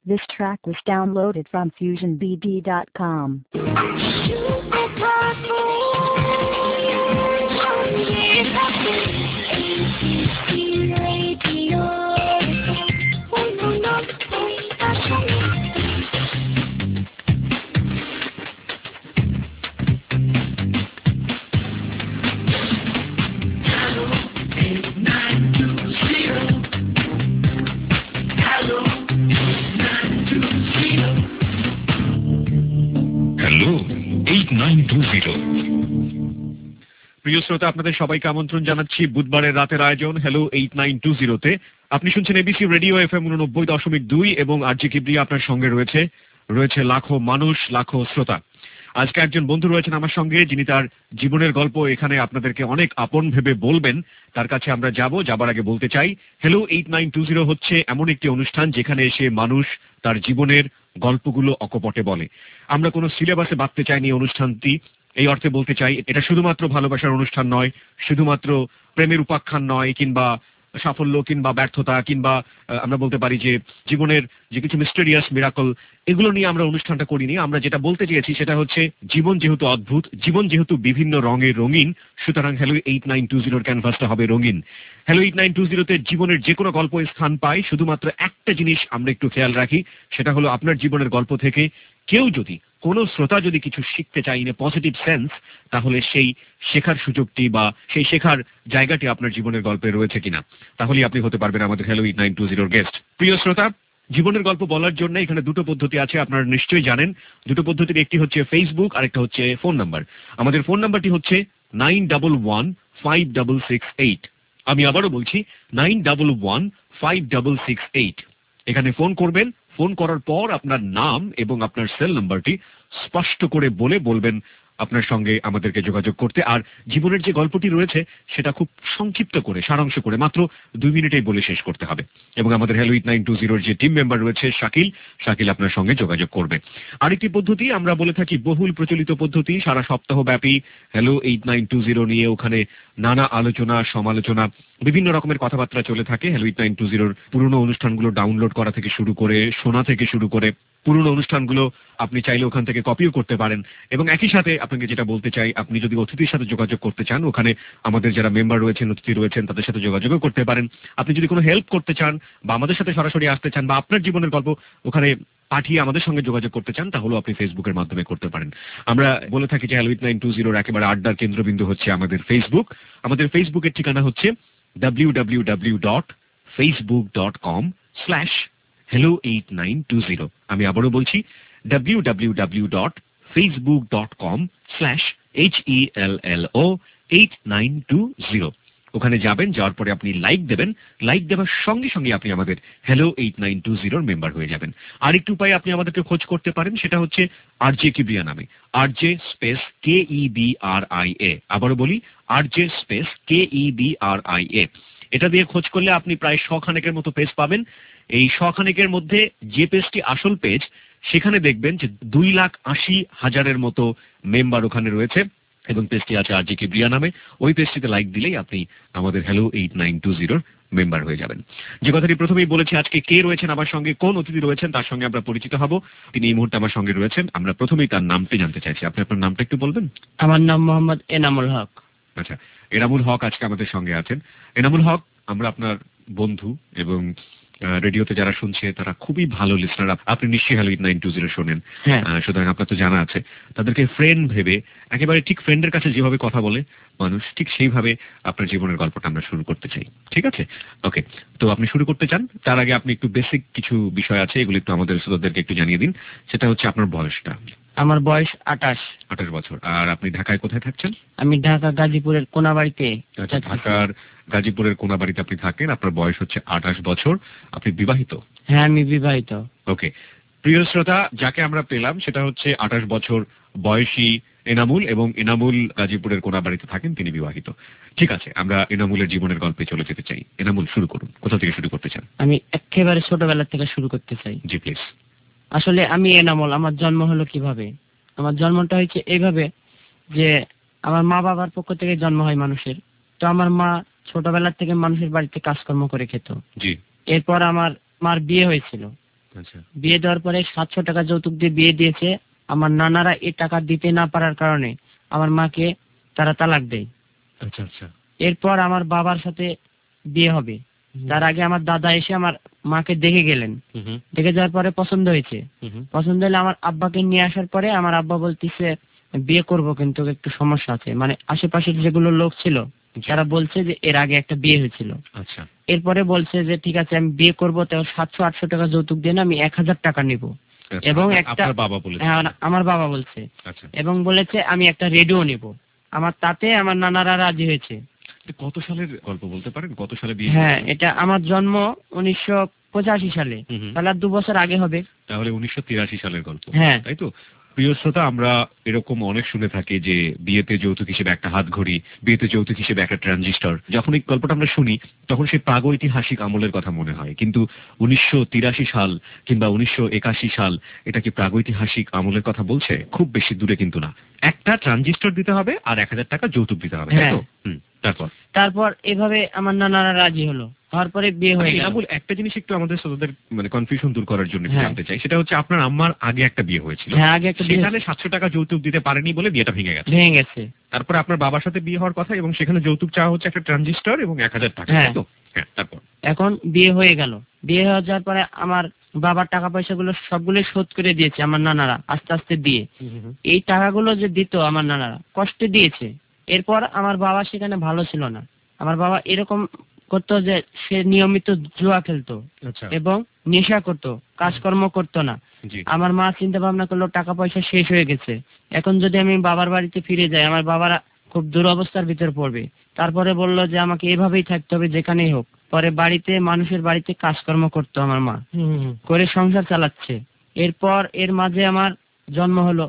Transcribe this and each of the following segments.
This track was downloaded from FusionBD.com. প্রিয় শ্রোতা, আপনাদের সবাইকে আমন্ত্রণ জানাচ্ছি বুধবারের রাতের আয়োজন হ্যালো 8920-তে। আপনি শুনছেন এবিসি রেডিও FM 89.2 এবং আরজে কিবরিয়া আপনার সঙ্গে রয়েছে লাখো মানুষ, লাখো শ্রোতা। আজকে একজন বন্ধু রয়েছেন আমার সঙ্গে, যিনি তার জীবনের গল্প এখানে আপনাদেরকে অনেক আপন ভেবে বলবেন। তার কাছে আমরা যাবার আগে বলতে চাই, হ্যালো 8920 হচ্ছে এমন একটি অনুষ্ঠান যেখানে এসে মানুষ তার জীবনের গল্পগুলো অকপটে বলে। আমরা কোনো সিলেবাসে বাঁধতে চাইনি এই অনুষ্ঠানটি। এই অর্থে বলতে চাই, এটা শুধুমাত্র ভালোবাসার অনুষ্ঠান নয়, শুধুমাত্র প্রেমের উপাখ্যান নয়, কিংবা সাফল্য কিংবা ব্যর্থতা, কিংবা আমরা বলতে পারি যে জীবনের যে কিছু মিস্টেরিয়াস মিরাকল, এগুলো নিয়ে আমরা অনুষ্ঠানটা করিনি। আমরা যেটা বলতে চেয়েছি সেটা হচ্ছে, জীবন যেহেতু অদ্ভুত, জীবন যেহেতু বিভিন্ন রঙে রঙিন, সুতরাং হ্যালো 8920 ক্যানভাসটা হবে রঙিন। হ্যালো 8920-তে জীবনের যে কোনো গল্প স্থান পায়। শুধুমাত্র একটা জিনিস আমরা একটু খেয়াল রাখি, সেটা হলো আপনার জীবনের গল্প থেকে কোনো শ্রোতা যদি কিছু শিখতে চায় ইন এ পজিটিভ সেন্স, তাহলে সেই শেখার সুযোগটি বা সেই শেখার জায়গাটি আপনার জীবনের গল্পে রয়েছে কিনা, তাহলেই আপনি হতে পারবেন আমাদের হ্যালো 8920 গেস্ট। প্রিয় শ্রোতা, জীবনের গল্প বলার জন্য এখানে দুটো পদ্ধতি আছে, আপনারা নিশ্চয়ই জানেন। দুটো পদ্ধতির একটি হচ্ছে ফেসবুক, আর একটা হচ্ছে ফোন নাম্বার। আমাদের ফোন নাম্বারটি হচ্ছে 91156668। আমি আবারও বলছি 91156668। এখানে ফোন করবেন। ফোন করার পর আপনার নাম এবং আপনার সেল নাম্বারটি স্পষ্ট করে বলবেন আপনার সঙ্গে আমাদেরকে যোগাযোগ করতে। আর জীবনের যে গল্পটি রয়েছে সেটা খুব সংক্ষিপ্ত করে, সারাংশ করে মাত্র 2 মিনিটেই বলে শেষ করতে হবে। এবং আমাদের হ্যালো 8920 যে টিম মেম্বার রয়েছে শাকিল আপনার সঙ্গে যোগাযোগ করবে। আরেকটি পদ্ধতি আমরা বলে থাকি, বহুল প্রচলিত পদ্ধতি, সারা সপ্তাহ ব্যাপী হ্যালো 8920 নিয়ে ওখানে নানা আলোচনা সমালোচনা, বিভিন্ন রকমের কথাবার্তা চলে থাকে। হ্যালো 8920 পুরনো অনুষ্ঠানগুলো ডাউনলোড করা থেকে শুরু করে, শোনা থেকে শুরু করে, পুরনো অনুষ্ঠানগুলো আপনি চাইলে ওখান থেকে কপিও করতে পারেন। এবং একই সাথে আপনাকে যেটা বলতে চাই, আপনি যদি অতিথির সাথে যোগাযোগ করতে চান, ওখানে আমাদের যারা মেম্বার রয়েছেন, অতিথি রয়েছেন, তাদের সাথে যোগাযোগও করতে পারেন। আপনি যদি কোনো হেল্প করতে চান বা আমাদের সাথে সরাসরি আসতে চান বা আপনার জীবনের গল্প ওখানে পাঠিয়ে আমাদের সঙ্গে যোগাযোগ করতে চান, তাহলেও আপনি ফেসবুকের মাধ্যমে করতে পারেন। আমরা বলে থাকি যে হ্যালো 8920 একেবারে আড্ডার কেন্দ্রবিন্দু হচ্ছে আমাদের ফেসবুক। আমাদের ফেসবুকের ঠিকানা হচ্ছে www.facebook.com/hello8920। আমি আবারও বলছি www.facebook.com/hello8920। ওখানে যাবেন, যাওয়ার পরে আপনি লাইক দেবেন। লাইক দেওয়ার সঙ্গে সঙ্গে আপনি আমাদের হ্যালো 8920 মেম্বার হয়ে যাবেন। আরেকটি উপায়ে আপনি আমাদেরকে খোঁজ করতে পারেন, সেটা হচ্ছে আরজে কিবরিয়া নামে। RJ space KEBRIA। আবারও বলি, আরজে স্পেস KEBRIA। এটা দিয়ে খোঁজ করলে আপনি প্রায় 100 খানেকের মতো পেজ পাবেন। এই 100 খানেকের মধ্যে যে পেজটি আসল পেজ, সেখানে দেখবেন যে 2,80,000-এর মতো মেম্বার ওখানে রয়েছে এবং পেজটি আছে আরজে কিবরিয়া নামে। ওই পেজটিতে লাইক দিলেই আপনি আমাদের হ্যালো 8920 মেম্বার হয়ে যাবেন। যে কথাটি প্রথমেই বলেছি, আজকে কে রয়েছেন আমার সঙ্গে, কোন অতিথি রয়েছেন, তার সঙ্গে আমরা পরিচিত হব। তিনি এই মুহূর্তে আমার সঙ্গে রয়েছেন। আমরা প্রথমেই তার নামটি জানতে চাইছি। আপনি আপনার নামটা একটু বলবেন? আমার নাম মোহাম্মদ এনামুল হক। আচ্ছা, এনামুল হক আজকে আমাদের সঙ্গে আছেন। এনামুল হক, আমরা আপনার বন্ধু এবং রেডিওতে যারা শুনছে তারা খুবই ভালো লিসনার। আপনি নিশ্চয়ই হ্যালো 8920 শোনেন, সুতরাং আপনার তো জানা আছে। তাদেরকে ফ্রেন্ড ভেবে, একেবারে ঠিক ফ্রেন্ডের কাছে যেভাবে কথা বলে মানুষ, ঠিক সেইভাবে আপনার জীবনের গল্পটা আমরা শুরু করতে চাই। ঠিক আছে? ওকে, তো আপনি শুরু করতে চান। তার আগে আপনি একটু বেসিক কিছু বিষয় আছে, এগুলো একটু আমাদের শ্রোতাদেরকে একটু জানিয়ে দিন। সেটা হচ্ছে আপনার বয়সটা। আমার বয়স 28। 28 বছর। আর আপনি ঢাকায় কোথায় থাকছেন? আমি ঢাকা গাজীপুরের কোনাবাড়িতে। আচ্ছা, ঢাকার গাজীপুরের কোনাবাড়িতে আপনি থাকেন। আপনার বয়স হচ্ছে 28 বছর। আপনি বিবাহিত? হ্যাঁ, আমি বিবাহিত। ওকে, প্রিয় শ্রোতা, যাকে আমরা পেলাম সেটা হচ্ছে 28 বছর বয়সী এনামুল, এবং এনামুল গাজীপুরের কোনাবাড়িতে থাকেন, তিনি বিবাহিত। ঠিক আছে, আমরা এনামুলের জীবনের গল্পে চলে যেতে চাই। এনামুল, শুরু করুন। কোথা থেকে শুরু করতে চান? আমি একেবারে ছোটবেলা থেকে শুরু করতে চাই। জি প্লিজ। আসলে আমি এনামুল, আমার জন্ম হলো কিভাবে? আমার জন্মটা হয়েছে এইভাবে যে আমার মা বাবার পক্ষ থেকে জন্ম হয় মানুষের। তো আমার মা ছোটবেলা থেকে মানুষের বাড়িতে কাজকর্ম করে খেত। জি। এরপর আমার মার বিয়ে হয়েছিল। আচ্ছা। বিয়ে দেওয়ার পরে 700 টাকা যৌতুক দিয়ে বিয়ে দিয়েছে। আমার নানারা এই টাকা দিতে না পারার কারণে আমার মাকে তারা তালাক দেয়। আচ্ছা আচ্ছা। এরপর আমার বাবার সাথে বিয়ে হবে। তার আগে আমার দাদা এসে আমার মাকে দেখে গেলেন। দেখে যাওয়ার পরে পছন্দ হয়েছে। পছন্দ হলে আমার আব্বাকে নিয়ে আসার পরে আমার আব্বা বলতেছে বিয়ে করব, কিন্তু একটু সমস্যা আছে। মানে আশেপাশের যেগুলো লোক ছিল তারা বলছে যে এর আগে একটা বিয়ে হয়েছিল। আচ্ছা। এরপরে বলছে যে ঠিক আছে আমি বিয়ে করবো, তো 700-800 টাকা যৌতুক দিয়ে না আমি 1000 টাকা নিব। এবং একটা আমার বাবা বলছে এবং বলেছে আমি একটা রেডিও নিব। আমার তাতে আমার নানারা রাজি হয়েছে। কত সালের গল্প বলতে পারেন? কত সালে বিয়ে? হ্যাঁ, এটা আমার জন্ম 1985 সালে, তাহলে 2 বছর আগে হবে। তাহলে 1983 সালের গল্প। হ্যাঁ, তাই তো। প্রিয় শ্রোতা, আমরা এরকম অনেক শুনে থাকি যে বিয়েতে যৌতুক হিসেবে একটা হাত ঘড়ি, বিয়েতে যৌতুক হিসেবে একটা ট্রানজিস্টর। যখন এই গল্পটা আমরা শুনি তখন সেই প্রাগৈতিহাসিক আমলের কথা মনে হয়, কিন্তু 1983 সাল কিংবা 1981 সাল এটা কি প্রাগৈতিহাসিক আমলের কথা বলছে? খুব বেশি দূরে কিন্তু না। একটা ট্রানজিস্টর দিতে হবে আর 1000 টাকা যৌতুক দিতে হবে, তাই তো? তারপর এভাবে আমার নানারা রাজি হলো। হওয়ার পরে বিয়ে হয়ে গেল। একটা জিনিস একটু আমাদের শ্রোতাদের মানে কনফিউশন দূর করার জন্য জানতে চাই, সেটা হচ্ছে আপনার আম্মার আগে একটা বিয়ে হয়েছিল। সেখানে 700 টাকা যৌতুক দিতে পারেনি বলে বিয়েটা ভেঙে গেছে। তারপরে আপনার বাবার সাথে বিয়ে হওয়ার কথা এবং সেখানে যৌতুক চাওয়া হচ্ছে একটা ট্রানজিস্টর এবং 1000 টাকা। তারপর এখন বিয়ে হয়ে গেল। বিয়ে হয়ে যাওয়ার পরে আমার বাবার টাকা পয়সাগুলো সবগুলো শোধ করে দিয়েছে আমার নানারা আস্তে আস্তে দিয়ে। এই টাকাগুলো যে দিত আমার নানারা কষ্টে দিয়েছে। এরপর আমার বাবা সেখানে ভালো ছিল না। আমার বাবা এরকম করতো যে সে নিয়মিত জুয়া খেলতো এবং নেশা করতো, কাজকর্ম করতো না। আমার মা চিন্তা ভাবনা করলো টাকা পয়সা শেষ হয়ে গেছে, এখন যদি আমি বাবার বাড়িতে ফিরে যাই আমার বাবারা খুব দুরবস্থার ভিতর পড়বে। তারপরে বললো যে আমাকে এভাবেই থাকতে হবে যেখানেই হোক। পরে বাড়িতে মানুষের বাড়িতে কাজকর্ম করতো আমার মা, করে সংসার চালাচ্ছে। এরপর এর মাঝে আমার জন্ম হলো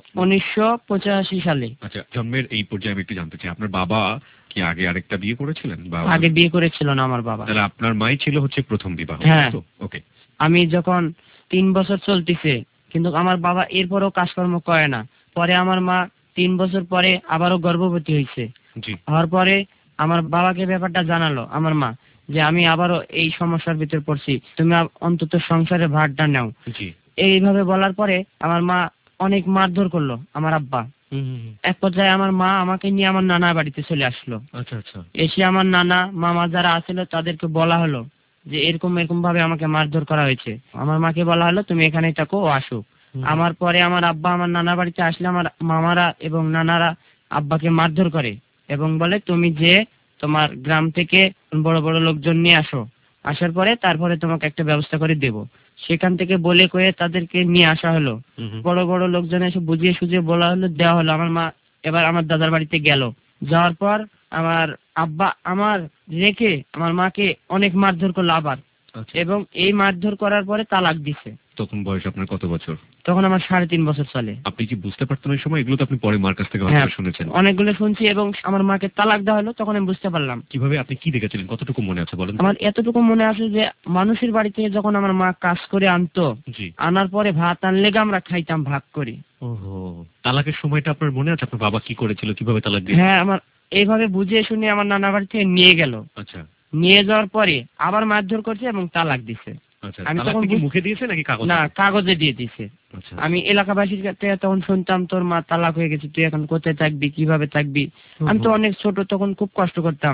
1985 সালে। আচ্ছা, জন্মের এই পর্যায়ে আমি একটু জানতে চাই, আপনার বাবা কি আগে আরেকটা বিয়ে করেছিলেন? আগে বিয়ে করেছিল না আমার বাবা। তাহলে আপনার মাই ছিল হচ্ছে প্রথম বিবাহ। হ্যাঁ। ওকে। আমি যখন 3 বছর চলতেছে কিন্তু আমার বাবা এরপরও কাজকর্ম করে না। পরে আমার মা 3 বছর পরে আবারও গর্ভবতী হয়েছে। হওয়ার পরে আমার বাবাকে ব্যাপারটা জানালো আমার মা যে আমি আবারও এই সমস্যার ভিতর পড়ছি, তুমি অন্তত সংসারের ভারটা নাও। এইভাবে বলার পরে আমার মা অনেক মারধর করলো আমার আব্বা। এক পর্যায়ে আমার মা আমাকে নিয়ে আমার নানা বাড়িতে চলে আসলো। এসে আমার নানা মামা যারা আছিল তাদেরকে বলা হলো যে এরকম এরকম ভাবে আমাকে মারধর করা হয়েছে। আমার মাকে বলা হলো তুমি এখানেই থাকো, ও আসুক। আমার পরে আমার আব্বা আমার নানা বাড়িতে আসলে আমার মামারা এবং নানারা আব্বাকে মারধর করে এবং বলে তুমি যে তোমার গ্রাম থেকে বড় বড় লোকজন নিয়ে আসো, আসার পরে তারপরে তোমাকে একটা ব্যবস্থা করে দেব। সেখান থেকে বলে কয়ে তাদেরকে নিয়ে আসা হলো। বড় বড় লোকজন এসে বুঝিয়ে সুঝিয়ে বলা হলো, দেওয়া হলো। আমার মা এবার আমার দাদার বাড়িতে গেল। যাওয়ার পর আমার আব্বা আমার রেখে আমার মাকে অনেক মারধর করলো আবার, এবং এই মারধর করার পরে তালাক দিছে। তখন বয়স আপনার কত বছর? তখন আমার 3.5 বছর চলে। আপনি কি বুঝতে পারতেন ওই সময়? এগুলো তো আপনি পরে মার কাছ থেকে শুনেছেন। অনেকগুলো শুনছি এবং আমার মাকে তালাক দেওয়া হলো, তখন আমি বুঝতে পারলাম। কিভাবে? আপনি কি দেখেছিলেন? কতটুকু মনে আছে বলেন? আমার এতটুকু মনে আছে যে মানুষের বাড়ি থেকে যখন আমার মা কাজ করে আনতো, আনার পরে ভাত আনলে আমরা খাইতাম ভাগ করে। ওহো, তালাকের সময়টা আপনার মনে আছে? আপনার বাবা কি করেছিল, কিভাবে তালাক দিয়েছে? হ্যাঁ, আমার এইভাবে বুঝিয়ে শুনে আমার নানা বাড়ি থেকে নিয়ে গেল। আচ্ছা। নিয়ে যাওয়ার পরে আবার মারধর করছে এবং তালাক দিছে। আমি তখন মুখে দিয়েছে নাকি কাগজে? না, কাগজে দিয়ে দিছে। আমি এলাকাবাসীর কাছে তখন শুনতাম তোর মা তালাক হয়ে গেছে, তুই এখন কোথায় থাকবি, কিভাবে থাকবি। আমি তো অনেক ছোট, তখন খুব কষ্ট করতাম।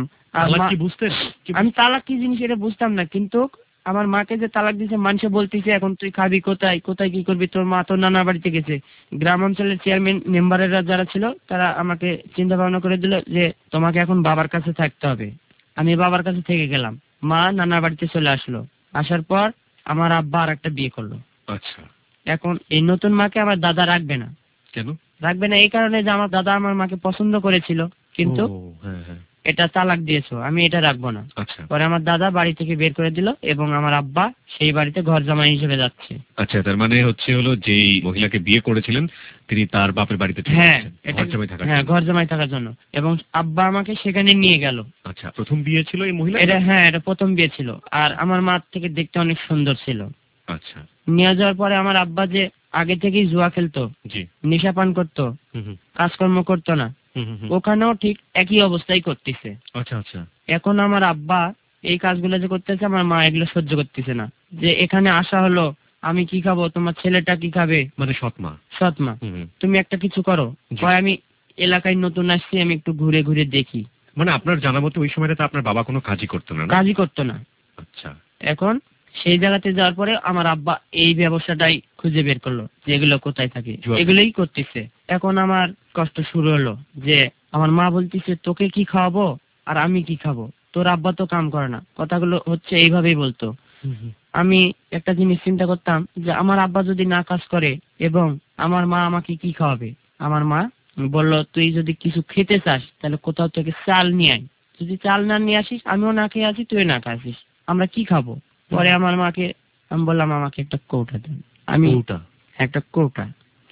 আমি তালাক কি জিনিস এটা বুঝতাম না, কিন্তু আমার মাকে যে তালাক দিছে মানুষে বলতেছে এখন তুই খাবি কোথায়, কোথায় কি করবি, তোর মা তোর নানা বাড়িতে গেছে। গ্রাম অঞ্চলের চেয়ারম্যান মেম্বারেরা যারা ছিল তারা আমাকে চিন্তা ভাবনা করে দিল যে তোমাকে এখন বাবার কাছে থাকতে হবে। আমি বাবার কাছে থেকে গেলাম। মা নানা বাড়িতে চলে আসলো। আসার পর আমার আব্বা আর একটা বিয়ে করলো। আচ্ছা। এখন এই নতুন মাকে আমার দাদা রাখবে না। কেন রাখবে না? এই কারণে যে আমার দাদা আমার মাকে পছন্দ করেছিল, কিন্তু এটা তালাক দিয়েছো, আমি এটা রাখবো না। পরে আমার দাদা বাড়ি থেকে বের করে দিল এবং আমার আব্বা সেই বাড়িতে ঘর জামাই হিসেবে যাচ্ছে। আচ্ছা, তার মানে হলো যেই মহিলাকে বিয়ে করেছিলেন তিনি তার বাপের বাড়িতে ঘর জামাই থাকার জন্য, এবং আব্বা আমাকে সেখানে নিয়ে গেল। আচ্ছা, প্রথম বিয়ে ছিল এই মহিলা? এটা প্রথম বিয়ে ছিল, আর আমার মা থেকে দেখতে অনেক সুন্দর ছিল। আচ্ছা। নিয়ে যাওয়ার পরে আমার আব্বা যে আগে থেকেই জুয়া খেলতো, নেশা পান করতো, কাজকর্ম করতো না, ওখানেও ঠিক একই অবস্থায় করতেছে। আচ্ছা আচ্ছা। এখন আমার আব্বা এই কাজগুলো যে করতেছে আমার মা এগুলো সহ্য করতেছে না, যে এখানে আসা হলো আমি কি খাবো, তোমার ছেলেটা কি খাবে, মানে সৎমা। সৎমা, তুমি একটা কিছু করো। কয় আমি এলাকায় নতুন আসছি, আমি একটু ঘুরে ঘুরে দেখি। মানে আপনার জানা মতো ওই সময়টাতে আপনার বাবা কোনো কাজই করতো না? কাজই করতো না। আচ্ছা। এখন সেই জায়গাতে যাওয়ার পরে আমার আব্বা এই ব্যবসাটাই খুঁজে বের করলো, যে এগুলো কোথায় থাকে, এগুলোই করতেছে। এখন আমার কষ্ট শুরু হলো, যে আমার মা বলতেছে তোকে কি খাওয়াবো আর আমি কি খাবো, তোর আব্বা তো কাম করে না। কথাগুলো হচ্ছে এইভাবেই বলতো। আমি একটা জিনিস চিন্তা করতাম যে আমার আব্বা যদি না কাজ করে এবং আমার মা আমাকে কি খাওয়াবে। আমার মা বলল তুই যদি কিছু খেতে চাস তাহলে কোথাও থেকে চাল নিয়ে আয়, যদি চাল না নিয়ে আসিস আমিও না খেয়ে আসি, তুই না খেয়ে আসিস, আমরা কি খাবো। পরে আমার মাকে আমি বললাম আমাকে একটা কৌটা দেন। আমি একটা কৌটা,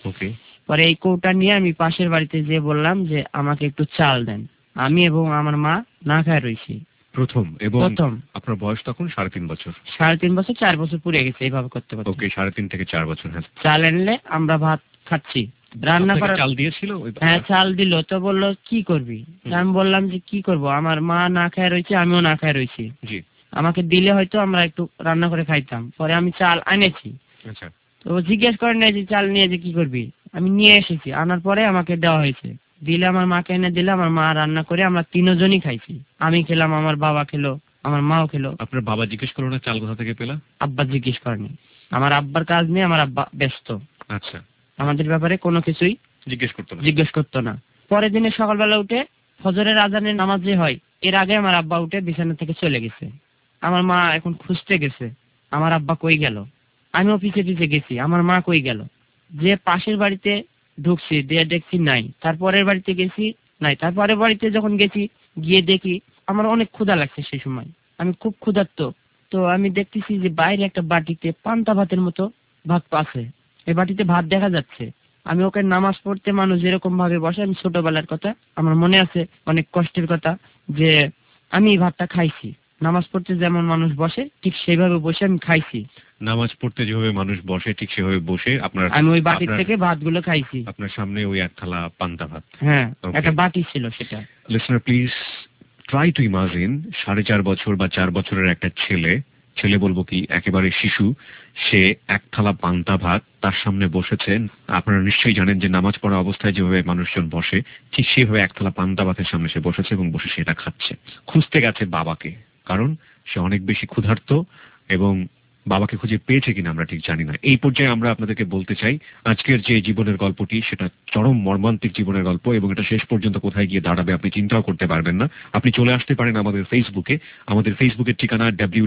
পরে এই কৌটা নিয়ে আমি পাশের বাড়িতে যেয়ে বললাম যে আমাকে একটু চাল দেন। আমি এবং আমার মা না খায় রয়েছি প্রথম। এবং আপনার বয়স তখন 3.5 বছর? 3.5 বছর, 4 বছর পুড়ে গেছে এইভাবে করতে করতে। ওকে, 3.5 থেকে 4 বছর। হ্যাঁ, চাল এনলে আমরা ভাত খাচ্ছি। রান্না করার চাল দিয়েছিল? হ্যাঁ, চাল দিল। তো বললো কি করবি, আমি বললাম যে কি করব, আমার মা না খায় রয়েছে, আমিও না খায় রয়েছি, আমাকে দিলে হয়তো আমরা একটু রান্না করে খাইতাম। পরে আমি চাল আনেছি। আচ্ছা। তো জিজ্ঞেস করেন না যে চাল নিয়ে যে কি করবি, আমি নিয়ে এসেছি। আনার পরে আমাকে দেওয়া হয়েছে, দিলে আমার মাকে এনে দিলে, আমার মা রান্না করে আমরা তিনজনই খাইছি। আমি খেলাম, আমার বাবা খেলো, আমার মাও খেলো। আপনার বাবা জিজ্ঞেস করলো না চাল কোথা থেকে পেলা? আব্বা জিজ্ঞেস করেনি, আমার আব্বার কাজ নিয়ে আমার আব্বা ব্যস্ত। আচ্ছা। আমাদের ব্যাপারে কোনো কিছুই জিজ্ঞেস করতো না। পরের দিনে সকালবেলা উঠে ফজরের আজানের নামাজ যে হয় এর আগে আমার আব্বা উঠে বিছানা থেকে চলে গেছে। আমার মা এখন খুঁজতে গেছে আমার আব্বা কই গেল। আমিও পিছে পিছে গেছি, আমার মা কই গেল। যে পাশের বাড়িতে ঢুকছি, দিয়ে দেখছি নাই। তারপরের বাড়িতে গেছি, নাই। তারপরের বাড়িতে যখন গেছি, গিয়ে দেখি আমার অনেক ক্ষুধা লাগছে। সেই সময় আমি খুব ক্ষুধার্ত। তো আমি দেখতেছি যে বাইরে একটা বাটিতে পান্তা ভাতের মতো ভাত আছে, এই বাটিতে ভাত দেখা যাচ্ছে। আমি ওকে নামাজ পড়তে মানুষ যেরকম ভাবে বসে, আমি ছোটবেলার কথা আমার মনে আছে, অনেক কষ্টের কথা, যে আমি এই ভাতটা খাইছি। নামাজ পড়তে যেমন মানুষ বসে ঠিক সেইভাবে বসে আমি খাইছি। নামাজ পড়তে যেভাবে মানুষ বসে ঠিক সেভাবে বসে আমি ওই বাটির থেকে ভাতগুলো খাইছি। আপনার সামনে ওই এক থালা পান্তা ভাত। হ্যাঁ, একটা বাটি ছিল সেটা। Listener please try to imagine 4.5 বছর বা 4 বছরের একটা ছেলে বলবো কি একেবারে শিশু, সে এক থালা পান্তা ভাত তার সামনে বসেছেন। আপনারা নিশ্চয়ই জানেন যে নামাজ পড়া অবস্থায় যেভাবে মানুষজন বসে ঠিক সেভাবে এক থালা পান্তা ভাতের সামনে সে বসেছে এবং বসে সেটা খাচ্ছে। খুঁজতে গেছে বাবাকে, কারণ সে অনেক বেশি ক্ষুধার্ত এবং বাবাকে খুঁজে পেয়েছে কিনা আমরা ঠিক জানি না। এই পর্যায়ে আমরা আপনাদেরকে বলতে চাই আজকের যে জীবনের গল্পটি সেটা চরম মর্মান্তিক জীবনের গল্প এবং এটা শেষ পর্যন্ত কোথায় গিয়ে দাঁড়াবে আপনি চিন্তাও করতে পারবেন না। আপনি চলে আসতে পারেন আমাদের ফেসবুকে। আমাদের ফেসবুকের ঠিকানা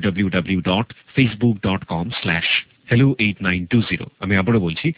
www.facebook.com/hello8920। আমি আবারও বলছি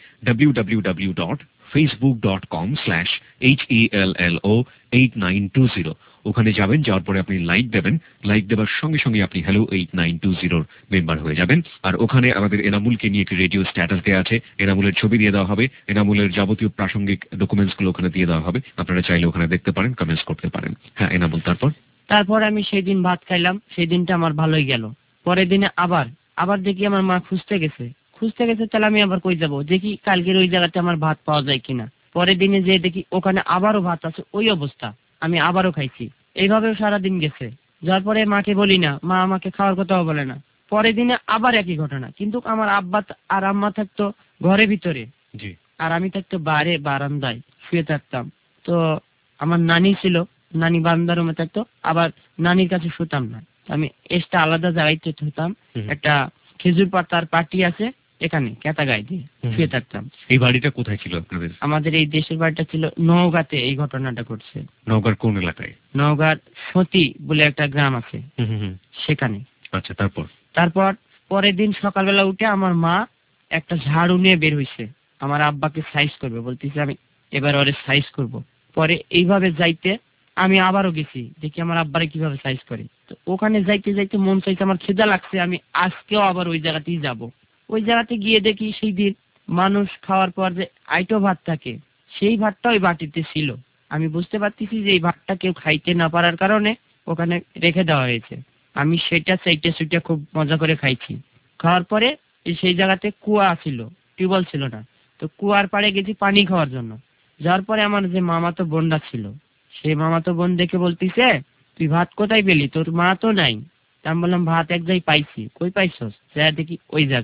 www.facebook.com/HELLO8920। ওখানে যাবেন, যাওয়ার পরে আপনি লাইক দেবেন। লাইক দেওয়ার সঙ্গে সঙ্গে আপনি হ্যালো 8920 মেম্বার হয়ে যাবেন। আর ওখানে আমাদের এনামুলকে নিয়ে একটি রেডিও স্ট্যাটাস দেওয়া আছে, এনামুলের ছবি দিয়ে দেওয়া হবে, এনামুলের যাবতীয় প্রাসঙ্গিক ডকুমেন্টস গুলো ওখানে দিয়ে দেওয়া হবে। আপনারা চাইলে ওখানে দেখতে পারেন, কমেন্টস করতে পারেন। হ্যাঁ এনামুল, তারপর আমি সেই দিন ভাত খাইলাম, সেই দিনটা আমার ভালোই গেল। পরের দিনে আবার দেখি আমার মা খুঁজতে গেছে। তাহলে আমি আবার কই যাব, দেখি কালকের ওই জায়গাতে আমার ভাত পাওয়া যায় কিনা। পরের দিনে যে দেখি ওখানে আবারও ভাত আছে, ওই অবস্থা, আমি আবারও খাইছি। এইভাবেও সারাদিন গেছে। যার পরে মাকে বলি না, মা আমাকে খাওয়ার কথাও বলে না। পরের দিনে আবার একই ঘটনা, কিন্তু আমার আব্বা আর আম্মা থাকতো ঘরের ভিতরে, আর আমি থাকতো বাইরে বারান্দায় শুয়ে থাকতাম। তো আমার নানি ছিল, নানি বারান্দার রুমে থাকতো, আবার নানির কাছে শুতাম না, আমি এক্সট্রা আলাদা জায়গায় শুতাম। একটা খেজুর পাতার পাটি আছে, এখানে কেতা গায়ে দিয়ে শুয়ে থাকতাম। এই বাড়িটা কোথায় ছিল আপনাদের? আমাদের এই দেশের বাড়িটা ছিল নওগাঁতে। এই ঘটনাটা ঘটছে নওগাঁর কোন এলাকায়? নওগাঁর সতী বলে একটা গ্রাম আছে, সেখানে। আচ্ছা, তারপর পরের দিন সকালবেলা উঠে আমার মা একটা ঝাড়ু নিয়ে বের হইছে, আমার আব্বাকে সাইজ করবে বলতেছে, আমি এবার ওরে সাইজ করব। পরে এইভাবে যাইতে আমি আবারও গেছি, দেখি আমার আব্বারে কিভাবে সাইজ করে। তো ওখানে যাইতে যাইতে মন চাইছে, আমার খিদা লাগছে, আমি আজকেও আবার ওই জায়গাতেই যাব। ওই জায়গাতে গিয়ে দেখি সেই দিন মানুষ খাওয়ার পর যে আইটো ভাত থাকে, সেই ভাতটা ওই বাটিতে ছিল। আমি বুঝতে পারতেছি যে এই ভাতটা কেউ খাইতে না পারার কারণে ওখানে রেখে দেওয়া হয়েছে। আমি সেটা চাইতে সুইটা খুব মজা করে খাইছি। খাওয়ার পরে সেই জায়গাতে কুয়া ছিল, টিউবওয়েল ছিল না। তো কুয়ার পাড়ে গেছি পানি খাওয়ার জন্য। যাওয়ার পরে আমার যে মামাতো বোনটা ছিল, সেই মামাতো বোন দেখে বলতিছে, তুই ভাত কোথায় পেলি, তোর মা তো নাই। তা আমি বললাম, ভাত এক জায়গায় পাইছি। কই পাইছস? যা দেখি ওই জায়গায়।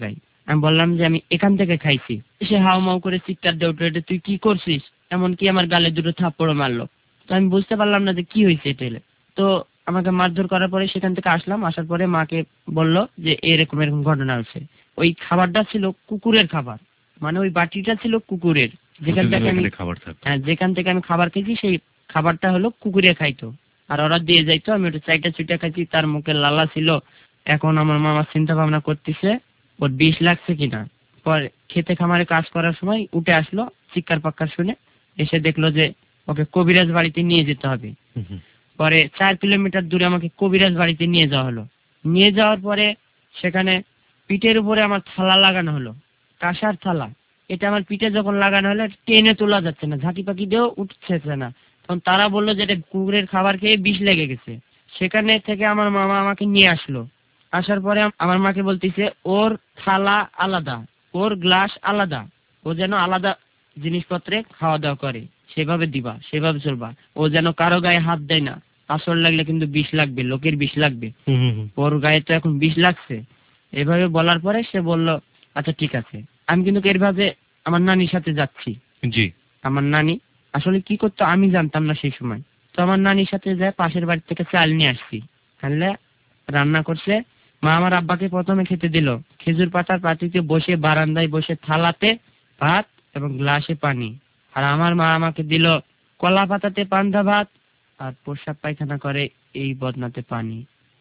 আমি বললাম যে আমি এখান থেকে খাইছি। সে হাউমাউ করে চিৎকার দিয়ে উঠে, এটা তুই কি করছিস, এমনকি আমার গালে দুটো থাপ্পড়ও মারলো। তো আমি বুঝতে পারলাম না যে কি হয়েছে এটা। তো আমাকে মারধর করার পরে সেখান থেকে আসলাম, আসার পরে মাকে বলল যে এরকম এরকম ঘটনা হচ্ছে। ওই খাবারটা ছিল কুকুরের খাবার, মানে ওই বাটিটা ছিল কুকুরের, যেখান থেকে আমি খাবার খেয়েছি সেই খাবারটা হলো কুকুরে খাইতো, আর ওরা দিয়ে যাইতো, আমি ওটা চাইটা চুইটা খাইছি। তার মুখে লালা ছিল। এখন আমার মামা চিন্তা ভাবনা করতেছে ওর বিষ লাগছে কিনা। পরে খেতে খামারে কাজ করার সময় উঠে আসলো চিৎকার পাক্কার শুনে, এসে দেখলো যে ওকে কবিরাজ বাড়িতে নিয়ে যেতে হবে। পরে 4 কিলোমিটার দূরে আমাকে কবিরাজ বাড়িতে নিয়ে যাওয়া হলো। নিয়ে যাওয়ার পরে সেখানে পিঠের উপরে আমার থালা লাগানো হলো, কাঁসার থালা। এটা আমার পিঠে যখন লাগানো হলো টেনে তোলা যাচ্ছে না, ঝাঁকি পাখি দিয়েও উঠছে না। তখন তারা বললো যে এটা কুকুরের খাবার খেয়ে বিষ লেগে গেছে। সেখানে থেকে আমার মামা আমাকে নিয়ে আসলো। আসার পরে আমার মাকে বলতেছে ওর থালা আলাদা, ওর গ্লাস আলাদা, ও যেন আলাদা জিনিসপত্রে খাওয়া দাওয়া করে, সেভাবে দিবা, সেভাবে চলবা। ও যেন কারো গায়ে হাত দেয় না, আসর লাগলে কিন্তু বিষ লাগবে, লোকের বিষ লাগবে, ওর গায়ে তো এখন বিষ লাগছে। এভাবে বলার পরে সে বলল আচ্ছা ঠিক আছে। আমি কিন্তু এরভাবে আমার নানির সাথে যাচ্ছি। জি, আমার নানি আসলে কি করতো আমি জানতাম না সেই সময়। তো আমার নানির সাথে যায় পাশের বাড়ি থেকে চাল নিয়ে আসছি, তাহলে রান্না করছে। মা আমার আব্বাকে প্রথমে খেতে দিল খেজুর পাতার পাতিতে বসে, বারান্দায় বসে থালাতে ভাত এবং গ্লাসে পানি। আর আমার মা আমাকে দিল কলা পাতাতে পান্তা ভাত আর প্রসাব পায়খানা করে এই বদনাতে পানি।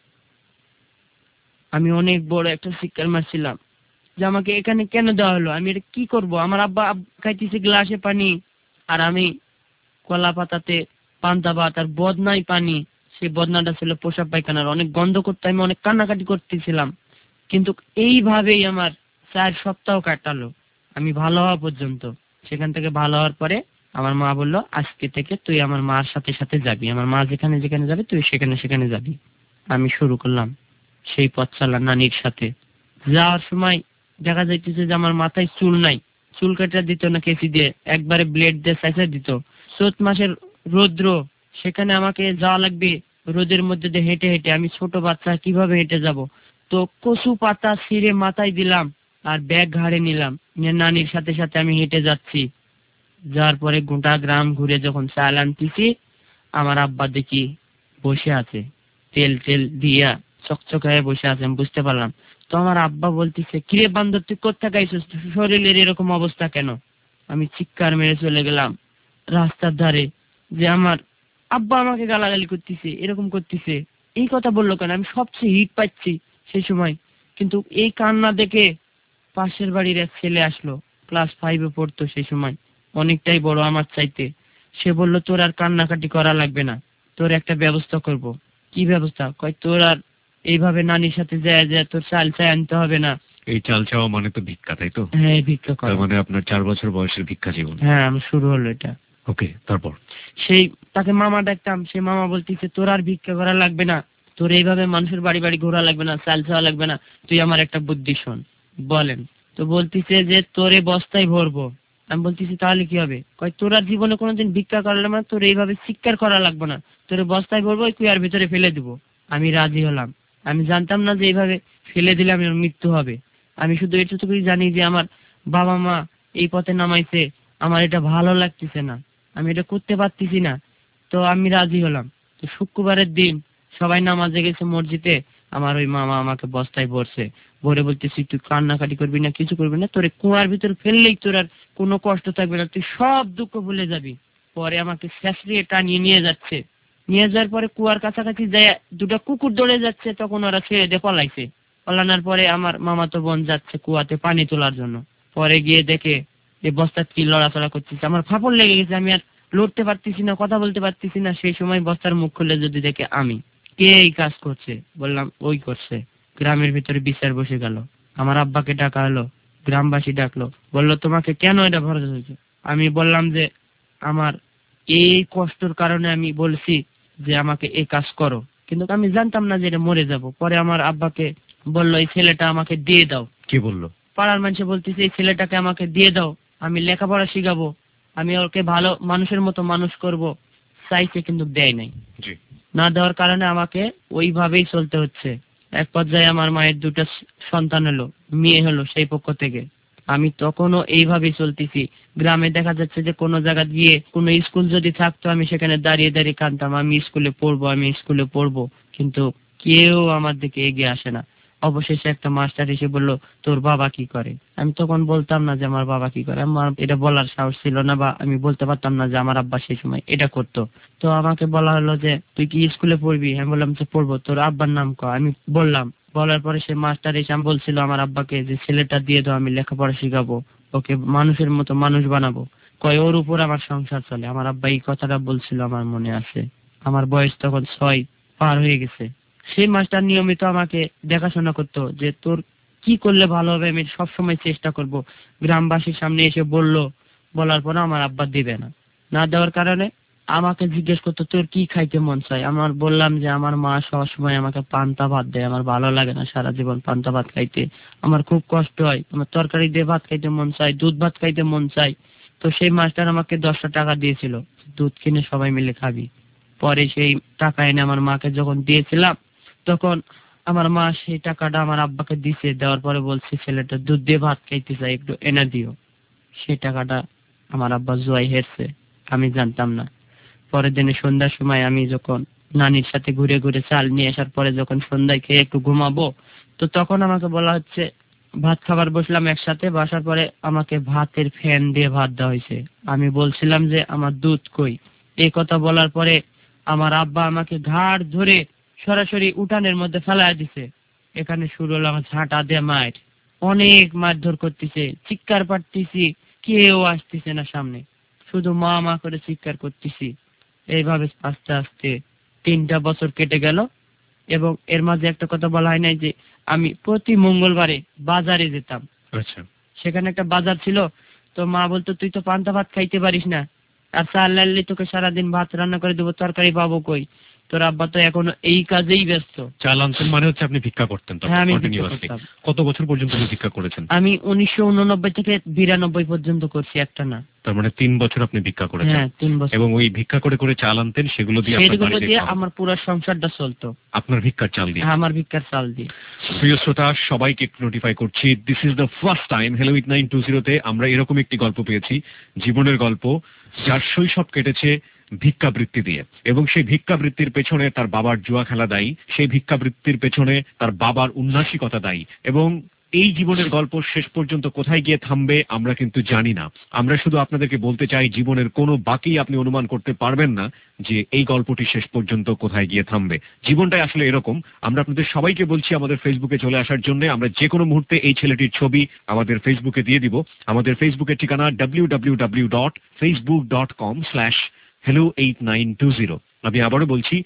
আমি অনেক বড় একটা শিক্ষার মারছিলাম যে আমাকে এখানে কেন দেওয়া হলো, আমি এটা কি করব। আমার আব্বা খাইতেছে গ্লাসে পানি আর আমি কলা পাতাতে পান্তা ভাত আর বদনাই পানি। সেই বদনাটা ছিল প্রসাব পায়খানার, অনেক গন্ধ করতে আমি অনেক কান্নাকাটি করতেছিলাম। কিন্তু এইভাবেই আমার 4 সপ্তাহ কাটালো, আমি ভালো হওয়া পর্যন্ত। সেখান থেকে ভালো হওয়ার পরে আমার মা বলল আজকে থেকে তুই আমার মার সাথে সাথে যাবি, আমার মা যেখানে যেখানে যাবে তুই সেখানে সেখানে যাবি। আমি শুরু করলাম সেই পথ চলা নানির সাথে। যাওয়ার সময় দেখা যাইতেছে যে আমার মাথায় চুল নাই, চুল কাটা দিত না কেসি দিয়ে, একবারে ব্লেড দিয়ে চাইচা দিত। চৈত মাসের রৌদ্র, সেখানে আমাকে যাওয়া লাগবে রোদের মধ্যে দিয়ে হেঁটে হেঁটে। আমি ছোট বাচ্চা কিভাবে হেঁটে যাব। তো কচু পাতা ছিঁড়ে মাথায় দিলাম আর ব্যাগ ঘাড়ে নিলাম, নিয়ে নানির সাথে সাথে আমি হেঁটে যাচ্ছি। যাওয়ার পরে গোটা গ্রাম ঘুরে যখন চাল আনতেছি, আমার আব্বা দেখি বসে আছে, তেল তেল দিয়া চকচকায় বসে আছে। আমি বুঝতে পারলাম। তো আমার আব্বা বলতেছে কিরে বান্দর তুই কোথা গাইছিস, শরীরের এরকম অবস্থা কেন। আমি চিৎকার মেরে চলে গেলাম রাস্তার ধারে, যে আমার আব্বা আমাকে গালাগালি করতেছে, এরকম করতেছে, এই কথা বললো কেন। আমি সবচেয়ে হিট পাচ্ছি সেই সময়। কিন্তু এই কান্না দেখে পাশের বাড়ির এক ছেলে আসলো, ক্লাস 5-এ পড়তো সেই সময়, অনেকটাই বড় আমার চাইতে। সে বলল তোর আর কান্নাকাটি করা লাগবে না, তোর একটা ব্যবস্থা করব। কি ব্যবস্থা? কয় তোর আর এইভাবে নানির সাথে যায় যায় তোর চাল চাই আনতে হবে না। এই চাল চাওয়া মানে তো ভিক্ষা, তাই তো? হ্যাঁ, ভিক্ষা করা। তার মানে আপনার 4 বছর বয়সের ভিক্ষা জীবন। হ্যাঁ, আমি শুরু হলো এটা। ওকে, তারপর? সেই তাকে মামা ডাকতাম, সে মামা বলতেছে তোর আর ভিক্ষা করা লাগবে না, তোর এইভাবে মানুষের বাড়ি বাড়ি ঘোরা লাগবে না, চাল চাওয়া লাগবে না, তুই আমার একটা বুদ্ধি শোন। বলেন। তো বলতিছে যে তোরে বস্তায় ভরবো। আমি বলতেছি তাহলে কি হবে? কয় তোর আর জীবনে কোনোদিন ভিক্ষা করলে না, তোর এইভাবে চিৎকার করা লাগবে না, তোরে বস্তায় ভরবো, কুয়ার ভিতরে ফেলে দিব। আমি রাজি হলাম। আমি জানতাম না যে এইভাবে ফেলে দিলে আমার মৃত্যু হবে। আমি শুধু এটুকুই জানি যে আমার বাবা মা এই পথে নামাইছে, আমার এটা ভালো লাগতেছে না, আমি এটা করতে পারতেছি না। তো আমি রাজি হলাম। তো শুক্রবারের দিন সবাই নামাজে গেছে মসজিদে, আমার ওই মামা আমাকে বস্তায় ভরছে, ভরে বলতেছি তুই কান্নাকাটি করবি না, কিছু করবি না, তোরে কুয়ার ভিতরে ফেললেই তোর আর কোনো কষ্ট থাকবে না, তুই সব দুঃখ ভুলে যাবি। পরে আমাকে শেষরিয়ে টানিয়ে নিয়ে যাচ্ছে। নিয়ে যাওয়ার পরে কুয়ার কাছাকাছি যায় দুটো কুকুর দৌড়ে যাচ্ছে, তখন ওরা ছেড়ে দিয়ে পলাইছে। পলানোর পরে আমার মামাতো বোন যাচ্ছে কুয়াতে পানি তোলার জন্য। পরে গিয়ে দেখে যে বস্তার কি লড়াচড়া করতেছে, আমার ফাপড় লেগে গেছে, আমি আর লড়তে পারতেছি না, কথা বলতে পারতেছি না। সেই সময় বস্তার মুখ খুলে যদি দেখে আমি, কে এই কাজ করছে? বললাম ওই করছে। গ্রামের ভিতরে বিচার বসে গেল। আমার আব্বাকে ডাকা হলো, গ্রামবাসী ডাকলো, বললো তোমাকে কেন এটা ভরতে হয়েছে? আমি বললাম যে আমার এই কষ্টের কারণে আমি বলছি যে আমাকে এই কাজ করো, কিন্তু আমি জানতাম না যে এটা মরে যাব। পরে আমার আব্বাকে বললো এই ছেলেটা আমাকে দিয়ে দাও। কি বললো? পাড়ার মানুষ বলতেছে এই ছেলেটাকে আমাকে দিয়ে দাও, আমি লেখাপড়া শিখাবো, আমি ওকে ভালো মানুষের মতো মানুষ করব। চাইছে কিন্তু দেয় নাই। না দেওয়ার কারণে আমাকে ওইভাবেই চলতে হচ্ছে। এক পর্যায়ে আমার মায়ের দুটো সন্তান হলো, মেয়ে হলো সেই পক্ষ থেকে। আমি তখনও এইভাবেই চলতেছি। গ্রামে দেখা যাচ্ছে যে কোনো জায়গা গিয়ে কোনো স্কুল যদি থাকতো আমি সেখানে দাঁড়িয়ে দাঁড়িয়ে কাঁদতাম, আমি স্কুলে পড়বো, আমি স্কুলে পড়বো। কিন্তু কেউ আমার দিকে এগিয়ে আসে না। অবশেষে একটা মাস্টার এসে বলল, তোর বাবা কি করে? আমি তখন বলতাম না যে আমার বাবা কি করে, আমার এটা বলার সাহস ছিল না, বা আমি বলতে পারতাম না যে আমার আব্বা সেই সময় এটা করতো। তো আমাকে বলা হলো যে তুই কি স্কুলে পড়বি? আমি বললাম যে পড়বো। তোর আব্বার নাম ক? আমি বললাম। বলার পরে সে মাস্টার এসে বলছিল আমার আব্বাকে যে ছেলেটা দিয়ে দাও, আমি লেখাপড়া শিখাবো, ওকে মানুষের মতো মানুষ বানাবো, কয় ওর উপর আমার সংসার চলে। আমার আব্বা এই কথাটা বলছিল, আমার মনে আছে। আমার বয়স তখন 6 পার হয়ে গেছে। সেই মাস্টার নিয়মিত আমাকে দেখাশোনা করতো যে তোর কি করলে ভালো হবে, আমি সবসময় চেষ্টা করব। গ্রামবাসীর সামনে এসে বলার পরে আমার আব্বা দিবে না, না দেওয়ার কারণে আমাকে জিজ্ঞেস করতো তোর কি খাইতে মন চায়। আমার বললাম যে আমার মা সবসময় আমাকে পান্তা ভাত দেয়, আমার ভালো লাগে না সারা জীবন পান্তা ভাত খাইতে, আমার খুব কষ্ট হয়, আমার তরকারি দিয়ে ভাত খাইতে মন চায়, দুধ ভাত খাইতে মন চায়। তো সেই মাস্টার আমাকে 10টা টাকা দিয়েছিল, দুধ কিনে সবাই মিলে খাবি। পরে সেই টাকা এনে আমার মাকে যখন দিয়েছিলাম, তখন আমার মা সেই টাকাটা আমার আব্বাকে দিছে, দেওয়ার পরে বলছে ছেলেটা দুধ দিয়ে ভাত খাইতে চাই, একটু এনে দিও। সেই টাকাটা আমার আব্বা জুয়ায় হেরছে, আমি জানতাম না। পরের দিনে সন্ধ্যার সময় আমি যখন নানির সাথে ঘুরে ঘুরে চাল নিয়ে আসার পরে যখন সন্ধ্যায় খেয়ে একটু ঘুমাবো, তো তখন আমাকে বলা হচ্ছে ভাত খাবার বসলাম একসাথে, বসার পরে আমাকে ভাতের ফ্যান দিয়ে ভাত দেওয়া হয়েছে। আমি বলছিলাম যে আমার দুধ কই। এই কথা বলার পরে আমার আব্বা আমাকে ঘাড় ধরে সরাসরি উঠানের মধ্যে ফেলায় দিছে। এখানে শুরু হলো আমার ঝাঁটা দিয়ে মায়ের, অনেক মারধর করতেছে, চিৎকার পাড়তেছি, কেউ আসতেছে না সামনে, শুধু মা মা করে চিৎকার করতেছি। এইভাবে আস্তে আস্তে 3টা বছর কেটে গেল। এবং এর মাঝে একটা কথা বলা হয় নাই যে আমি প্রতি মঙ্গলবারে বাজারে যেতাম। আচ্ছা। সেখানে একটা বাজার ছিল, তো মা বলতো তুই তো পান্তা ভাত খাইতে পারিস না, আর চাল লাইলে তোকে সারাদিন ভাত রান্না করে দেবো, তরকারি পাবো কই? তোর আব্বা তো এখনো এই কাজেই ব্যস্ত। চাল আনতেন মানে হচ্ছে আপনি ভিক্ষা করতেন তখন? হ্যাঁ, আমি ভিক্ষা কন্টিনিউয়াসলি করতাম। কত বছর পর্যন্ত আপনি ভিক্ষা করেছেন? আমি 1989 থেকে 92 পর্যন্ত করছি একটা না। তার মানে 3 বছর আপনি ভিক্ষা করেছেন? হ্যাঁ, 3 বছর। এবং ওই ভিক্ষা করে করে চাল আনতেন, সেগুলো দিয়ে আপনার সেগুলো বাড়িতে দিয়ে খাওয়া হতো? আমার পুরো সংসারটা চলতো। আপনার ভিক্ষার চাল দিয়ে? আমার ভিক্ষার চাল দিয়ে। প্রিয় শ্রোতা, সবাইকে একটু নোটিফাই করছি, this is the first time hello with 920 তে আমরা এরকম একটি গল্প পেয়েছি, জীবনের গল্প, যার শৈশব কেটেছে ভিক্ষাবৃত্তি দিয়ে, এবং সেই ভিক্ষাবৃত্তির পেছনে তার বাবার জুয়া খেলা দায়ী, সেই ভিক্ষাবৃত্তির পেছনে তার বাবার উন্নাসিকতা দায়ী। এবং এই জীবনের গল্প শেষ পর্যন্ত কোথায় গিয়ে থামবে আমরা কিন্তু জানি না। আমরা শুধু আপনাদেরকে বলতে চাই, জীবনের কোনো বাকি আপনি অনুমান করতে পারবেন না যে এই গল্পটি শেষ পর্যন্ত কোথায় গিয়ে থামবে। জীবনটাই আসলে এরকম। আমরা আপনাদের সবাইকে বলছি আমাদের ফেসবুকে চলে আসার জন্য। আমরা যে কোনো মুহূর্তে এই ছেলেটির ছবি আমাদের ফেসবুকে দিয়ে দিব। আমাদের ফেসবুকের ঠিকানা www.facebook.com/hello8920। আমি আবারও বলছি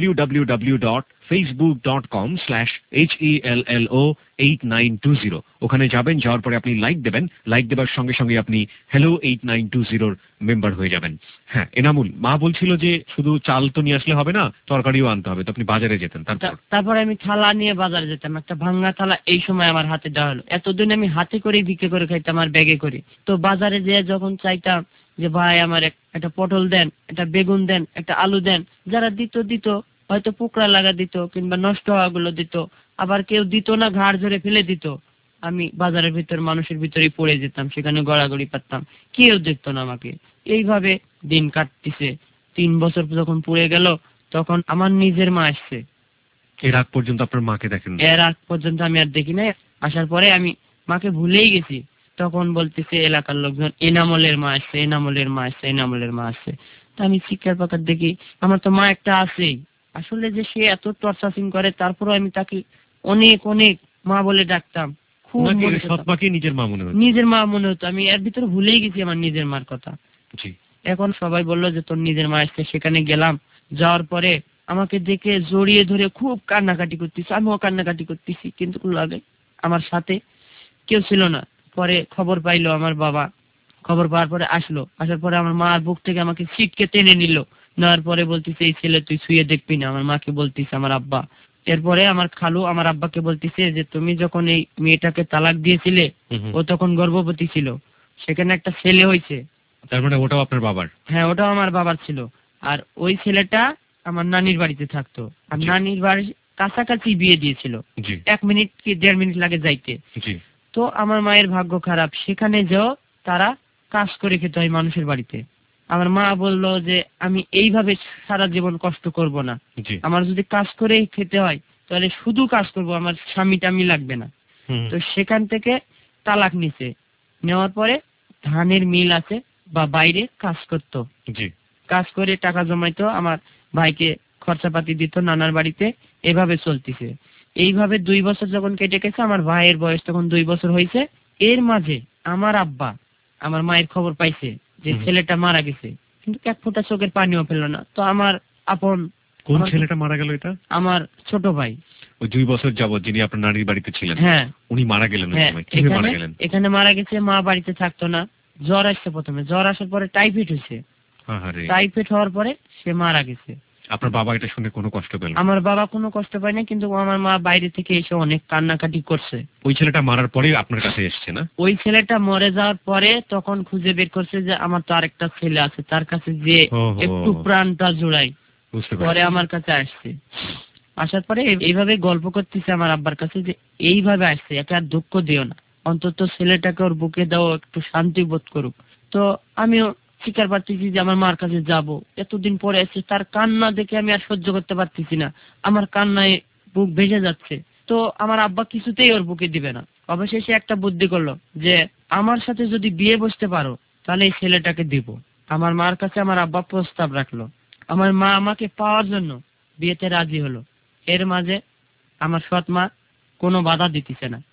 www.facebook.com/HELLO8920। ওখানে যাবেন, যাওয়ার পরে আপনি লাইক দেবেন, লাইক দেবার সঙ্গে সঙ্গে আপনি হ্যালো 8920 মেম্বার হয়ে যাবেন। হ্যাঁ এনামুল, মা বলছিল যে শুধু চাল তো নিয়ে আসলে হবে না, তরকারিও আনতে হবে, তো আপনি বাজারে যেতেন। তারপরে আমি থালা নিয়ে বাজারে যেতাম, একটা ভাঙা থালা এই সময় আমার হাতে দেওয়া হলো। এতদিন আমি হাতে করে বিক্রি করে খাইতাম আর ব্যাগে করে। তো বাজারে যেয়ে যখন চাইতাম যে ভাই আমার একটা পটল দেন, একটা বেগুন দেন, একটা আলু দেন, যারা দিত হয়তো পোকরা লাগা দিত কিংবা নষ্ট হওয়াগুলো দিত, আবার কেউ দিত না, ঘাড় ধরে ফেলে দিত। আমি বাজারের ভিতর মানুষের ভিতরেই পড়ে যেতাম, সেখানে গড়াগড়ি পারতাম, কেউ দেখতো না আমাকে। এইভাবে দিন কাটতেছে। 3 বছর যখন পুড়ে গেল, তখন আমার নিজের মা আসছে। এর আগ পর্যন্ত আপনার মাকে দেখেন? এর আগ পর্যন্ত আমি আর দেখি নাই। আসার পরে আমি মাকে ভুলেই গেছি। তখন বলতেছে এলাকার লোকজন, এনামলের মা আসছে, এনামলের মা আসছে, এনামলের মা আসছে। তা আমি চিৎকার পাকার দেখি আমার তো মা একটা আছেই। আসলে যে সে এত টর্চারিং করে, তারপরও আমি তাকে অনেক অনেক মা বলে ডাকতাম। খুব নিজের মা মনে হতো? নিজের মা মনে হতো। আমি এর ভিতরে ভুলেই গেছি আমার নিজের মার কথা। এখন সবাই বললো যে তোর নিজের মা আসছে। সেখানে গেলাম, যাওয়ার পরে আমাকে দেখে জড়িয়ে ধরে খুব কান্নাকাটি করতেছি, আমিও কান্নাকাটি করতেছি, কিন্তু লাগে আমার সাথে কেউ ছিল না। পরে খবর পাইলো আমার বাবা, খবর পাওয়ার পরে আসলো। আসার পরে আমার মার বুক থেকে আমাকে ছিটকে টেনে নিল, নেওয়ার পরে বলতেছে এই ছেলে তুই শুয়ে দেখবি না। আমার মাকে বলতেছে আমার আব্বা। এরপরে আমার খালু আমার আব্বাকে বলতেছে যে তুমি যখন এই মেয়েটাকে তালাক দিয়েছিলে, ও তখন গর্ভবতী ছিল, সেখানে একটা ছেলে হয়েছে। তার মানে ওটাও আপনার বাবার? হ্যাঁ, ওটাও আমার বাবার ছিল। আর ওই ছেলেটা আমার নানির বাড়িতে থাকতো। আর নানির বাড়ি কাছাকাছি বিয়ে দিয়েছিল, 1 মিনিট কি 1.5 মিনিট লাগে যাইতে। তো আমার মায়ের ভাগ্য খারাপ, সেখানে যেও তারা কাজ করে খেতে হয় মানুষের বাড়িতে। আমার মা বলল যে আমি এইভাবে সারা জীবন কষ্ট করব না, আমার যদি কাজ করে খেতে হয় তাহলে শুধু কাজ করব, আমার স্বামী টামি লাগবে না। তো সেখান থেকে তালাক নিছে, নেওয়ার পরে ধানের মিল আছে বা বাইরে কাজ করতো, কাজ করে টাকা জমাইতো, আমার ভাইকে খরচাপাতি দিত নানার বাড়িতে, এভাবে চলতেছে। এইভাবে 2 বছর যখন কেটে গেছে, আমার ভাইয়ের বয়স তখন 2 বছর হয়েছে। এর মাঝে আমার আব্বা আমার মায়ের খবর পাইছে যে ছেলেটা মারা গেছে, কিন্তু এক ফোঁটা চোখের পানিও ফেললো না। তো আমার আপন, কোন ছেলেটা মারা গেল? এটা আমার ছোট ভাই। ওই 2 বছর যাবত যিনি আপনার নানির বাড়িতে ছিলেন, হ্যাঁ, উনি মারা গেলেন। কিভাবে মারা গেলেন? এখানে মারা গেছে, মা বাড়িতে থাকতো না, জ্বর আসছে প্রথমে, জ্বর আসার পরে টাইফয়েড হয়েছে, টাইফয়েড হওয়ার পরে সে মারা গেছে। আপনার বাবা এটা শুনে কোনো কষ্ট পেল? আমার বাবা কোনো কষ্ট পায় না, কিন্তু আমার মা বাইরে থেকে এসে অনেক কান্নাকাটি করছে। ওই ছেলেটা মারার পরেই আপনার কাছে এসেছে না? ওই ছেলেটা মরে যাওয়ার পরে তখন খুঁজে বের করছে যে আমার তো আরেকটা ছেলে আছে, তার কাছে যে একটু প্রাণটা জোড়াই, পরে আমার কাছে আসছে। আসার পরে এইভাবে গল্প করতেছে আমার আব্বার কাছে যে এইভাবে আসছে, একে আর দুঃখ দিও না, অন্তত ছেলেটাকে ওর বুকে দাও, একটু শান্তি বোধ করুক। তো আমিও স্বীকার পারতেছি যে আমার মার কাছে যাব, এতদিন পরে এসে তার কান্না দেখে আমি আর সহ্য করতে পারতেছি না, আমার কান্নায় বুক ভেসে যাচ্ছে। তো আমার আব্বা কিছুতেই ওর বুকে দিবে না। অবশেষে একটা বুদ্ধি করলো যে আমার সাথে যদি বিয়ে বসতে পারো তাহলে এই ছেলেটাকে দিব। আমার মার কাছে আমার আব্বা প্রস্তাব রাখলো, আমার মা আমাকে পাওয়ার জন্য বিয়েতে রাজি হলো। এর মাঝে আমার সৎ মা কোনো বাধা দিতেছে না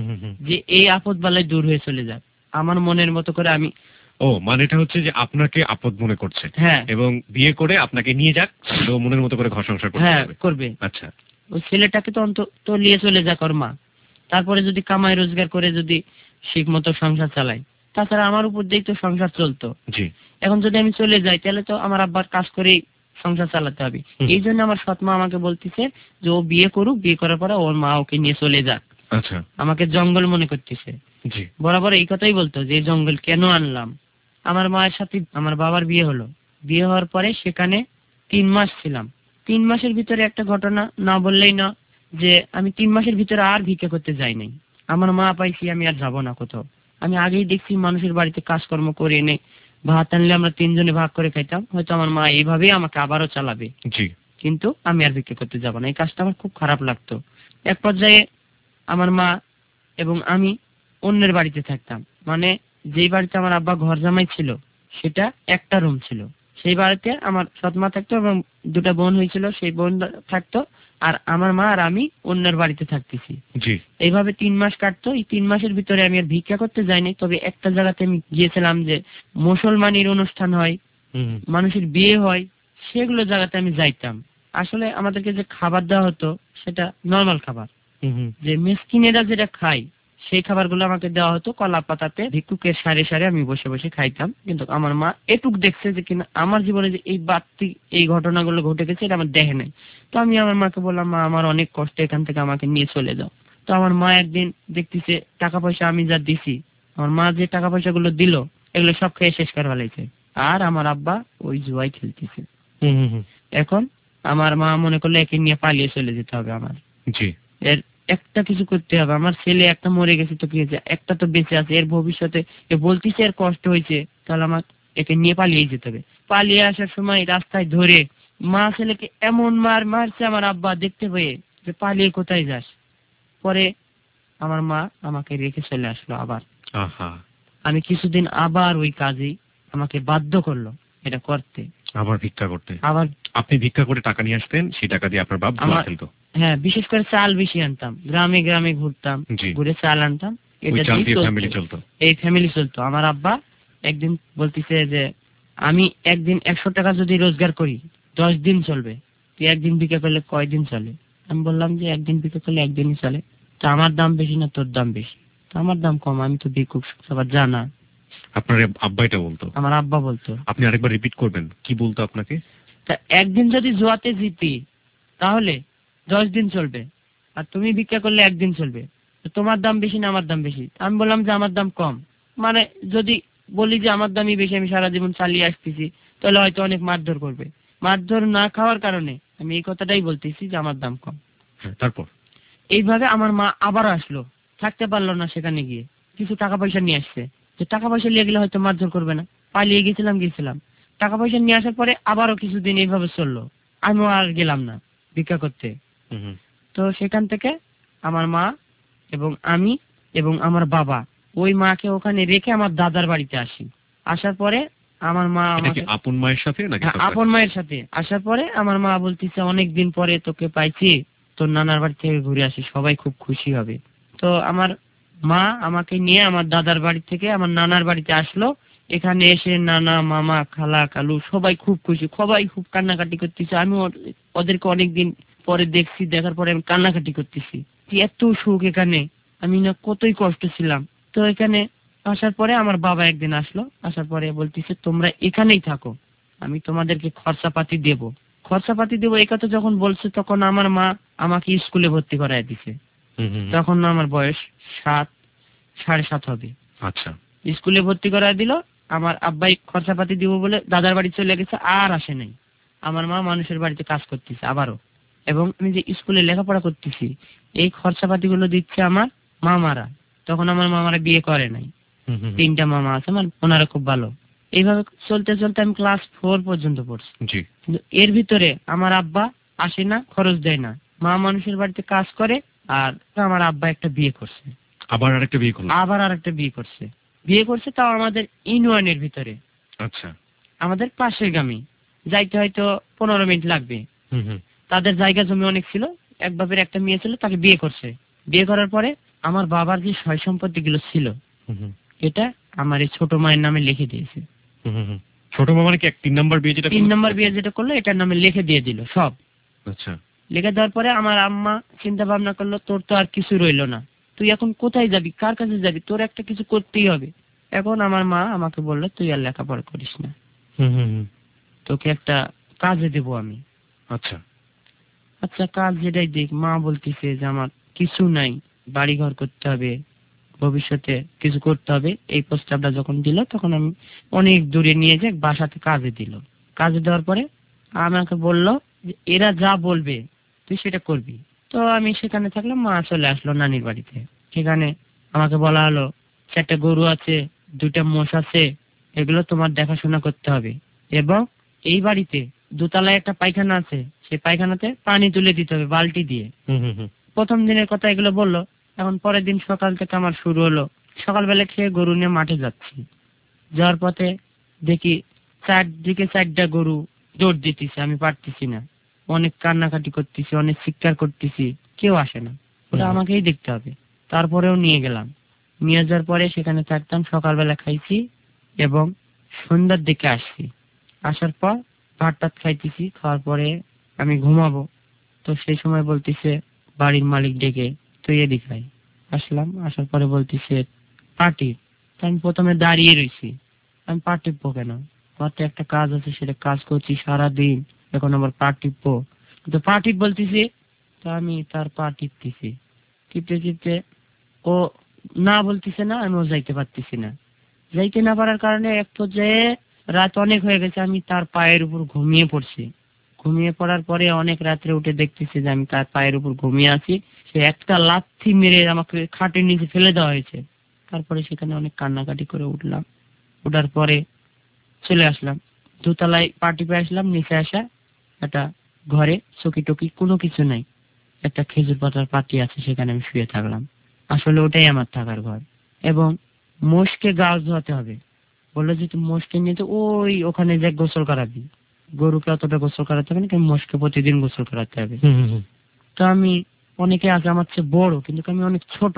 যে এই আপদ বালাই দূর হয়ে চলে যায়, আমার মনের মতো করে আমি। মানে এটা হচ্ছে যে আপনাকে আপদ মনে করছে, হ্যাঁ, এবং বিয়ে করে আপনাকে নিয়ে যাক, তো মনের মতো করে ঘর সংসার করবে। আচ্ছা, ওই ছেলেটাকে তো অন্তত নিয়ে চলে যাক ওর মা, তারপরে যদি কামাই রোজগার করে যদি ঠিক মতো সংসার চালাই, তাছাড়া আমার উপর দিয়েই তো সংসার চলতো। এখন যদি আমি চলে যাই তাহলে তো আমার আব্বার কাজ করেই সংসার চালাতে হবে। এই জন্য আমার সৎ মা আমাকে বলতেছে যে ও বিয়ে করুক, বিয়ে করার পরে ওর মা ওকে নিয়ে চলে যাক। আচ্ছা, আমাকে জঙ্গল মনে করতেছে। বরাবর এই কথাই বলতো যে জঙ্গল কেন আনলাম। আমার মায়ের সাথে আমার বাবার বিয়ে হলো, বিয়ে হওয়ার পরে সেখানে 3 মাস ছিলাম। 3 মাসের ভিতরে একটা ঘটনা না বললেই না, যে আমি 3 মাসের ভিতরে আর ভিক্ষা করতে যাই নাই। আমার মা পাইছি, আমি আর যাবো না কোথাও। আমি আগেই দেখছি মানুষের বাড়িতে কাজকর্ম করে এনে ভাত আনলে আমরা 3 জনে ভাগ করে খাইতাম, হয়তো আমার মা এইভাবেই আমাকে আবারও চালাবে, কিন্তু আমি আর ভিক্ষা করতে যাবো না। এই কাজটা আমার খুব খারাপ লাগতো। এক পর্যায়ে আমার মা এবং আমি অন্যের বাড়িতে থাকতাম, মানে যেই বাড়িতে আমার আব্বা ঘর জামাই ছিল সেটা একটা রুম ছিল, সেই বাড়িতে আমার সৎমা থাকতো এবং 2টা বোন হয়েছিল, সেই বোন থাকতো, আর আমার মা আর আমি অন্যের বাড়িতে থাকতেছি। এইভাবে 3 মাস কাটতো। এই 3 মাসের ভিতরে আমি আর ভিক্ষা করতে যাইনি, তবে একটা জায়গাতে আমি গিয়েছিলাম যে মুসলমানের অনুষ্ঠান হয়, মানুষের বিয়ে হয়, সেগুলো জায়গাতে আমি যাইতাম। আসলে আমাদেরকে যে খাবার দেওয়া হতো সেটা নরমাল খাবার, যে মিসকিনেরা যেটা খায় সেই খাবারগুলো আমাকে দেওয়া হতো কলা পাতাতে, ভিক্ষুকের সারে সারে আমি বসে বসে খাইতাম। কিন্তু আমার মা এটুক দেখছে যে কিনা আমার জীবনে যে এই বাড়তি এই ঘটনাগুলো ঘটে গেছে এটা আমার দেখে নাই। তো আমি আমার মাকে বললাম, মা আমার অনেক কষ্ট, এখান থেকে আমাকে নিয়ে চলে যাও। তো আমার মা একদিন দেখতেছে টাকা পয়সা আমি যা দিছি, আমার মা যে টাকা পয়সা গুলো দিল এগুলো সব খেয়ে শেষ করে ফেলাইছে, আর আমার আব্বা ওই জুয়াই খেলতেছে। এখন আমার মা মনে করলে একে নিয়ে পালিয়ে চলে যেতে হবে আমার। এর একটা কিছু করতে হবে, আমার ছেলে একটা মরে গেছে তো কি হয়েছে, একটা তো বেঁচে আছে, এর ভবিষ্যতে এ বলতেছে এর কষ্ট হয়েছে, তাহলে আমার একে নিয়ে পালিয়ে যেতে হবে। পালিয়ে আসার সময় রাস্তায় ধরে মা ছেলেকে এমন মারছে আমার আব্বা দেখতে পেয়ে যে পালিয়ে কোথায় যাস। পরে আমার মা আমাকে রেখে চলে আসলো আবার। আমি কিছুদিন আবার ওই কাজেই আমাকে বাধ্য করলো এটা করতে, আবার ভিক্ষা করতে। আবার আপনি ভিক্ষা করে টাকা নিয়ে আসতেন, সেই টাকা দিয়ে আপনার বাপ জুয়া খেলতো? হ্যাঁ, বিশেষ করে চাল বেশি আনতাম, গ্রামে গ্রামে ঘুরতাম, ঘুরে চাল আনতাম, এটা দিয়ে ফ্যামিলি চলতো। এই ফ্যামিলি চলতো। আমার আব্বা একদিন বলতেছে যে আমি একদিন 100 টাকা যদি রোজগার করি 10 দিন চলবে, তুই একদিন ভিক্ষা করলে কয়দিন চলে? আমি বললাম যে একদিন ভিক্ষা করলে একদিনই চলে। তো আমার দাম বেশি না তোর দাম বেশি? তো আমার দাম কম, আমি তো ভিক্ষুক, সবার জানা। আপনার আব্বা এটা বলতো? আমার আব্বা বলতো। আপনি আরেকবার রিপিট করবেন, কি বলতো আপনাকে? তা একদিন যদি জুয়াতে জিতি তাহলে 10 দিন চলবে, আর তুমি ভিক্ষা করলে একদিন চলবে। তোমার দাম বেশি না আমার দাম বেশি? আমি বললাম যে আমার দাম কম। মানে যদি বলি যে আমার দামই বেশি, আমি সারা জীবন চালিয়ে আসতেছি, তাহলে হয়তো অনেক মারধর করবে। মারধর না খাওয়ার কারণে আমি এই কথাটাই বলতেছি যে আমার দাম কম। তারপর এইভাবে আমার মা আবারও আসলো, থাকতে পারলো না, সেখানে গিয়ে কিছু টাকা পয়সা নিয়ে আসছে। যে টাকা পয়সা নিয়ে গেলে হয়তো মারধর করবে না, পালিয়ে গেছিলাম। টাকা পয়সা নিয়ে আসার পরে আবারও কিছুদিন এইভাবে চললো, আমিও আর গেলাম না ভিক্ষা করতে। তো সেখান থেকে আমার মা এবং আমি এবং আমার বাবা ওই মাকে ওখানে রেখে আমার দাদার বাড়িতে আসি। আসার পরে আমার মা আমাকে আপন মায়ের সাথে নাকি? আপন মায়ের সাথে। আসার পরে আমার মা বলতেছে, অনেকদিন পরে তোকে পাইছি, তোর নানার বাড়ি থেকে ঘুরে আসি, সবাই খুব খুশি হবে। তো আমার মা আমাকে নিয়ে আমার দাদার বাড়ি থেকে আমার নানার বাড়িতে আসলো। এখানে এসে নানা, মামা, খালা, কালু সবাই খুব খুশি, সবাই খুব কান্নাকাটি করতেছে। আমি ওদেরকে অনেকদিন পরে দেখছি, দেখার পরে আমি কান্নাকাটি করতেছি। এত সুখ এখানে, আমি না কতই কষ্ট ছিলাম। তো এখানে আসার পরে আমার বাবা একদিন আসলো, আসার পরে বলতেছে, তোমরা এখানেই থাকো, আমি তোমাদেরকে খরচাপাতি দেবো। এই কথা যখন বলছে তখন আমার মা আমাকে স্কুলে ভর্তি করায় দিছে। তখন আমার বয়স 7, 7.5 হবে। আচ্ছা, স্কুলে ভর্তি করায় দিল। আমার আব্বাই খরচাপাতি দিব বলে দাদার বাড়ি চলে গেছে, আর আসে নাই। আমার মা মানুষের বাড়িতে কাজ করতেছে আবারও, এবং আমি যে স্কুলে লেখাপড়া করতেছি এই খরচাপাতি গুলো দিচ্ছে আমার মামারা। তখন আমার মামারা বিয়ে করে নাই, 3টা মামা আছে আমার, ওনারা খুব ভালো। এইভাবে চলতে চলতে আমি ক্লাস 4 পর্যন্ত পড়ছি। কিন্তু এর ভিতরে আমার আব্বা আসে না, খরচ দেয় না, মা মানুষের বাড়িতে কাজ করে। আর আমার আব্বা একটা বিয়ে করছে, আবার আরেকটা বিয়ে করছে। তাও আমাদের ইউনিয়নের ভিতরে। আচ্ছা, আমাদের পাশের গ্রামে, যাইতে হয়তো 15 মিনিট লাগবে। তাদের জায়গা জমি অনেক ছিল, এক বাপের একটা মেয়ে ছিল, তাকে বিয়ে করছে। বিয়ে করার পরে আমার বাবার যে সয় সম্পত্তি গুলো ছিল এটা আমার এই ছোট মায়ের নামে লিখে দিয়েছে। ছোট মা মানে কি 3 নম্বর বিয়ে যেটা করলো এটার নামে লিখে দিয়ে দিল সব। আচ্ছা, লিখে দেওয়ার পরে আমার আম্মা চিন্তা ভাবনা করলো, তোর তো আর কিছু রইলো না, তুই এখন কোথায় যাবি, কার কাছে যাবি, তোর একটা কিছু করতেই হবে। এখন আমার মা আমাকে বললো, তুই আর লেখাপড়া করিস না, তোকে একটা কাজে দেবো আমি। আচ্ছা, কাজ যেটাই দেখ। মা বলতেছে যে আমার কিছু নাই, বাড়ি ঘর করতে হবে, ভবিষ্যতে কিছু করতে হবে। এই প্রস্তাবটা যখন দিল তখন আমি অনেক দূরে নিয়ে যাই, বাসাতে কাজে দিল। কাজে দেওয়ার পরে আমাকে বলল, এরা যা বলবে তুই সেটা করবি। তো আমি সেখানে থাকলাম। মা চলে আসলো নানির বাড়িতে। সেখানে আমাকে বলা হলো, 4টা গরু আছে, 2টা মোষ আছে, এগুলো তোমার দেখাশোনা করতে হবে, এবং এই বাড়িতে 2তলায় একটা পায়খানা আছে, সেই পায়খানাতে পানি তুলে দিতে হবে বালতি দিয়ে। প্রথম দিনের কথা এগুলো বললো। এখন পরের দিন সকাল থেকে আমার শুরু হলো, সকালবেলা খেয়ে গরু নিয়ে মাঠে যাচ্ছি। যাওয়ার পথে দেখি 4টা গরু দৌড় দিতেছে, আমি পারতেছি না, অনেক কান্নাকাটি করতেছি, অনেক চিৎকার করতেছি, কেউ আসে না, ওরা আমাকেই দেখতে হবে। তারপরেও নিয়ে গেলাম। নিয়ে যাওয়ার পরে সেখানে থাকতাম, সকালবেলা খাইছি এবং সন্ধ্যার দিকে আসছি। আসার পর ভাত টাত খাইতেছি, খাওয়ার পরে আমি ঘুমাবো। তো সেই সময় বলতেছে বাড়ির মালিক ডেকে, তুই এদিক আয়। আসলাম, আসার পরে বলতেছে পার্টি। আমি প্রথমে দাঁড়িয়ে রয়েছি, আমি পা টিপবো কেন, আমার তো একটা কাজ আছে, সেটা কাজ করছি সারাদিন, এখন আবার পা টিপবো। তো পা টিপ বলতেছি, তো আমি তার পা টিপতেছি। টিপতে ও না বলতেছে না, আমিও যাইতে পারতেছি না। যাইতে না পারার কারণে এক পর্যায়ে রাত অনেক হয়ে গেছে, আমি তার পায়ের উপর ঘুমিয়ে পড়ছি। ঘুমিয়ে পড়ার পরে অনেক রাত্রে উঠে দেখতেছি যে আমি তার পায়ের উপর ঘুমিয়ে আছি। সে একটা লাথি মেরে আমাকে খাটের নিচে ফেলে দেওয়া হয়েছে। তারপরে সেখানে অনেক কান্নাকাটি করে উঠলাম। ওঠার পরে চলে আসলাম 2তলায়, পার্টি পেয়ে আসলাম। নিচে আসা একটা ঘরে চকি টকি কোনো কিছু নাই, একটা খেজুর পাতার পাটি আছে, সেখানে আমি শুয়ে থাকলাম। আসলে ওটাই আমার থাকার ঘর। এবং মোষকে গা ধোয়াতে হবে, বললো যে তুই মোষকে নিয়ে তো ওখানে যে গোসল করাবি। গরুকে অতটা গোসল করাতে হবে না, কিন্তু মোষকে প্রতিদিন গোসল করাতে হবে। তো আমি, অনেকে আছে আমার চেয়ে বড়, কিন্তু আমি অনেক ছোট।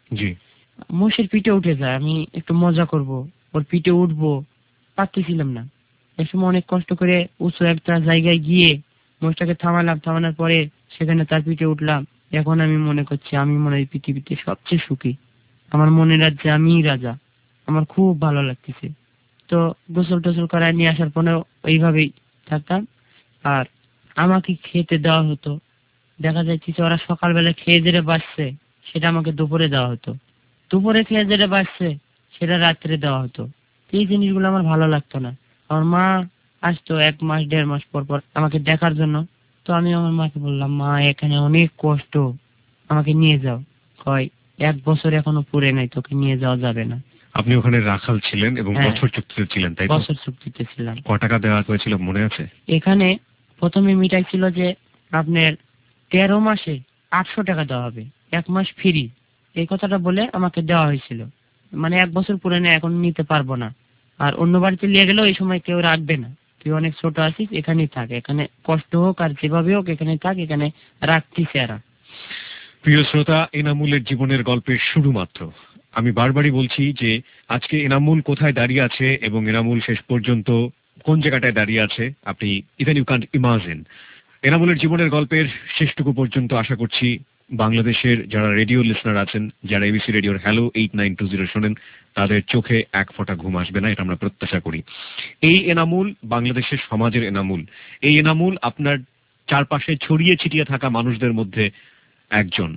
মোষের পিঠে উঠে যায়, আমি একটু মজা করব, ওর পিঠে উঠবো, পারতেছিলাম না। এক সময় অনেক কষ্ট করে উঁচু একটা জায়গায় গিয়ে মোষটাকে থামালাম। থামানোর পরে সেখানে তার পিঠে উঠলাম। এখন আমি মনে করছি আমি মনে হয় পৃথিবীতে সবচেয়ে সুখী, আমার মনের রাজ্যে আমিই রাজা, আমার খুব ভালো লাগতেছে। তো গোসল টোসল করায় নিয়ে আসার পরেও এইভাবেই থাকতাম। আর আমাকে খেতে দেওয়া হতো, দেখা যাচ্ছে ওরা সকালবেলা খেয়ে যেটা বাঁচছে সেটা আমাকে দুপুরে দেওয়া হতো, দুপুরে খেয়ে যেটা বাঁচছে সেটা রাত্রে দেওয়া হতো। এই জিনিসগুলো আমার ভালো লাগতো না। আমার মা আসতো 1 মাস 1.5 মাস পর পর আমাকে দেখার জন্য, তো আমি আমার মাকে বললাম, মা এখানে অনেক কষ্ট, আমাকে নিয়ে যাও। কয় 1 বছর এখনো পুরে নাই, তোকে নিয়ে যাওয়া যাবে না। আপনি ওখানে রাখাল ছিলেন এবং হ্যাঁ, বছর চুক্তিতে ছিলেন, তাই তো? বছর চুক্তিতে ছিলাম। কত টাকা দেওয়া হয়েছিল মনে আছে? এখানে প্রথমে মিটাই ছিল যে আপনার 13 মাসে 800 টাকা দেওয়া হবে, 1 মাস ফ্রি, এই কথাটা বলে আমাকে দেওয়া হয়েছিল। মানে 1 বছর পুরে নেই, এখন নিতে পারবো না। আর অন্য বাড়িতে নিয়ে গেলেও এই সময় কেউ রাখবে না, তুই অনেক ছোট আছিস, এখানেই থাক, এখানে কষ্ট হোক আর যেভাবে হোক এখানে থাক, এখানে রাখতিছে এরা। প্রিয় শ্রোতা, এনামুলের জীবনের গল্পের শুরু মাত্র। আমি বারবারই বলছি যে আজকে এনামুল কোথায় দাঁড়িয়ে আছে এবং এনামুল শেষ পর্যন্ত কোন জায়গাটায় দাঁড়িয়ে আছে, আপনি ইভেন ইউ ক্যান্ট ইমাজিন। এনামুলের জীবনের গল্পের শেষটুকু পর্যন্ত আশা করছি বাংলাদেশের যারা রেডিও লিসনার আছেন, যারা এবিসি রেডিওর হ্যালো 8920 শোনেন, তাদের চোখে এক ফোঁটা ঘুম আসবে না, এটা আমরা প্রত্যাশা করি। এই এনামুল বাংলাদেশের সমাজের এনামুল। এই এনামুল আপনার চারপাশে ছড়িয়ে ছিটিয়ে থাকা মানুষদের মধ্যে একজন,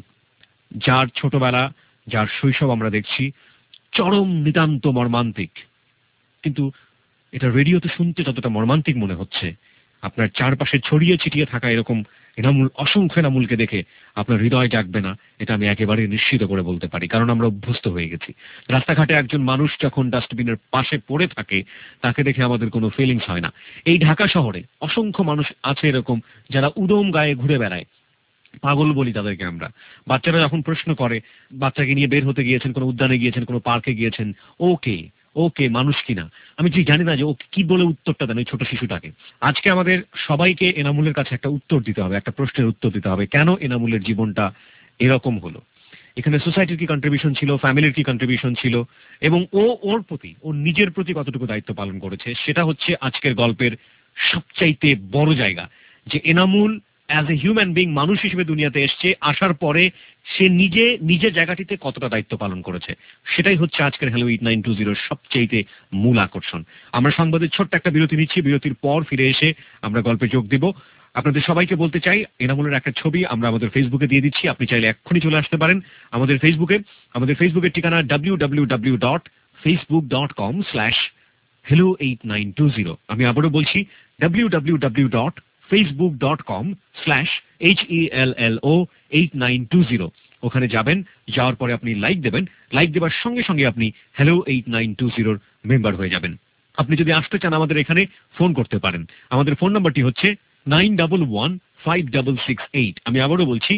যার ছোটবেলা, যার শৈশব আমরা দেখছি চরম নিতান্ত মর্মান্তিক। কিন্তু এটা রেডিওতে শুনতে যতটা মর্মান্তিক মনে হচ্ছে, আপনার চারপাশে ছড়িয়ে ছিটিয়ে থাকা এরকম এনামুল, অসংখ্য এনামুলকে দেখে আপনার হৃদয় জাগবে না, এটা আমি একেবারে নিশ্চিত করে বলতে পারি, কারণ আমরা অভ্যস্ত হয়ে গেছি। রাস্তাঘাটে একজন মানুষ যখন ডাস্টবিনের পাশে পড়ে থাকে, তাকে দেখে আমাদের কোনো ফিলিংস হয় না। এই ঢাকা শহরে অসংখ্য মানুষ আছে এরকম, যারা উদম গায়ে ঘুরে বেড়ায়, পাগল বলি তাদেরকে আমরা। বাচ্চারা যখন প্রশ্ন করে, বাচ্চাকে নিয়ে বের হতে গিয়েছেন, কোনো উদ্যানে গিয়েছেন, কোনো পার্কে গিয়েছেন, ওকে ওকে মানুষ কিনা, আমি ঠিক জানি না যে ও কি বলে উত্তরটা দেন ওই ছোট শিশুটাকে। আজকে আমাদের সবাইকে এনামুলের কাছে একটা উত্তর দিতে হবে, একটা প্রশ্নের উত্তর দিতে হবে, কেন এনামুলের জীবনটা এরকম হলো। এখানে সোসাইটির কি কন্ট্রিবিউশন ছিল, ফ্যামিলির কি কন্ট্রিবিউশন ছিল, এবং ও ওর প্রতি, ওর নিজের প্রতি কতটুকু দায়িত্ব পালন করেছে, সেটা হচ্ছে আজকের গল্পের সবচাইতে বড় জায়গা। যে Enamul as a human being, মানুষ হিসেবে দুনিয়াতে এসছে, আসার পরে সে নিজের জায়গাটিতে কতটা দায়িত্ব পালন করেছে, সেটাই হচ্ছে আজকের হ্যালো 8920 সবচাইতে মূল আকর্ষণ। আমরা সংবাদের ছোট্ট একটা বিরতি নিচ্ছি, বিরতির পর ফিরে এসে আমরা গল্পে যোগ দেব। আপনাদের সবাইকে বলতে চাই, এনামুলের একটা ছবি আমরা আমাদের ফেসবুকে দিয়ে দিচ্ছি, আপনি চাইলে এক্ষুনি চলে আসতে পারেন আমাদের ফেসবুকে। আমাদের ফেসবুকের ঠিকানা www.facebook.com/hello8920। আমি আবারও বলছি www.facebook.com/hello8920। ওখানে যাবেন, যাওয়ার পরে আপনি লাইক দেবেন, লাইক দেওয়ার সঙ্গে সঙ্গে আপনি হ্যালো 8920 মেম্বার হয়ে যাবেন। আপনি যদি আসতে চান আমাদের এখানে ফোন করতে পারেন। আমাদের ফোন নাম্বারটি হচ্ছে 91156668। আমি আবারও বলছি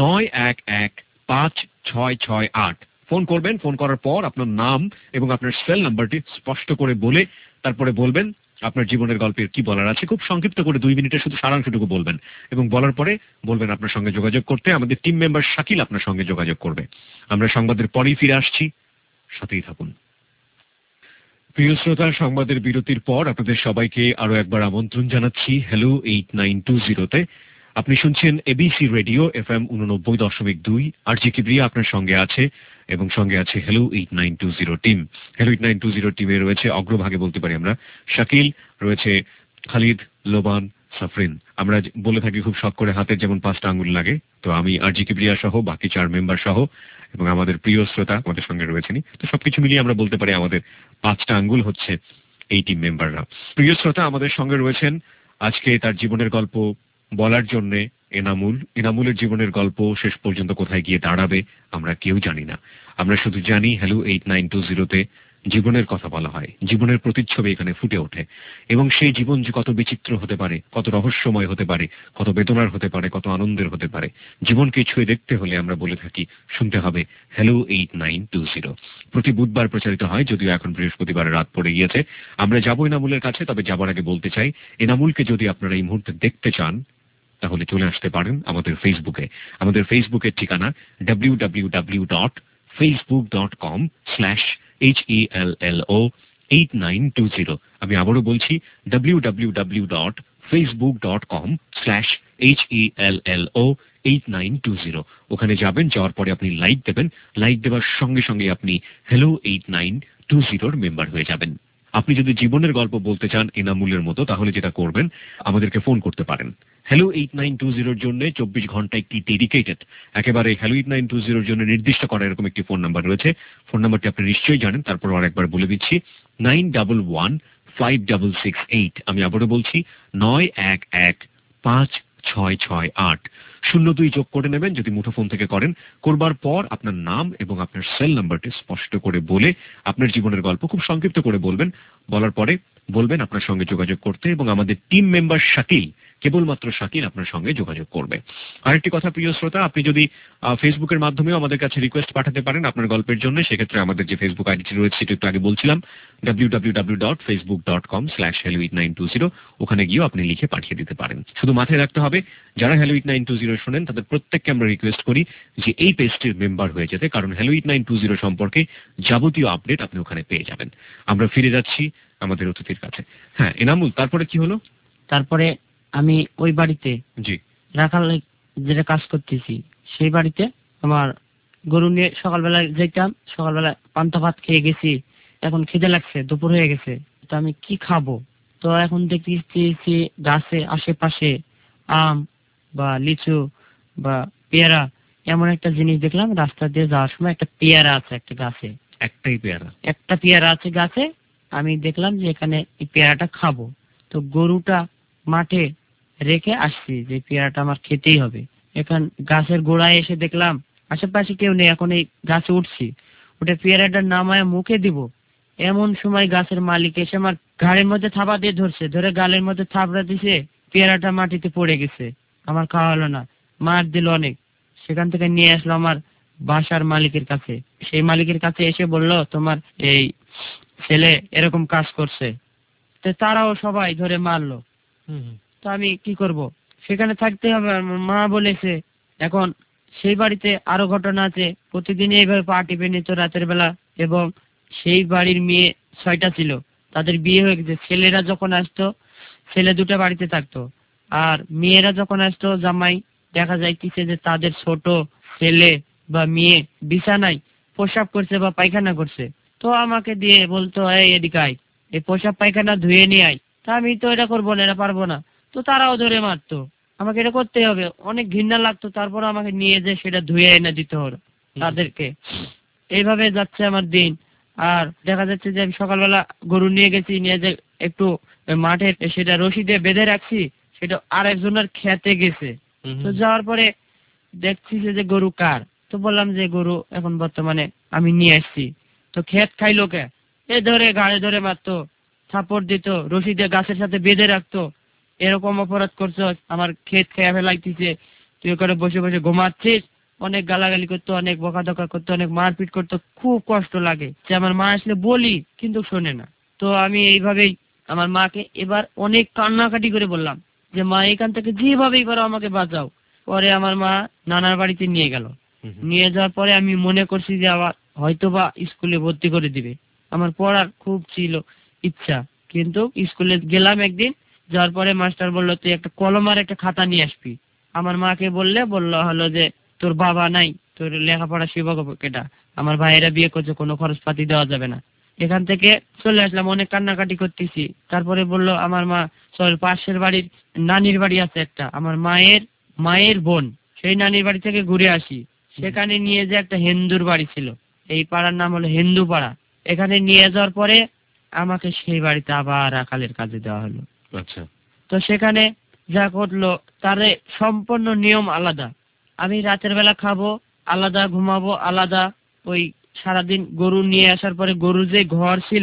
91156668। ফোন করবেন, ফোন করার পর আপনার নাম এবং আপনার সেল নাম্বারটি স্পষ্ট করে বলে তারপরে বলবেন আপনার জীবনের গল্পের কি বলার আছে। খুব সংক্ষিপ্ত করে 2 মিনিটের শুধু সারাংশটুকু বলবেন এবং বলার পরে বলবেন আপনার সঙ্গে যোগাযোগ করতে। আমাদের টিম মেম্বার শাকিল আপনার সঙ্গে যোগাযোগ করবে। আমরা সংবাদের পরেই ফিরে আসছি, সাথেই থাকুন। প্রিয় শ্রোতা, সংবাদের বিরতির পর আপনাদের সবাইকে আরো একবার আমন্ত্রণ জানাচ্ছি হ্যালো 8920-তে। আপনি শুনছেন ABC radio FM 89.2। RJ Kibria আপনার সঙ্গে আছে এবং সঙ্গে আছে হ্যালো 8920 টিম। হ্যালো 8920 টিমে রয়েছে অগ্রভাগে বলতে পারি আমরা শাকিল, রয়েছে খালিদ, লোবান, সাফরিন। আমরা বলে থাকি খুব শখ করে হাতের যেমন 5টা আঙ্গুল লাগে, তো আমি আরজি কিবরিয়া সহ বাকি 4 মেম্বার সহ এবং আমাদের প্রিয় শ্রোতা আমাদের সঙ্গে রয়েছেন। তো সবকিছু মিলিয়ে আমরা বলতে পারি আমাদের 5টা আঙ্গুল হচ্ছে এই টিম মেম্বাররা। প্রিয় শ্রোতা, আমাদের সঙ্গে রয়েছেন আজকে তার জীবনের গল্প বলার জন্য এনামুল। এনামুলের জীবনের গল্প শেষ পর্যন্ত কোথায় গিয়ে দাঁড়াবে আমরা কেউ জানি না। আমরা শুধু জানি হ্যালো 8920-তে জীবনের কথা বলা হয়, জীবনের প্রতিচ্ছবি এখানে ফুটে ওঠে এবং সেই জীবন যে কত বিচিত্র হতে পারে, কত রহস্যময় হতে পারে, কত বেদনার হতে পারে, কত আনন্দের হতে পারে। জীবনকে ছুঁয়ে দেখতে হলে আমরা বলে থাকি শুনতে হবে হ্যালো 8920। প্রতি বুধবার প্রচারিত হয়, যদিও এখন বৃহস্পতিবার রাত পড়ে গিয়েছে। আমরা যাবো এনামুলের কাছে, তবে যাবার আগে বলতে চাই এনামুলকে যদি আপনারা এই মুহূর্তে দেখতে চান তাহলে চলে আসতে পারেন আমাদের ফেসবুকে। আমাদের ফেসবুকের ঠিকানা www.facebook.com/HELLO8920। আমি আবারও বলছি www.facebook.com/HELLO8920। ওখানে যাবেন, যাওয়ার পরে আপনি লাইক দেবেন, লাইক দেওয়ার সঙ্গে সঙ্গে আপনি হ্যালো 8920 মেম্বার হয়ে যাবেন। আপনি যদি জীবনের গল্প বলতে চান এনামুলের মতো, তাহলে যেটা করবেন আমাদেরকে ফোন করতে পারেন। হ্যালো 8920 জন্য 24 ঘন্টা একটি ডেডিকেটেড, একেবারে হ্যালো 8920 জন্য নির্দিষ্ট করা এরকম একটি ফোন নাম্বার রয়েছে। ফোন নাম্বারটি আপনি নিশ্চয়ই জানেন, তারপর আরেকবার বলে দিচ্ছি 91156668। আমি আবারও বলছি 9115 02 যোগ করে নেবেন যদি মুঠোফোন থেকে করেন। করবার পর আপনার নাম এবং আপনার সেল নাম্বারটি স্পষ্ট করে বলে আপনার জীবনের গল্প খুব সংক্ষিপ্ত করে বলবেন। বলার পরে বলবেন আপনার সঙ্গে যোগাযোগ করতে এবং আমাদের টিম মেম্বার শাকিল, কেবলমাত্র শাকিল আপনার সঙ্গে যোগাযোগ করবে। আরেকটি কথা প্রিয় শ্রোতা, আপনি যদি ফেসবুকের মাধ্যমেও আমাদের কাছে রিকোয়েস্ট পাঠাতে পারেন আপনার গল্পের জন্য। সেক্ষেত্রে আমাদের যে ফেসবুক আইডি রয়েছে সেটা একটু আগে বলছিলাম, www.facebook.com/hello8920, ওখানে গিয়েও আপনি লিখে পাঠিয়ে দিতে পারেন। শুধু মাথায় রাখতে হবে, যারা হ্যালো 8920 শোনেন তাদের প্রত্যেককে আমরা রিকোয়েস্ট করি যে এই পেজটির মেম্বার হয়ে যেতে, কারণ হ্যালো 8920 সম্পর্কে যাবতীয় আপডেট আপনি ওখানে পেয়ে যাবেন। আমরা ফিরে যাচ্ছি আমাদের অতিথির কাছে। হ্যাঁ এনামুল, তারপরে কি হলো? তারপরে আমি ওই বাড়িতে জি রাখাল যেটা কাজ করতেছি সেই বাড়িতে আমার গরু নিয়ে সকালবেলা যেতাম, সকালবেলা পান্তা ভাত খেয়ে গেছি, এখন খিদে লাগছে, দুপুর হয়ে গেছে, তো আমি কি খাবো? তো এখন দেখতেছি গাছে আশেপাশে আম বা লিচু বা পেয়ারা এমন একটা জিনিস দেখলাম। রাস্তা দিয়ে যাওয়ার সময় একটা পেয়ারা আছে একটা গাছে, একটা পেয়ারা আছে গাছে। আমি দেখলাম যে এখানে এই পেয়ারাটা খাবো, তো গরুটা মাঠে রেখে আসছি যে পেয়ারাটা আমার খেতেই হবে। এখন গাছের গোড়ায় এসে দেখলাম আশেপাশে কেউ নেই, এখন এই গাছে উঠছি, উঠে পেয়ারাটার নামায় মুখে দিব, এমন সময় গাছের মালিক এসে আমার ঘাড়ের মধ্যে থাবা দিয়ে ধরছে, ধরে গালের মধ্যে থাবড়া দিছে, পেয়ারাটা মাটিতে পড়ে গেছে। আমার খাওয়া হলো না, মার দিল অনেক। সেখান থেকে নিয়ে আসলো আমার বাসার মালিকের কাছে। সেই মালিকের কাছে এসে বলল তোমার এই ছেলে এরকম কাজ করছে। তো তারাও সবাই ধরে মারলো। তো আমি কি করব? সেখানে থাকতে হবে। আমার মা বলেছে এখন সেই বাড়িতে আরো ঘটনা আছে, প্রতিদিন এইভাবে পা টিপে নিত রাতের বেলা, এবং সেই বাড়ির মেয়ে 6টা ছিল, তাদের বিয়ে হয়ে গেছে। ছেলেরা যখন আসতো, ছেলে 2টা বাড়িতে থাকতো, আর মেয়েরা যখন আসতো জামাই, দেখা যাইতেছে যে তাদের ছোট ছেলে বা মেয়ে বিছানায় প্রসাব করছে বা পায়খানা করছে। তো আমাকে দিয়ে বলতো এই এদিকে আয়, এই প্রসাব পায়খানা ধুয়ে নিয়ে আয়। তা আমি তো এটা করবো না, এটা পারবো না। তো তারাও ধরে মারতো, আমাকে এটা করতে হবে। অনেক ঘৃণা লাগতো, তারপর আমাকে নিয়ে যে সেটা ধুয়ে এনে দিতে হলো তাদেরকে। এইভাবে যাচ্ছে আমার দিন। আর দেখা যাচ্ছে যে আমি সকালবেলা গরু নিয়ে গেছি, নিয়ে যে একটু মাঠে সেটা রশি দিয়ে বেঁধে রাখছি, সেটা আরেকজনের খেতে গেছে। তো যাওয়ার পরে দেখছি যে গরু কার, তো বললাম যে গরু এখন বর্তমানে আমি নিয়ে আসছি। তো খেত খাইলো কে? এ ধরে গাড়ি ধরে মারতো, থাপড় দিত, রশি দিয়ে গাছের সাথে বেঁধে রাখতো। এরকম অপরাধ করছো, আমার ক্ষেত খেয়ে ফেলাইতেছে, তুই করে বসে বসে ঘুমাচ্ছিস। অনেক গালাগালি করতো, অনেক বকাধকা করতো, অনেক মারপিট করতো। খুব কষ্ট লাগে যে আমার মা আসলে বলি কিন্তু শোনে না। তো আমি এইভাবেই আমার মাকে এবার অনেক কান্নাকাটি করে বললাম যে মা এখান থেকে যেভাবেই পারো আমাকে বাঁচাও। পরে আমার মা নানার বাড়িতে নিয়ে গেল। নিয়ে যাওয়ার পরে আমি মনে করছি যে আবার হয়তোবা স্কুলে ভর্তি করে দিবে। আমার পড়ার খুব ছিল ইচ্ছা, কিন্তু স্কুলে গেলাম একদিন, যাওয়ার পরে মাস্টার বলল তুই একটা কলম আর একটা খাতা নিয়ে আসবি। আমার মাকে বলল হলো যে তোর বাবা নাই, তোর লেখাপড়া শিখাবো কেটা, আমার ভাইয়েরা বিয়ে করছে, কোনো খরচপাতি দেওয়া যাবে না। এখান থেকে চলে আসলাম, অনেক কান্নাকাটি করতেছি। তারপরে বলল আমার মা চল পাশের বাড়ির নানির বাড়ি আছে একটা, আমার মায়ের বোন, সেই নানির বাড়ি থেকে ঘুরে আসি। সেখানে নিয়ে যে একটা হিন্দুর বাড়ি ছিল, এই পাড়ার নাম হলো হিন্দু পাড়া। এখানে নিয়ে যাওয়ার পরে আমাকে সেই বাড়িতে আবার রাখালের কাজে দেওয়া হলো। আচ্ছা। তো সেখানে যা করলো তারে সম্পূর্ণ নিয়ম আলাদা। আমি রাতের বেলা খাবো আলাদা, ঘুমাবো আলাদা। ওই সারাদিন গরু নিয়ে আসার পরে গরুর যে ঘর ছিল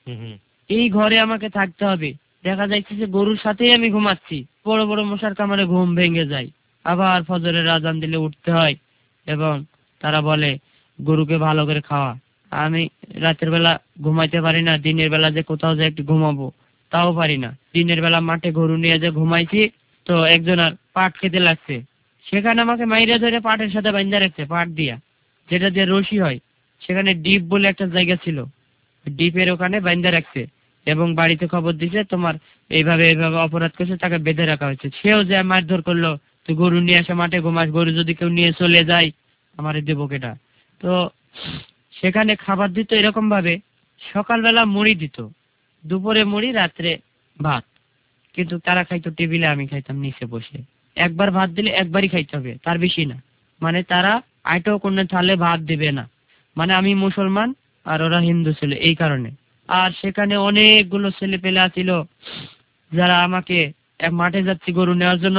এই ঘরে আমাকে থাকতে হবে। দেখা যাচ্ছে যে গরুর সাথেই আমি ঘুমাচ্ছি, বড় বড় মশার কামড়ে ঘুম ভেঙে যায়। আবার ফজরের আজান দিলে উঠতে হয়, এবং তারা বলে গরুকে ভালো করে খাওয়া। আমি রাতের বেলা ঘুমাইতে পারি না, দিনের বেলা যে কোথাও যে একটু ঘুমাবো তাও পারি না। দিনের বেলা মাঠে গরু নিয়ে যে ঘুমাইছি, তো একজন আর পাট খেতে লাগছে, সেখানে আমাকে মাইরে ধরে পাটের সাথে বাঁধা রাখছে, পাট দিয়া, যেটা দিয়ে রশি হয়। সেখানে ডিপ বলে একটা জায়গা ছিল, ডিপের ওখানে বাঁধা রাখছে, এবং বাড়িতে খবর দিছে তোমার এইভাবে অপরাধ করছে, তাকে বেঁধে রাখা হয়েছে। সেও যে মারধর করলো, তুই গরু নিয়ে আসে মাঠে ঘুমাস, গরু যদি কেউ নিয়ে চলে যায় আমারে দেবো কেটা। তো সেখানে খাবার দিত এরকম ভাবে, সকালবেলা মুড়ি দিত, দুপুরে মুড়ি, রাত্রে ভাত। কিন্তু তারা খাইতো টেবিলে, আমি খাইতাম নিচে বসে। একবার ভাত দিলে একবারই খাইতে হবে, তার বেশি না। মানে তারা আইটাও কোনো থালে ভাত দিবে না। মানে আমি মুসলমান আর ওরা হিন্দু ছিল, এই কারণে। আর সেখানে অনেকগুলো ছেলে পেলে ছিল যারা আমাকে এক মাঠে যাচ্ছি গরু নেওয়ার জন্য,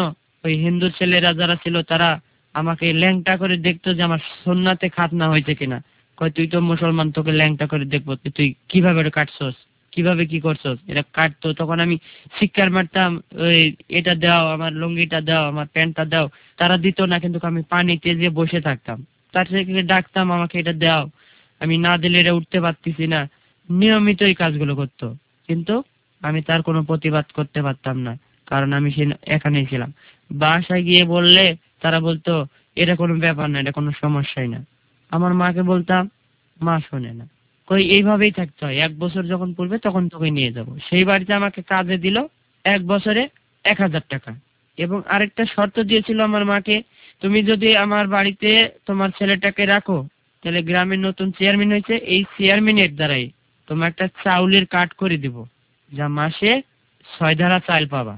ওই হিন্দু ছেলেরা যারা ছিল তারা আমাকে ল্যাংটা করে দেখতো যে আমার সুন্নাতে খাতনা হয়েছে কিনা। কয় তুই তো মুসলমান, তোকে ল্যাংটা করে দেখবো, তুই কিভাবে এটা কাটছস, কিভাবে কি করছস। এটা কাটতো, তখন আমি শিক্ষার মারতাম, ওই এটা দাও, আমার লুঙ্গিটা দাও, আমার প্যান্টটা দাও। তারা দিত না, কিন্তু আমি পানিতে যে বসে থাকতাম, তার থেকে ডাকতাম আমাকে এটা দাও, আমি না দিলে এটা উঠতে পারতেছি না। নিয়মিত এই কাজগুলো করতো, কিন্তু আমি তার কোনো প্রতিবাদ করতে পারতাম না, কারণ আমি এখানেই ছিলাম। বাসায় গিয়ে বললে তারা বলতো এটা কোনো ব্যাপার না, এটা কোনো সমস্যাই না। আমার মাকে বলতাম, মা শোনে না, কই এইভাবেই থাকতে হয়, 1 বছর যখন পড়বে তখন তোকে নিয়ে যাব। সেই বাড়িতে আমাকে কাজে দিল 1 বছরে 1000 টাকা, এবং আরেকটা শর্ত দিয়েছিল আমার মাকে, তুমি যদি আমার বাড়িতে তোমার ছেলেটাকে রাখো, তাহলে গ্রামের নতুন চেয়ারম্যান হয়েছে, এই চেয়ারম্যানের দ্বারাই তোমার একটা চাউলের কার্ড করে দিব, যা মাসে 6 ধারা চাল পাবা।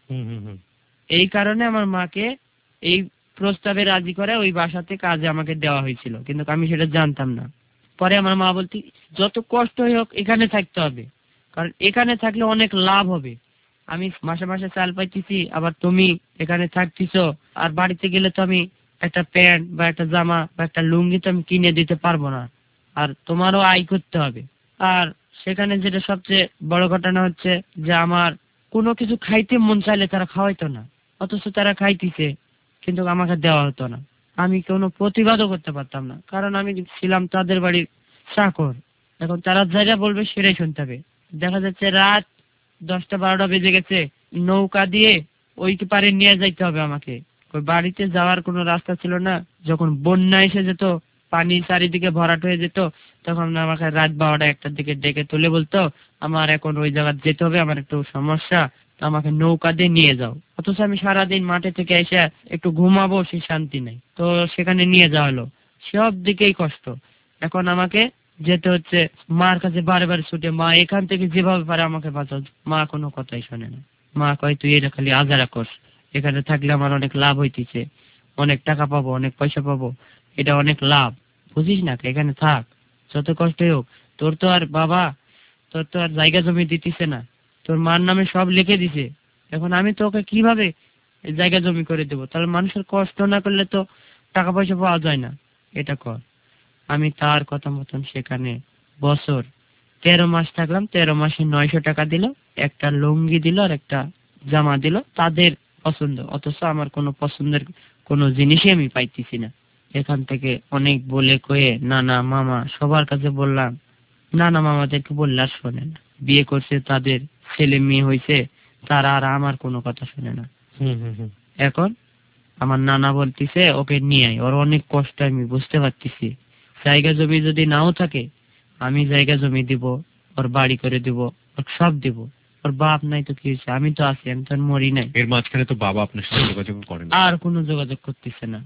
এই কারণে আমার মাকে এই প্রস্তাবে রাজি করে ওই বাসাতে কাজে আমাকে দেওয়া হয়েছিল, কিন্তু আমি সেটা জানতাম না। পরে আমার মা বলতি, যত কষ্টই হোক এখানে থাকতে হবে, কারণ এখানে থাকলে অনেক লাভ হবে। আমি মাসে মাসে চাল পাইতেছি, আবার তুমি এখানে থাকতেছো, আর বাড়িতে গেলে তো আমি একটা প্যান্ট বা একটা জামা বা একটা লুঙ্গি তো আমি কিনে দিতে পারবো না, আর তোমারও আয় করতে হবে। আর সেখানে যেটা সবচেয়ে বড় ঘটনা হচ্ছে যে আমার কোনো কিছু খাইতে মন চাইলে তারা খাওয়াইতো না, অথচ তারা খাইতেছে, কিন্তু আমাকে দেওয়া হতো না। আমি কোনো প্রতিবাদও করতে পারতাম না, কারণ আমি ছিলাম তাদের বাড়ির চাকর। এখন তারা যারা বলবে সেটাই শুনতে হবে। দেখা যাচ্ছে রাত 10টা-12টা বেজে গেছে, নৌকা দিয়ে ওই পারে নিয়ে যাইতে হবে আমাকে। ওই বাড়িতে যাওয়ার কোনো রাস্তা ছিল না। যখন বন্যা এসে যেত, পানি চারিদিকে ভরাট হয়ে যেত, তখন আমাকে রাত 12টা-1টার দিকে ডেকে তুলে বলতো, আমার এখন ওই জায়গায় যেতে হবে, আমার একটু সমস্যা, তো আমাকে নৌকা দিয়ে নিয়ে যাও। অথচ আমি সারাদিন মাঠে থেকে এসে একটু ঘুমাবো, সেই শান্তি নাই। তো সেখানে নিয়ে যাওয়া হলো, সব দিকেই কষ্ট। এখন আমাকে যেতে হচ্ছে মার কাছে বারে বারে ছুটে, মা এখান থেকে যেভাবে পারে আমাকে বাঁচাও। মা কোনো কথাই শোনে না। মা কয়, তুই এটা খালি আজারা কর, এখানে থাকলে আমার অনেক লাভ হইতেছে, অনেক টাকা পাবো, অনেক পয়সা পাবো, এটা অনেক লাভ, বুঝিস না, এখানে থাক, যত কষ্টই হোক। তোর তো আর বাবা, তোর তো আর জায়গা জমি দিতেছে না, তোর মার নামে সব লিখে দিছে, এখন আমি তোকে কিভাবে জায়গা জমি করে দেবো? তাহলে মানুষের কষ্ট না করলে তো টাকা পয়সা পাওয়া যায় না, এটা কর। আমি তার কথা মতন সেখানে বছর 13 মাস থাকলাম। 13 মাসে 900 টাকা দিল, একটা লুঙ্গি দিল আর একটা জামা দিল, তাদের পছন্দ। অথচ আমার কোনো পছন্দের কোনো জিনিসই আমি পাইতেছি না। এখান থেকে অনেক বলে কয়ে নানা মামা সবার কাছে বললাম, নানা মামাদেরকে বললে আর শোনে না। বিয়ে করছে, তাদের ছেলে মেয়ে হয়েছে, তারা আর আমার কোনো কথা শোনে না। এখন আমার নানা বলতিছে ওকে নিয়ে আয়, ওর অনেক কষ্ট আমি বুঝতে পারতেছি। জায়গা জমি যদি নাও থাকে, আমি জায়গা জমি দিব, ওর বাড়ি করে দিব, ওর সব দিব। ওর বাপ নাই তো কি হয়েছে, আমি তো আছি, আমি তো আর মরি নাই। এর মাঝখানে তো বাবা আপনার সাথে যোগাযোগ করেন আর কোনো যোগাযোগ করতেছে না।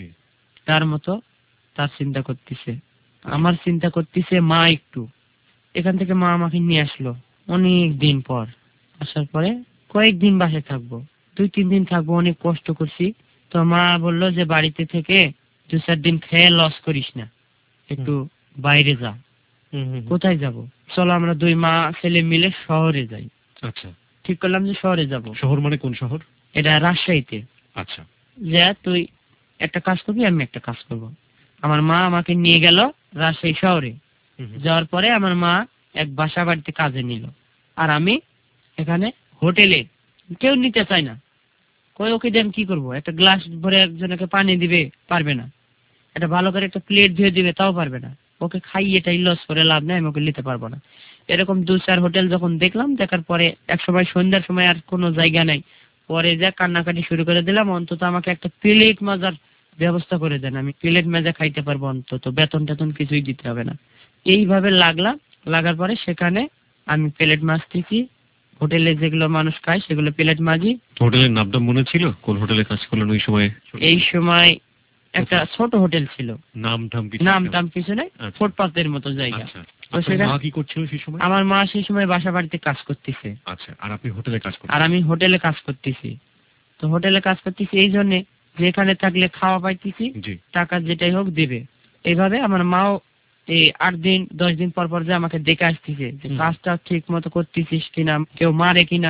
তার মতো তার চিন্তা করতেছে, আমার চিন্তা করতেছে মা একটু। এখান থেকে মা আমাকে নিয়ে আসলো অনেক দিন পর। আসার পরে কয়েকদিন বাসায় থাকবো, 2-3 দিন থাকবো, অনেক কষ্ট করছি। তো মা বললো যে বাড়িতে থেকে 2-4 দিন খেয়ে লস করিস না, একটু বাইরে যা। কোথায় যাব? চলো আমরা 2 মা ছেলে মিলে শহরে যাই। আচ্ছা, ঠিক করলাম যে শহরে যাব। শহর মানে কোন শহর? এটা রাজশাহীতে। আচ্ছা, যা তুই একটা কাজ করবি, আমি একটা কাজ করব। আমার মা আমাকে নিয়ে গেল রাজশাহী শহরে। যাওয়ার পরে আমার মা এক বাসা বাড়িতে কাজে নিল, আর আমি এখানে হোটেলে। কেউ নিতে চায় না, কই ওকে দিয়ে আমি কি করবো? একটা গ্লাস ভরে একজনকে পানি দিবে, পারবে না। একটা ভালো করে একটা প্লেট ধুয়ে দিবে, তাও পারবে না। ওকে খাইয়ে এটাই লস করে লাভ নেই, আমি ওকে নিতে পারবো না। এরকম 2-4 হোটেল যখন দেখলাম, দেখার পরে এক সময় সন্ধ্যার সময় আর কোনো জায়গা নাই, পরে যা কান্নাকাটি শুরু করে দিলাম, অন্তত আমাকে একটা প্লেট মাজার ব্যবস্থা করে দেন, আমি প্লেট মাজা খাইতে পারবো, অন্তত বেতন টেতন কিছুই দিতে হবে না। এইভাবে লাগার পরে সেখানে আমি প্লেট মাজতেছি, হোটেলে যেগুলো মানুষ খায় সেগুলো প্লেট মাজি। হোটেলের নামটা মনে ছিল? কোন হোটেলে কাজ করলেন ওই সময়? এই সময় একটা ছোট হোটেল ছিল, নাম টাম কিছু নাই, ফুটপাতের মতো জায়গা। মা কি করছিল সেই সময়? আমার মা সেই সময় বাসা বাড়িতে কাজ করতেছে। আচ্ছা, আর আপনি হোটেলে কাজ করতেন? আর আমি হোটেলে কাজ করতেছি। তো হোটেলে কাজ করতেছি এই জন্য যে এখানে থাকলে খাওয়া পাইতেছি, টাকা যেটাই হোক দিবে। এইভাবে আমার মাও এই 8 দিন 10 দিন পর পর যে আমাকে দেখে আসতেছে যে কাজটা ঠিক মতো করতেছিস কিনা, কেউ মারে কিনা,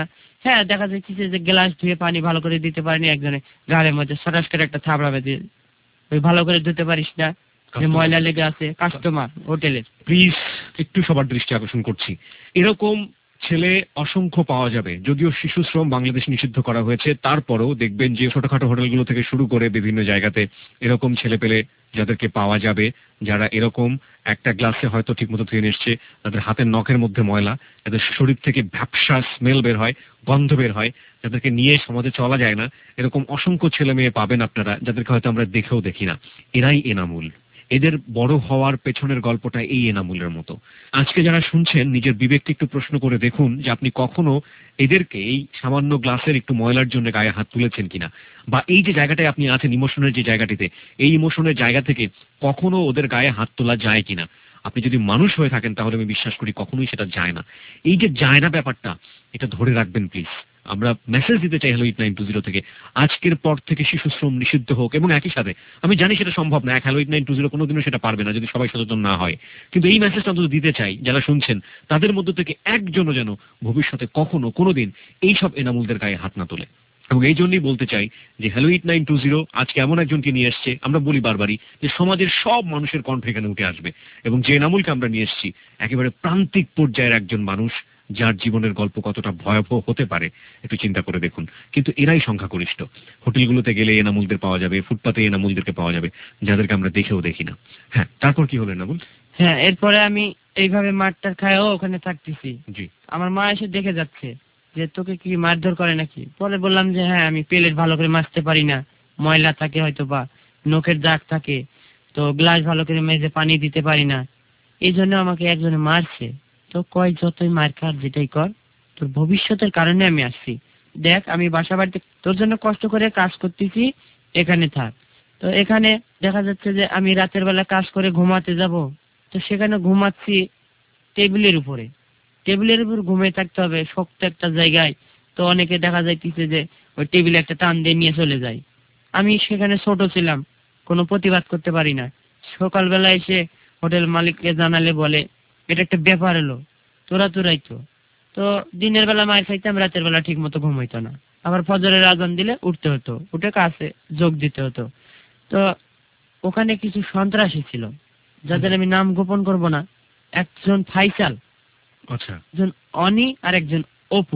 হ্যাঁ, দেখা যাচ্ছে যে গ্লাস ধুয়ে পানি ভালো করে দিতে পারেনি, একজনে গাড়ির মধ্যে সরাস করে একটা থাবড়া বেঁধে, ওই ভালো করে ধুতে পারিস না, যে ময়লা লেগে আছে, কাস্টমার হোটেলের। প্লিজ একটু সবার দৃষ্টি আকর্ষণ করছি, এরকম ছেলে অসংখ্য পাওয়া যাবে। যদিও শিশু শ্রম বাংলাদেশ নিষিদ্ধ করা হয়েছে, তারপরেও দেখবেন যে ছোটখাটো হোটেলগুলো থেকে শুরু করে বিভিন্ন জায়গাতে এরকম ছেলে পেলে যাদেরকে পাওয়া যাবে, যারা এরকম একটা গ্লাসে হয়তো ঠিকমতো ধুয়ে এসছে, তাদের হাতের নখের মধ্যে ময়লা, তাদের শরীর থেকে ভ্যাপসা স্মেল বের হয়, গন্ধ বের হয়, যাদেরকে নিয়ে সমাজে চলা যায় না, এরকম অসংখ্য ছেলে মেয়ে পাবেন আপনারা, যাদেরকে হয়তো আমরা দেখেও দেখি না। এরাই এনামুল। এদের বড় হওয়ার পেছনের গল্পটা এই এনামুলের মতো। আজকে যারা শুনছেন, নিজের বিবেককে একটু প্রশ্ন করে দেখুন যে আপনি কখনো এদেরকে এই সামান্য গ্লাসের একটু ময়লার জন্য গায়ে হাত তুলেছেন কিনা, বা এই যে জায়গাটায় আপনি আছেন, ইমোশনের যে জায়গাটিতে, এই ইমোশনের জায়গা থেকে কখনো ওদের গায়ে হাত তোলা যায় কিনা। আপনি যদি মানুষ হয়ে থাকেন তাহলে আমি বিশ্বাস করি কখনোই সেটা যায় না। এই যে যায় না ব্যাপারটা, এটা ধরে রাখবেন প্লিজ। আমরা মেসেজ দিতে চাই হ্যালো 8920 থেকে, আজকের পর থেকে শিশু শ্রম নিষিদ্ধ হোক। এবং একই সাথে আমি জানি সেটা সম্ভব না, হ্যালো 8920 কোনোদিনও সেটা পারবে না যদি সবাই সচেতন না হয়, কিন্তু এই মেসেজটা অন্তত দিতে চাই যারা শুনছেন, তাদের মধ্য থেকে একজনও যেন ভবিষ্যতে কখনো কোনোদিন এইসব এনামুলদের গায়ে হাত না তোলে। এবং এই জন্যই বলতে চাই যে হ্যালো 8920 আজকে এমন একজনকে নিয়ে এসছে, আমরা বলি বারবারই যে সমাজের সব মানুষের কণ্ঠ এখানে উঠে আসবে। এবং যে এনামুলকে আমরা নিয়ে এসেছি, একেবারে প্রান্তিক পর্যায়ের একজন মানুষ, যার জীবনের গল্প কতটা ভয়াবহ হতে পারে একটু চিন্তা করে দেখুন। কিন্তু এরাই সংখ্যাগরিষ্ঠ। হোটেলগুলোতে গেলে এনামুলদের পাওয়া যাবে, ফুটপাতে এনামুলদেরকে পাওয়া যাবে, যাদেরকে আমরা দেখেও দেখি না। হ্যাঁ, তারপর কি হলো এনামুল? হ্যাঁ, এরপরে আমি এইভাবে মারটার খায়ও ওখানে থাকতেছি। জি। আমার মা এসে দেখে যাচ্ছে যে তোকে কি মারধর করে নাকি। পরে বললাম যে হ্যাঁ, আমি প্লেট ভালো করে মাজতে পারি না, ময়লা থাকে হয়তো বা নখের দাগ থাকে, তো গ্লাস ভালো করে মেজে পানি দিতে পারি না, এই জন্য আমাকে একজনে মারছে। তো কয় যতই মার খার যেটাই কর, তোর ভবিষ্যতের কারণে আমি আসছি। দেখ, আমি বাসা বাড়িতে তোর জন্য কষ্ট করে কাজ করতেছি, এখানে থাক। তো এখানে দেখা যাচ্ছে যে আমি রাতের বেলা কাজ করে ঘুমাতে যাব, তো সেখানে ঘুমাচ্ছি টেবিলের উপরে। টেবিলের উপর ঘুমিয়ে থাকতে হবে শক্ত একটা জায়গায়। তো অনেকে দেখা যাইতেছে যে ওই টেবিলে একটা টান দিয়ে নিয়ে চলে যায়। আমি সেখানে ছোট ছিলাম, কোনো প্রতিবাদ করতে পারি না। সকালবেলা এসে হোটেল মালিককে জানালে বলে এটা একটা ব্যাপার এলো, তোরাই তো। তো দিনের বেলা মার খাইতাম, রাতের বেলা ঠিক মতো ঘুম হইতো না। আবার ফজরের আজান দিলে উঠতে হতো, উঠে কাছে যোগ দিতে হতো। তো ওখানে কিছু সন্ত্রাসী ছিল, যাদের আমি নাম গোপন করব না। একজন ফাইসাল, আচ্ছা, একজন অনি, আর একজন অপু।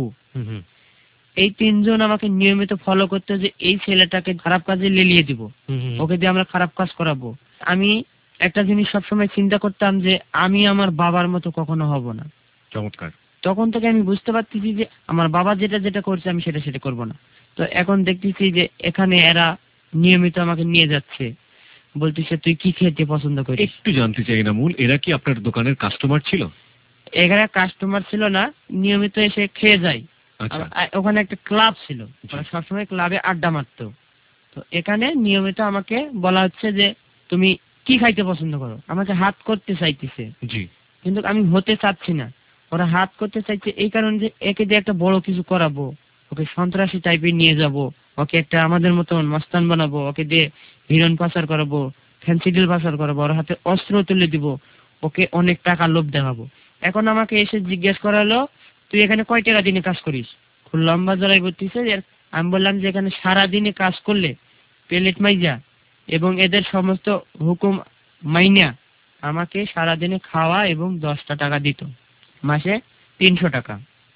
এই তিনজন আমাকে নিয়মিত ফলো করতে, যে এই ছেলেটাকে খারাপ কাজে লেলিয়ে দিব, ওকে দিয়ে আমরা খারাপ কাজ করাবো। আমি একটা জিনিস সবসময় চিন্তা করতাম যে আমি আমার বাবার মতো কখনো হব না। চমৎকার। তখন থেকে আমি বুঝতে পারতেছি যে আমার বাবা যেটা যেটা করছে আমি সেটা করব না। তো এখন দেখতেছি যে এখানে এরা নিয়মিত আমাকে নিয়ে যাচ্ছে, বলতেছে তুই কি খেতে পছন্দ করিস। একটু জানতে চাই এনামুল, এরা কি আপনার দোকানের কাস্টমার ছিল? এখানে কাস্টমার ছিল না, নিয়মিত এসে খেয়ে যায়। আচ্ছা। ওখানে একটা ক্লাব ছিল, ওরা সবসময় ক্লাবে আড্ডা মারতো। তো এখানে নিয়মিত আমাকে বলা হচ্ছে যে তুমি কি খাইতে পছন্দ করো। আমাকে হাত করতে চাইতেছে, জি, কিন্তু আমি হতে চাচ্ছি না। ওরা হাত করতে চাইছে এই কারণে যে একে দিয়ে একটা বড় কিছু করাবো, ওকে সন্ত্রাসী টাইপের নিয়ে যাব, ওকে একটা আমাদের মতন মস্তান বানাবো, ওকে দিয়ে হিরোইন পাচার করাবো, ফ্যান্সিডিল পাচার করাবো, ওর হাতে অস্ত্র তুলে দিব, ওকে অনেক টাকা লোভ দেখাবো। এখন আমাকে এসে জিজ্ঞেস করালো তুই এখানে কয় টাকা দিনে কাজ করিস। খুব লম্বা জড়াই বলতেছে। আমি বললাম যে এখানে সারা দিনে কাজ করলে প্লেট মাইজা এবং এদের সমস্ত হুকুম মাইনা আমাকে সারাদিনে খাওয়া এবং 10টা টাকা দিত, মাসে 300 টাকা।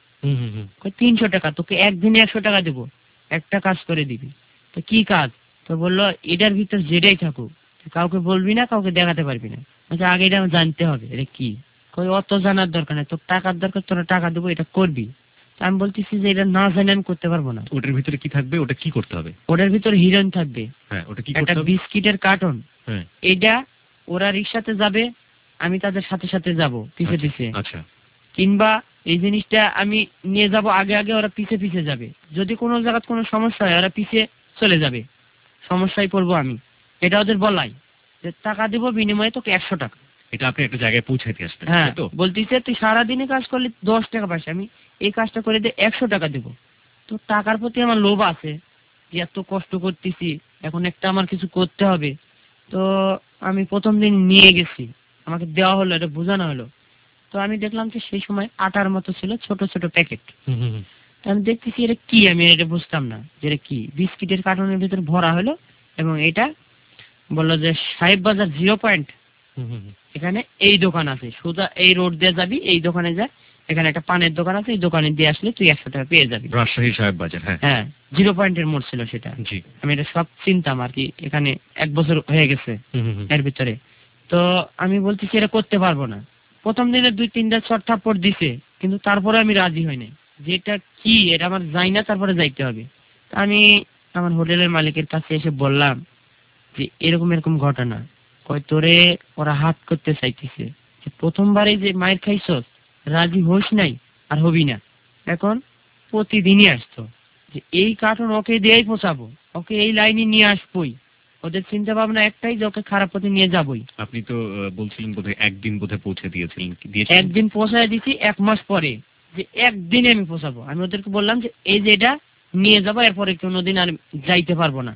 300 টাকা তোকে একদিনে 100 টাকা দেবো, একটা কাজ করে দিবি। তো কি কাজ? তো বললো এটার ভিতর যেটাই থাকুক কাউকে বলবি না, কাউকে দেখাতে পারবি না। আচ্ছা, আগে এটা জানতে হবে এটা কি। অত জানার দরকার নেই, তোর টাকার দরকার, তোরা টাকা দেবো, এটা করবি। আমি বলতেছি যে এটা না জানে আমি করতে পারবো না। ওটার ভিতরে কি থাকবে, ওটা কি করতে হবে? ওটার ভিতরে হিরোইন থাকবে। হ্যাঁ, ওটা কি করতে একটা হবে? বিস্কিটের কার্টন। হ্যাঁ, এটা ওরা রিক্সাতে যাবে, আমি তাদের সাথে সাথে যাব পিছে পিছে। আচ্ছা। কিংবা এই জিনিসটা আমি নিয়ে যাব আগে আগে, ওরা পিছে পিছে যাবে। যদি কোনো জায়গায় কোনো সমস্যা হয় ওরা পিছে চলে যাবে, সমস্যায় পড়বো আমি। এটা ওদের বলাই যে টাকা দিব বিনিময়ে তোকে 100 টাকা। এটা আপনি একটা জায়গায় পৌঁছাইতে আসবেন। হ্যাঁ, তাই তো? বলতেছে তুই সারাদিনে কাজ করলে 10 টাকা পাস, আমি এই কাজটা করে দিয়ে 100 টাকা দেব। তো টাকার প্রতি আমার লোভ আছে, যে এত কষ্ট করতেছি, এখন একটা আমার কিছু করতে হবে। তো আমি প্রথম দিন নিয়ে গেছি, আমাকে দেওয়া হলো, এটা বোঝানো হলো। তো আমি দেখলাম যে সেই সময় আটার মতো ছিল ছোট ছোট প্যাকেট। আমি দেখতেছি এটা কি, আমি এটা বুঝতাম না যে এটা কি। বিস্কিটের কার্টনের ভিতর ভরা হলো এবং এটা বললো যে সাহেব বাজার 0 পয়েন্ট, এখানে এই দোকান আছে, সোজা এই রোড দিয়ে যাবি, এই দোকানে যা, এখানে একটা পানের দোকান আছে, এই দোকানে দিয়ে আসলে তুই 100 টাকা পেয়ে যাবি। রাজশাহী সাহেব বাজার। হ্যাঁ 0 পয়েন্টের মোড় ছিল সেটা। আমি এটা সব চিনতাম আর কি, এখানে 1 বছর হয়ে গেছে এর ভিতরে। তো আমি বলতেছি এটা করতে পারবো না। প্রথম দিনে 2-3টা শর্ট থাপ্পড় দিছে, কিন্তু তারপরে আমি রাজি হই নাই, যেটা কি এটা আমার যাই না, তারপরে যাইতে হবে। আমি আমার হোটেলের মালিকের কাছে এসে বললাম যে এরকম এরকম ঘটনা। কয় তোরে ওরা হাত করতে চাইতেছে, যে প্রথমবারে যে মায়ের খাইছস, রাজি হোস নাই আর হবি না, এখন প্রতিদিনই আসতো, যে এই কার্টুন ওকে দিয়েই পোষাবো, ওকে এই লাইনে নিয়ে আসবোই। ওদের চিন্তা ভাবনা একটাই যে ওকে খারাপ পথে নিয়ে যাবই। আপনি তো বলছিলেন বোধহয় একদিন বোধহয় পৌঁছে দিয়েছিলেন। একদিন পৌঁছায় দিছি 1 মাস পরে, যে একদিনে আমি পৌঁছাবো। আমি ওদেরকে বললাম যে এই যে এটা নিয়ে যাবো, এরপরে কোনোদিন আর যাইতে পারবো না,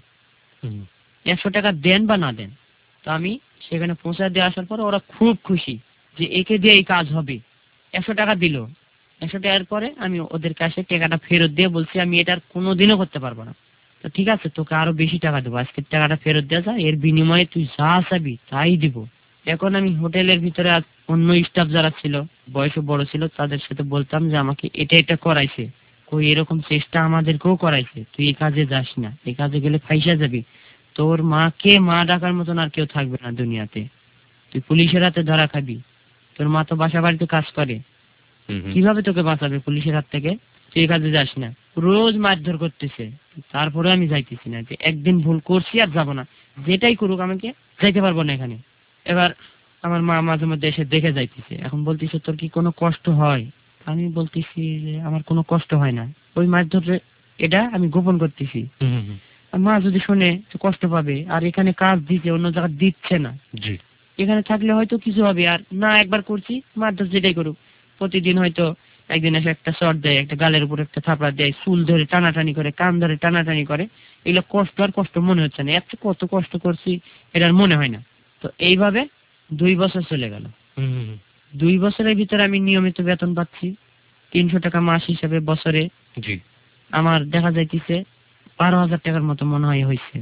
100 টাকা দেন বা না দেন। তো আমি সেখানে পৌঁছায় দিয়ে আসার পর ওরা খুব খুশি যে একে দিয়ে এই কাজ হবে। 100 টাকা দিল। 100 টাকার পরে আমি ওদের কাছে টাকাটা ফেরত দিয়ে বলছি আমি এটা আর কোনোদিনও করতে পারবো না। তো ঠিক আছে, তোকে আরো বেশি টাকা দেবো, আজকের টাকাটা ফেরত দেওয়া যায়, এর বিনিময়ে তুই যা চাবি তাই দিব। এখন আমি হোটেলের ভিতরে অন্য স্টাফ যারা ছিল, বয়সে বড় ছিল, তাদের সাথে বলতাম যে আমাকে এটা এটা করাইছে, কই এরকম চেষ্টা আমাদেরকেও করাইছে, তুই এই কাজে যাস না, এই কাজে গেলে ফাইসা যাবি, তোর মাকে মা ডাকার মতন আর কেউ থাকবে না দুনিয়াতে, তুই পুলিশের হাতে ধরা খাবি, তোর মা তো বাসা বাড়িতে কাজ করে, কিভাবে তোকে বাঁচাবে পুলিশের হাত থেকে, তুই এই কাজে যাস না। রোজ মারধর করতেছে, তারপরে আমি যাইতেছি না, যে একদিন ভুল করছি আর যাবো না, যেটাই করুক আমাকে যাইতে পারবো না এখানে। এবার আমার মা মাঝে মধ্যে এসে দেখে যাইতেছে, এখন বলতেছে তোর কি কোনো কষ্ট হয়? আমি বলতেছি যে আমার কোনো কষ্ট হয় না, ওই মারধর এটা আমি গোপন করতেছি। মা যদি শোনে তো কষ্ট পাবে, আর এখানে কাজ দিচ্ছে অন্য জায়গায় দিচ্ছে না, এখানে থাকলে হয়তো কিছু হবে, আর না একবার করছি মারধর যেটাই করুক, প্রতিদিন হয়তো একদিন এসে একটা শর্ট দেয়, একটা গালের উপর একটা থাপড়া দেয়, চুল ধরে টানাটানি করে, কান ধরে টানাটানি করে, এগুলো কষ্ট আর কষ্ট মনে হচ্ছে না, এত কত কষ্ট করছি এটা আর মনে হয় না। তো এইভাবে 2 বছর চলে গেল। 2 বছরের ভিতরে আমি নিয়মিত বেতন পাচ্ছি 300 টাকা মাস হিসাবে বছরে। আমার দেখা যাইতেছে 12,000 টাকার মতো মনে হয় হয়েছে।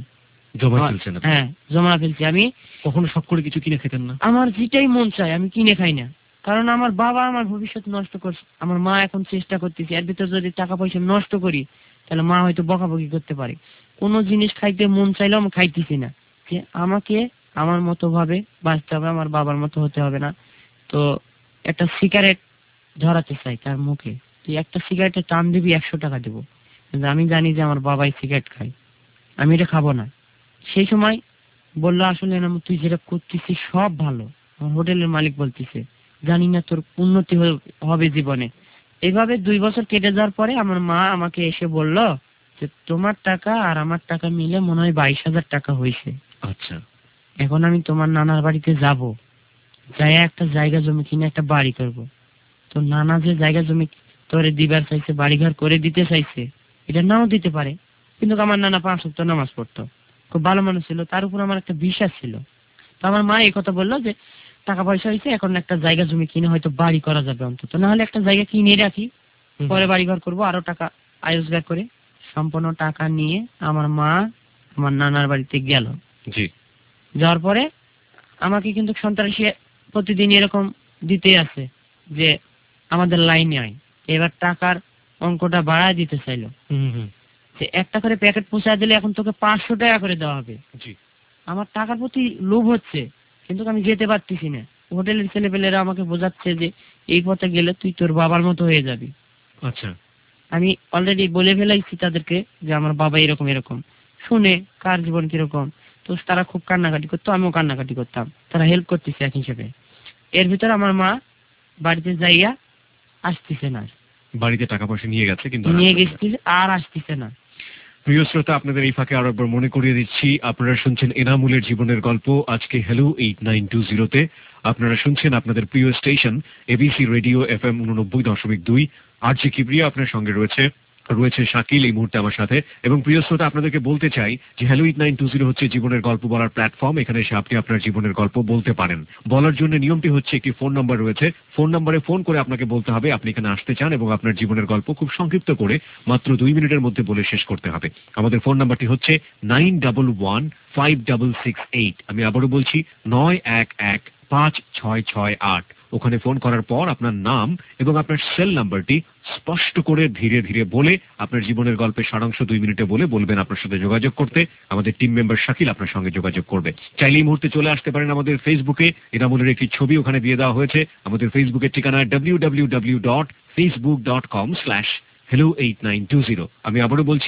হ্যাঁ জমা ফেলছি। আমি কখনো শখ করে কিছু কিনে খেতেন না? আমার যেটাই মন চায় আমি কিনে খাই না, কারণ আমার বাবা আমার ভবিষ্যৎ নষ্ট করছে, আমার মা এখন চেষ্টা করতেছে, এর ভিতর যদি টাকা পয়সা নষ্ট করি তাহলে মা হয়তো বকাবকি করতে পারে। কোনো জিনিস খাইতে মন চাইলেও আমি খাইতেছি না, যে আমাকে আমার মতো ভাবে বাঁচতে হবে, আমার বাবার মতো হতে হবে না। তো একটা সিগারেট ধরাতে চাই তার মুখে, তুই একটা সিগারেটের টান দিবি 100 টাকা দেবো, কিন্তু আমি জানি যে আমার বাবাই সিগারেট খায়, আমি এটা খাবো না। সেই সময় বললো আসলে না তুই যেটা করতেছিস সব ভালো। আমার হোটেলের মালিক বলতেছে জানি না তোর উন্নতি হবে জীবনে। এইভাবে 2 বছর কেটে যাওয়ার পরে আমার মা আমাকে এসে বলল যে তোমার টাকা আর আমার টাকা মিলে মনে হয় 22,000 টাকা হয়েছে। আচ্ছা, এখন আমি তোমার নানার বাড়িতে যাব, যাই একটা জায়গা জমি কিনে একটা বাড়ি করব। তো নানা যে জায়গা জমি তোরে দিবার চাইছে, বাড়িঘর করে দিতে চাইছে, এটা নাও দিতে পারে, কিন্তু আমার নানা 5 ওয়াক্ত নামাজ পড়তো, খুব ভালো মানুষ ছিল, তার উপর আমার একটা বিশ্বাস ছিল। তো আমার মা এই কথা বললো যে টাকা পয়সা হয়েছে, এখন একটা জায়গা জমি কিনে হয়তো বাড়ি করা যাবে, অন্তত না হলে একটা জায়গা কিনে রাখি, পরে বাড়ি ঘর করবো, আরো টাকা আয় রোজগার করে। সম্পূর্ণ টাকা নিয়ে আমার মা আমার নানার বাড়িতে গেল। যাওয়ার পরে আমাকে কিন্তু সন্ত্রাসী প্রতিদিন এরকম দিতে আছে যে আমাদের লাইনে আয়। এবার টাকার অঙ্কটা বাড়ায় দিতে চাইলো, যে একটা করে প্যাকেট পৌঁছায় দিলে এখন তোকে 500 টাকা করে দেওয়া হবে। আমার টাকার প্রতি লোভ হচ্ছে, কিন্তু আমি যেতে পারতেছি না। হোটেলের ছেলেপেলেরা আমাকে বোঝাচ্ছে যে এই পথে গেলে তুই তোর বাবার মতো হয়ে যাবি। আচ্ছা, আমি অলরেডি বলে ফেলাইছি তাদেরকে যে আমার বাবা এরকম এরকম। শুনে কার জীবন কিরকম, তো তারা খুব কান্নাকাটি করতো, আমিও কান্নাকাটি করতাম, তারা হেল্প করতেছে এক হিসেবে। এর ভিতরে আমার মা বাড়িতে যাইয়া আসতেছে না, বাড়িতে টাকা পয়সা নিয়ে গেছে কিন্তু নিয়ে গেছে আর আসতেছে না। প্রিয় শ্রোতা, আপনাদের এই ফাঁকে আরো একবার মনে করিয়ে দিচ্ছি, আপনারা শুনছেন এনামুলের জীবনের গল্প। আজকে হ্যালো 8920-তে আপনারা শুনছেন আপনাদের প্রিয় station ABC radio FM 89.2। RJ Kibria আপনার সঙ্গে রয়েছে রয়েছে শাকিল এই মুহূর্তে আমার সাথে। এবং প্রিয় শ্রোতা, আপনাদেরকে বলতে চাই যে হ্যালো 8920 হচ্ছে জীবনের গল্প বলার প্ল্যাটফর্ম। এখানে এসে আপনি আপনার জীবনের গল্প বলতে পারেন। বলার জন্য নিয়মটি হচ্ছে একটি ফোন নাম্বার রয়েছে। ফোন নাম্বারে ফোন করে আপনাকে বলতে হবে আপনি এখানে আসতে চান এবং আপনার জীবনের গল্প খুব সংক্ষিপ্ত করে মাত্র 2 মিনিটের মধ্যে বলে শেষ করতে হবে। আমাদের ফোন নাম্বারটি হচ্ছে 91156668। আমি আবারও বলছি 91156668। ওখানে ফোন করার পর আপনার নাম এবং আপনার সেল নাম্বারটি স্পষ্ট করে ধীরে ধীরে বলে আপনার জীবনের গল্পের সারাংশ 2 মিনিটে বলে বলবেন আপনার সাথে যোগাযোগ করতে। আমাদের টিম মেম্বার শাকিল আপনার সঙ্গে যোগাযোগ করবে। চাইলে এই মুহূর্তে চলে আসতে পারেন আমাদের ফেসবুকে। এনামুলের একটি ছবি ওখানে দিয়ে দেওয়া হয়েছে। আমাদের ফেসবুকের ঠিকানা www.facebook.com/hello8920। আমি আবারও বলছি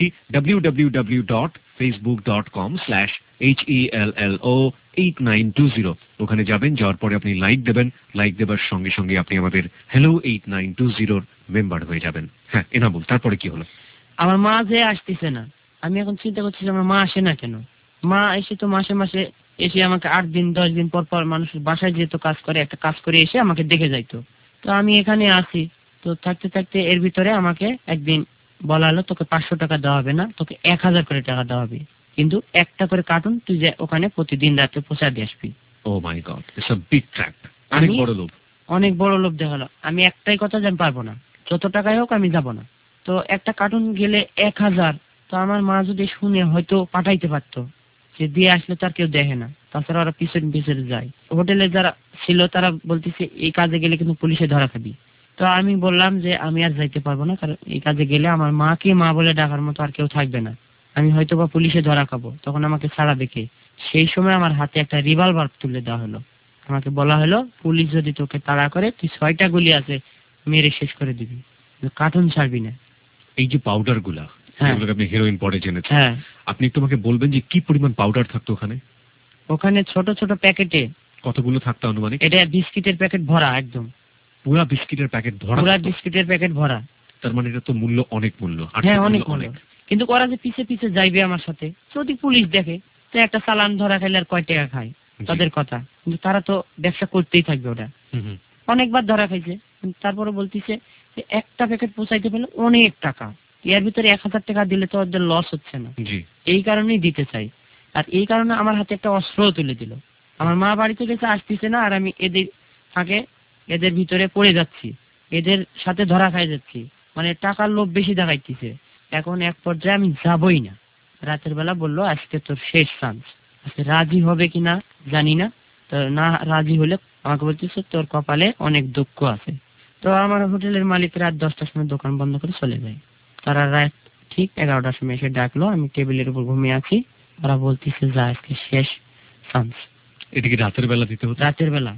www.facebook.com/HELLO8920। ওখানে যাবেন, যাওয়ার পরে আপনি লাইক দেবেন। লাইক দেবার সঙ্গে সঙ্গে আপনি আমাদের হ্যালো 8920 মেম্বার হয়ে যাবেন। হ্যাঁ এনামুল, তারপরে কি হলো? আমার মা যে আসতেছে না, আমি এখন চিন্তা করছি আমার মা আসে না কেন। মা এসে তো মাসে মাসে এসে আমাকে 8 দিন 10 দিন পর পর মানুষের বাসায় যেহেতু কাজ করে, একটা কাজ করে এসে আমাকে দেখে যাইতো। তো আমি এখানে আসি, তো থাকতে থাকতে এর ভিতরে আমাকে একদিন বলা হলো তোকে 500 টাকা দেওয়া হবে না, তোকে 1000 করে টাকা দেওয়া হবে, কিন্তু একটা করে কার্টুন তুই যে ওখানে প্রতিদিন রাতে পৌঁছা দিয়ে আসবি। Oh my god, it's a big trap. অনেক বড় লোভ। অনেক বড় লোভ দেখালো। আমি একটাই কথা যে আমি পারবো না, যত টাকাই হোক আমি যাব না। তো একটা কার্টুন গেলে 1000। তো আমার মা যদি শুনে হয়তো পাঠাইতে পারতো, যে দিয়ে আসলে তার কেউ দেখে না, তাছাড়া ওরা পিছনে পিছনে যায়। হোটেলে যারা ছিল তারা বলতেছে এই কাজে গেলে কিন্তু পুলিশে ধরা খাবি। তো আমি বললাম যে আমি আর যাইতে পারবো না, কারণ এই কাজে গেলে আমার মাকে মা বলে ডাকার মতো আর কেউ থাকবে না, আমি হয়তো বা পুলিশে ধরা খাবো, তখন আমাকে ছাড়া দেখে। সেই সময় আমার হাতে একটা রিভলভার তুলে দেওয়া হলো। আমাকে বলা হলো পুলিশ যদি তোকে তাড়া করে তুই 6টা গুলি আছে মেরে শেষ করে দিবি, কার্টুন ছাড়বি না। এই যে পাউডার গুলা, যেগুলোকে আপনি হিরোইন পরে জেনেছেন, হ্যাঁ, আপনি একটু আমাকে বলবেন যে কি পরিমাণ পাউডার থাকতো ওখানে? ওখানে ছোট ছোট প্যাকেটে। কতগুলো থাকতো আনুমানিক? এটা বিস্কিটের প্যাকেট ভরা, একদম পুরো বিস্কিটের প্যাকেট ভরা? পুরো বিস্কিটের প্যাকেট ভরা। তার মানে এটা তো মূল্য অনেক মূল্য। হ্যাঁ অনেক মূল্য। কিন্তু ওরা যে পিছে পিছে যাইবে আমার সাথে, যদি পুলিশ দেখে তো একটা চালান ধরা খাইলে আর কয় টাকা খায় তাদের কথা, কিন্তু তারা তো ব্যবসা করতেই থাকবে। ওটা অনেকবার ধরা খাইছে, তারপরে বলতিছে যে একটা প্যাকেট পৌঁছাইতে পেলে অনেক টাকা, এর ভিতরে 1000 টাকা দিলে তো ওদের লস হচ্ছে না, এই কারণেই দিতে চাই। আর এই কারণে আমার হাতে একটা অস্ত্র তুলে দিল। আমার মা বাড়িতে গেছে, আসতেছে না, আর আমি এদের ফাঁকে এদের ভিতরে পড়ে যাচ্ছি, এদের সাথে ধরা খাই যাচ্ছি, মানে টাকার লোভ বেশি দেখাইতেছে। এখন এক পর্যায়ে আমি যাবই না। রাতের বেলা বললো আজকে তোর শেষ চান্স, আজকে রাজি হবে কিনা জানি না, তো না রাজি হলে আমাকে বলতেছে তোর কপালে অনেক দুঃখ আছে। তো আমার হোটেলের মালিক রাত 10টার সময় দোকান বন্ধ করে চলে যায়। তারা রাত ঠিক 11টার সময় এসে ডাকলো, আমি টেবিলের উপর ঘুমিয়ে আছি। ওরা বলতেছে যা আজকে শেষ চান্স। এটা কি রাতের বেলা দিতে হতো? রাতের বেলা।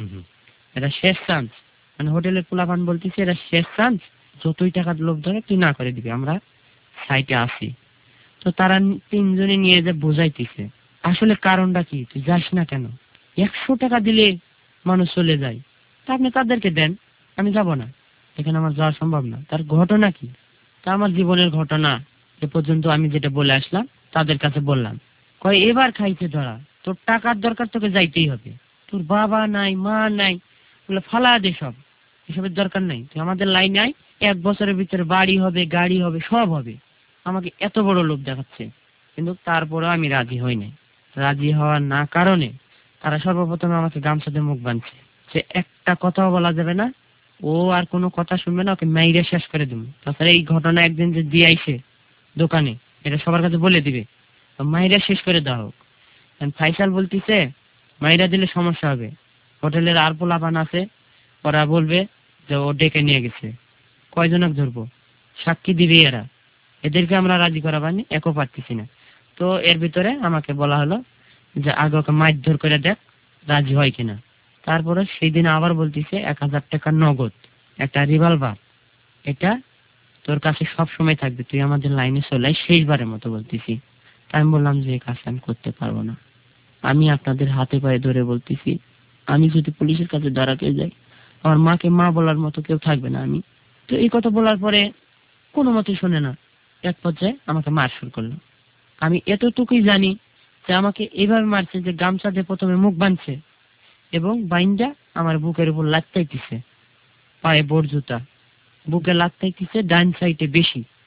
এটা শেষ চান্স, মানে হোটেলের পোলাপান বলতেছে এটা শেষ চান্স, যতই টাকার লোভ ধরে তুই না করে দিবি, আমরা সাইটে আসি। তো তারা 3 জনে নিয়ে যে বোঝাইতেছে আসলে কারণটা কি, তুই যাস না কেন, 100 টাকা দিলে মানুষ চলে যায়, তা আপনি তাদেরকে দেন, আমি যাব না, এখানে আমার যাওয়া সম্ভব না। তার ঘটনা কি? তা আমার জীবনের ঘটনা এ পর্যন্ত আমি যেটা বলে আসলাম তাদের কাছে বললাম। কয় এবার খাইছে ধরা, তোর টাকার দরকার, তোকে যাইতেই হবে, তোর বাবা নাই মা নাই, বলে ফালা দে সব, এসবের দরকার নাই, তুই আমাদের লাইনে আয়, 1 বছরের ভিতরে বাড়ি হবে, গাড়ি হবে, সব হবে। আমাকে এত বড় লোভ দেখাচ্ছে, কিন্তু তারপরেও আমি রাজি হই নাই। রাজি হওয়ার না কারণে তারা সর্বপ্রথমে আমাকে গামছাতে মুখ বাঁধছে, যে একটা কথাও বলা যাবে না, ও আর কোনো কথা শুনবে না, ওকে মাইরে শেষ করে দেবো। তাছাড়া এই ঘটনা একদিন যে দিয়ে আইছে দোকানে, এটা সবার কাছে বলে দিবে, মাইরা শেষ করে দেওয়া হোক। ফাইসাল বলতিছে মাইরা দিলে সমস্যা হবে, হোটেলের আর পোলাপান আছে, ওরা বলবে যে ও ডেকে নিয়ে গেছে, কয়জনক ধরবো, সাক্ষী দিবে এরা, এদেরকে আমরা রাজি করাবানি, একও পারতেছি না। তো এর ভিতরে আমাকে বলা হলো যে আগে ওকে মারধর করে দেখ রাজি হয় কিনা। তারপরে সেই দিন আবার বলতিছে 1000 টাকা নগদ, একটা রিভলভার, এটা তোর কাছে সব সময় থাকবে, তুই আমাদের লাইনে চলে আয়, শেষবারের মতো বলতেছি। তাই আমি বললাম যে এই কাজ আমি করতে পারবো না, আমি আপনাদের হাতে পায়ে ধরে বলতেছি, আমি যদি পুলিশের কাছে দাঁড়াতে যাই আমার মাকে মা বলার মতো কেউ থাকবে না। আমি তো এই কথা বলার পরে কোনো মতে শোনে না, এক পর্যায়ে আমাকে মার শুরু করলো। আমি এতটুকুই জানি যে আমাকে এভাবে মারছে যে গামছা দিয়ে প্রথমে মুখ বাঁধছে এবং বাইন্দা আমার বুকের উপর লাত্তাইতেছে, পায়ে বোর জুতা, বুকে লাত্তাইতেছে ডান সাইডে বেশি,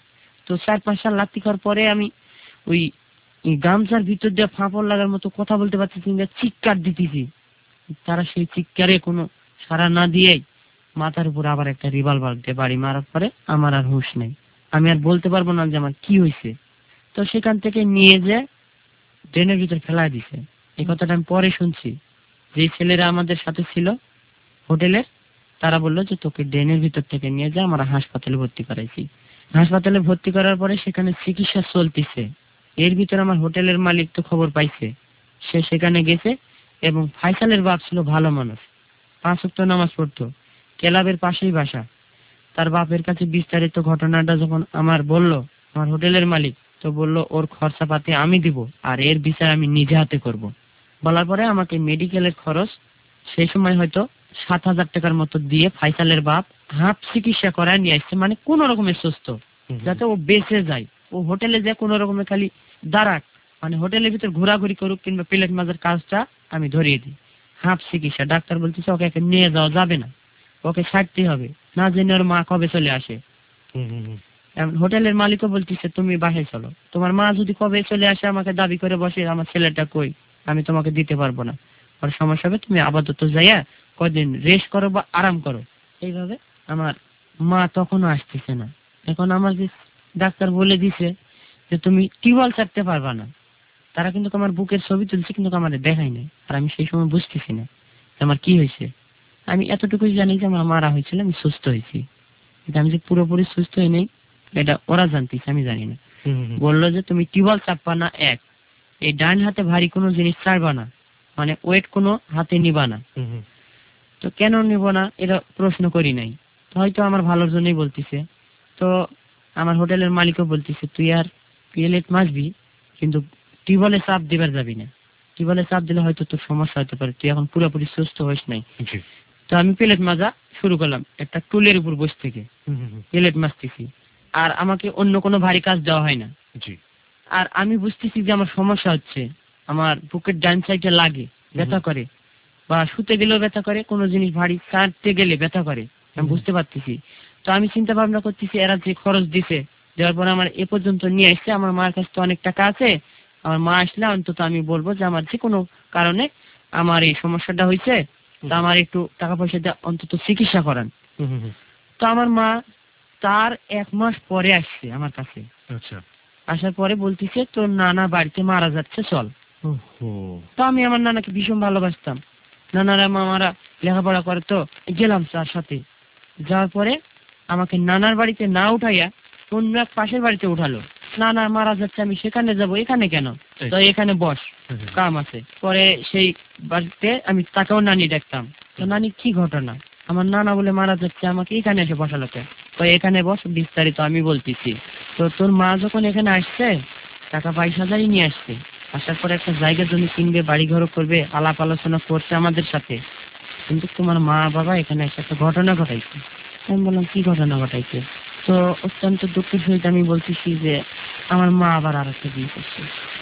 তো 4-5 সাল লাত্তি খাওয়ার পরে আমি ওই গামছার ভিতর দিয়ে ফাঁপড় লাগার মতো কথা বলতে পারতেছি না, চিৎকার দিতেছি। তারা সেই চিৎকারে কোনো সাড়া না দিয়েই মাথার উপর আবার একটা রিভলভার দিয়ে বাড়ি মারার পরে আমার আর হুঁশ নেই। আমি আর বলতে পারবো না যে আমার কি হয়েছে। তো সেখান থেকে নিয়ে যে ড্রেনের ভিতর ফেলাই দিছে। এই কথাটা আমি পরে শুনছি। যে ছেলেরা আমাদের সাথে ছিল হোটেলের, তারা বললো যে তোকে ড্রেনের ভিতর থেকে নিয়ে যা, আমরা হাসপাতালে ভর্তি করাইছি। হাসপাতালে ভর্তি করার পরে সেখানে চিকিৎসা চলতেছে। এর ভিতর আমার হোটেলের মালিক তো খবর পাইছে, সে সেখানে গেছে এবং ফাইসালের বাপ ছিল ভালো মানুষ, 5 ওয়াক্ত নামাজ পড়তো, ক্লাবের পাশেই বাসা। তার বাপের কাছে বিস্তারিত ঘটনাটা যখন আমার বলল আমার হোটেলের মালিক, তো বললো ওর খরচাপাতি আমি দিব আর এর বিচার আমি নিজে হাতে করব। বলার পরে আমাকে মেডিকেলের খরচ সেই সময় হয়তো 7,000 টাকার মতো দিয়ে ফাইসালের বাপ হাফ চিকিৎসা করায় নিয়ে আসছে, মানে কোন রকমের সুস্থ, যাতে ও বেঁচে যায়। ও হোটেলে যে কোন রকমের খালি দাঁড়াক, মানে হোটেলের ভিতর ঘোরাঘুরি করুক কিংবা প্লেট মাজার কাজটা আমি ধরিয়ে দিই। হাফ চিকিৎসা। ডাক্তার বলতেছে ওকে একে নিয়ে যাওয়া যাবে না, ওকে ছাড়তে হবে, না জেনে ওর মা কবে চলে আসে। হোটেলের মালিকও বলতেছে তুমি বাসায় চলো, তোমার মা যদি কবে চলে আসে আমাকে দাবি করে বসে আমার ছেলেটা কই, আমি তোমাকে দিতে পারবো না, ওর সমস্যা হবে, তুমি আপাতত যাইয়া কদিন রেস্ট করো বা আরাম করো। এইভাবে আমার মা তখনও আসতেছে না। এখন আমার যে ডাক্তার বলে দিছে যে তুমি টিউবওয়েল ছাড়তে পারবা না। তারা কিন্তু আমার বুকের ছবি তুলছে কিন্তু আমার দেখাই নাই, আর আমি সেই সময় বুঝতেছি না আমার কি হয়েছে। আমি এতটুকুই জানি যে আমার মারা হয়েছিল, আমি সুস্থ হয়েছি, কিন্তু আমি যে পুরোপুরি সুস্থ হই নাই এটা ওরা জানতেছে, আমি জানি না। বললো যে তুমি টিউবওয়েল চাপবা না, এক, এই ডান হাতে ভারী কোনো জিনিস ছাড়বা না, মানে ওয়েট কোনো হাতে নিবা না। তো কেন নিব না এটা প্রশ্ন করি নাই, তো হয়তো আমার ভালোর জন্যই বলতেছে। তো আমার হোটেলের মালিকও বলতেছে তুই আর প্লেট মাজবি কিন্তু টিউবওয়েলে চাপ দিবার যাবি না, টিউবওয়েলে চাপ দিলে হয়তো তোর সমস্যা হতে পারে, তুই এখন পুরোপুরি সুস্থ হইস নাই। তো আমি প্লেট মাজা শুরু করলাম একটা টুলের উপর বসে থেকে, প্লেট মাজতেছি, আর আমাকে অন্য কোনো ভারী কাজ দেওয়া হয় না। আর আমি বুঝতেছি যে আমার সমস্যা হচ্ছে, আমার বুকের ডান সাইডে লাগে, ব্যথা করে, বা শুতে গেলেও ব্যথা করে, কোনো জিনিস ভারী কাটতে গেলে ব্যথা করে, আমি বুঝতে পারতেছি। তো আমি চিন্তা ভাবনা করতেছি এরা যে খরচ দিছে, দেওয়ার পরে আমার এ পর্যন্ত নিয়ে আসছে, আমার মার কাছে তো অনেক টাকা আছে, আমার মা আসলে অন্তত আমি বলবো যে আমার যে কোনো কারণে আমার এই সমস্যাটা হয়েছে, তা আমার একটু টাকা পয়সা দিয়ে অন্তত চিকিৎসা করান। তো আমার মা তার 1 মাস পরে আসছে আমার কাছে। আসার পরে বলতেছে তোর নানা বাড়িতে মারা যাচ্ছে, চল। তো আমি আমার নানাকে ভীষণ ভালোবাসতাম, নানারা মামারা লেখাপড়া করে, তো গেলাম তার সাথে। যাওয়ার পরে আমাকে নানার বাড়িতে না উঠাইয়া অন্য এক পাশের বাড়িতে উঠালো। নানা মারা যাচ্ছে, আমি সেখানে যাব, এখানে কেন, তো এখানে বস, কাম আছে। পরে সেই বাড়িতে আমি তাকেও নানি দেখতাম। তো নানি কি ঘটনা, আমার নানা বলে মারা যাচ্ছে, আমাকে এখানে এসে বসালো, তো এখানে বস, বিস্তারিত আমি বলতেছি। তো তোর মা যখন এখানে আসছে টাকা পয়সা যাই নিয়ে আসছে, আসার পরে একটা জায়গা জমি কিনবে, বাড়ি ঘর করবে, আলাপ আলোচনা করছে আমাদের সাথে, কিন্তু তোমার মা বাবা এখানে একটা ঘটনা ঘটাইছে। আমি বললাম কি ঘটনা ঘটাইছে? তো অত্যন্ত দুঃখের সহিত আমি বলতেছি যে আমার মা আবার আর একটা বিয়ে করছে।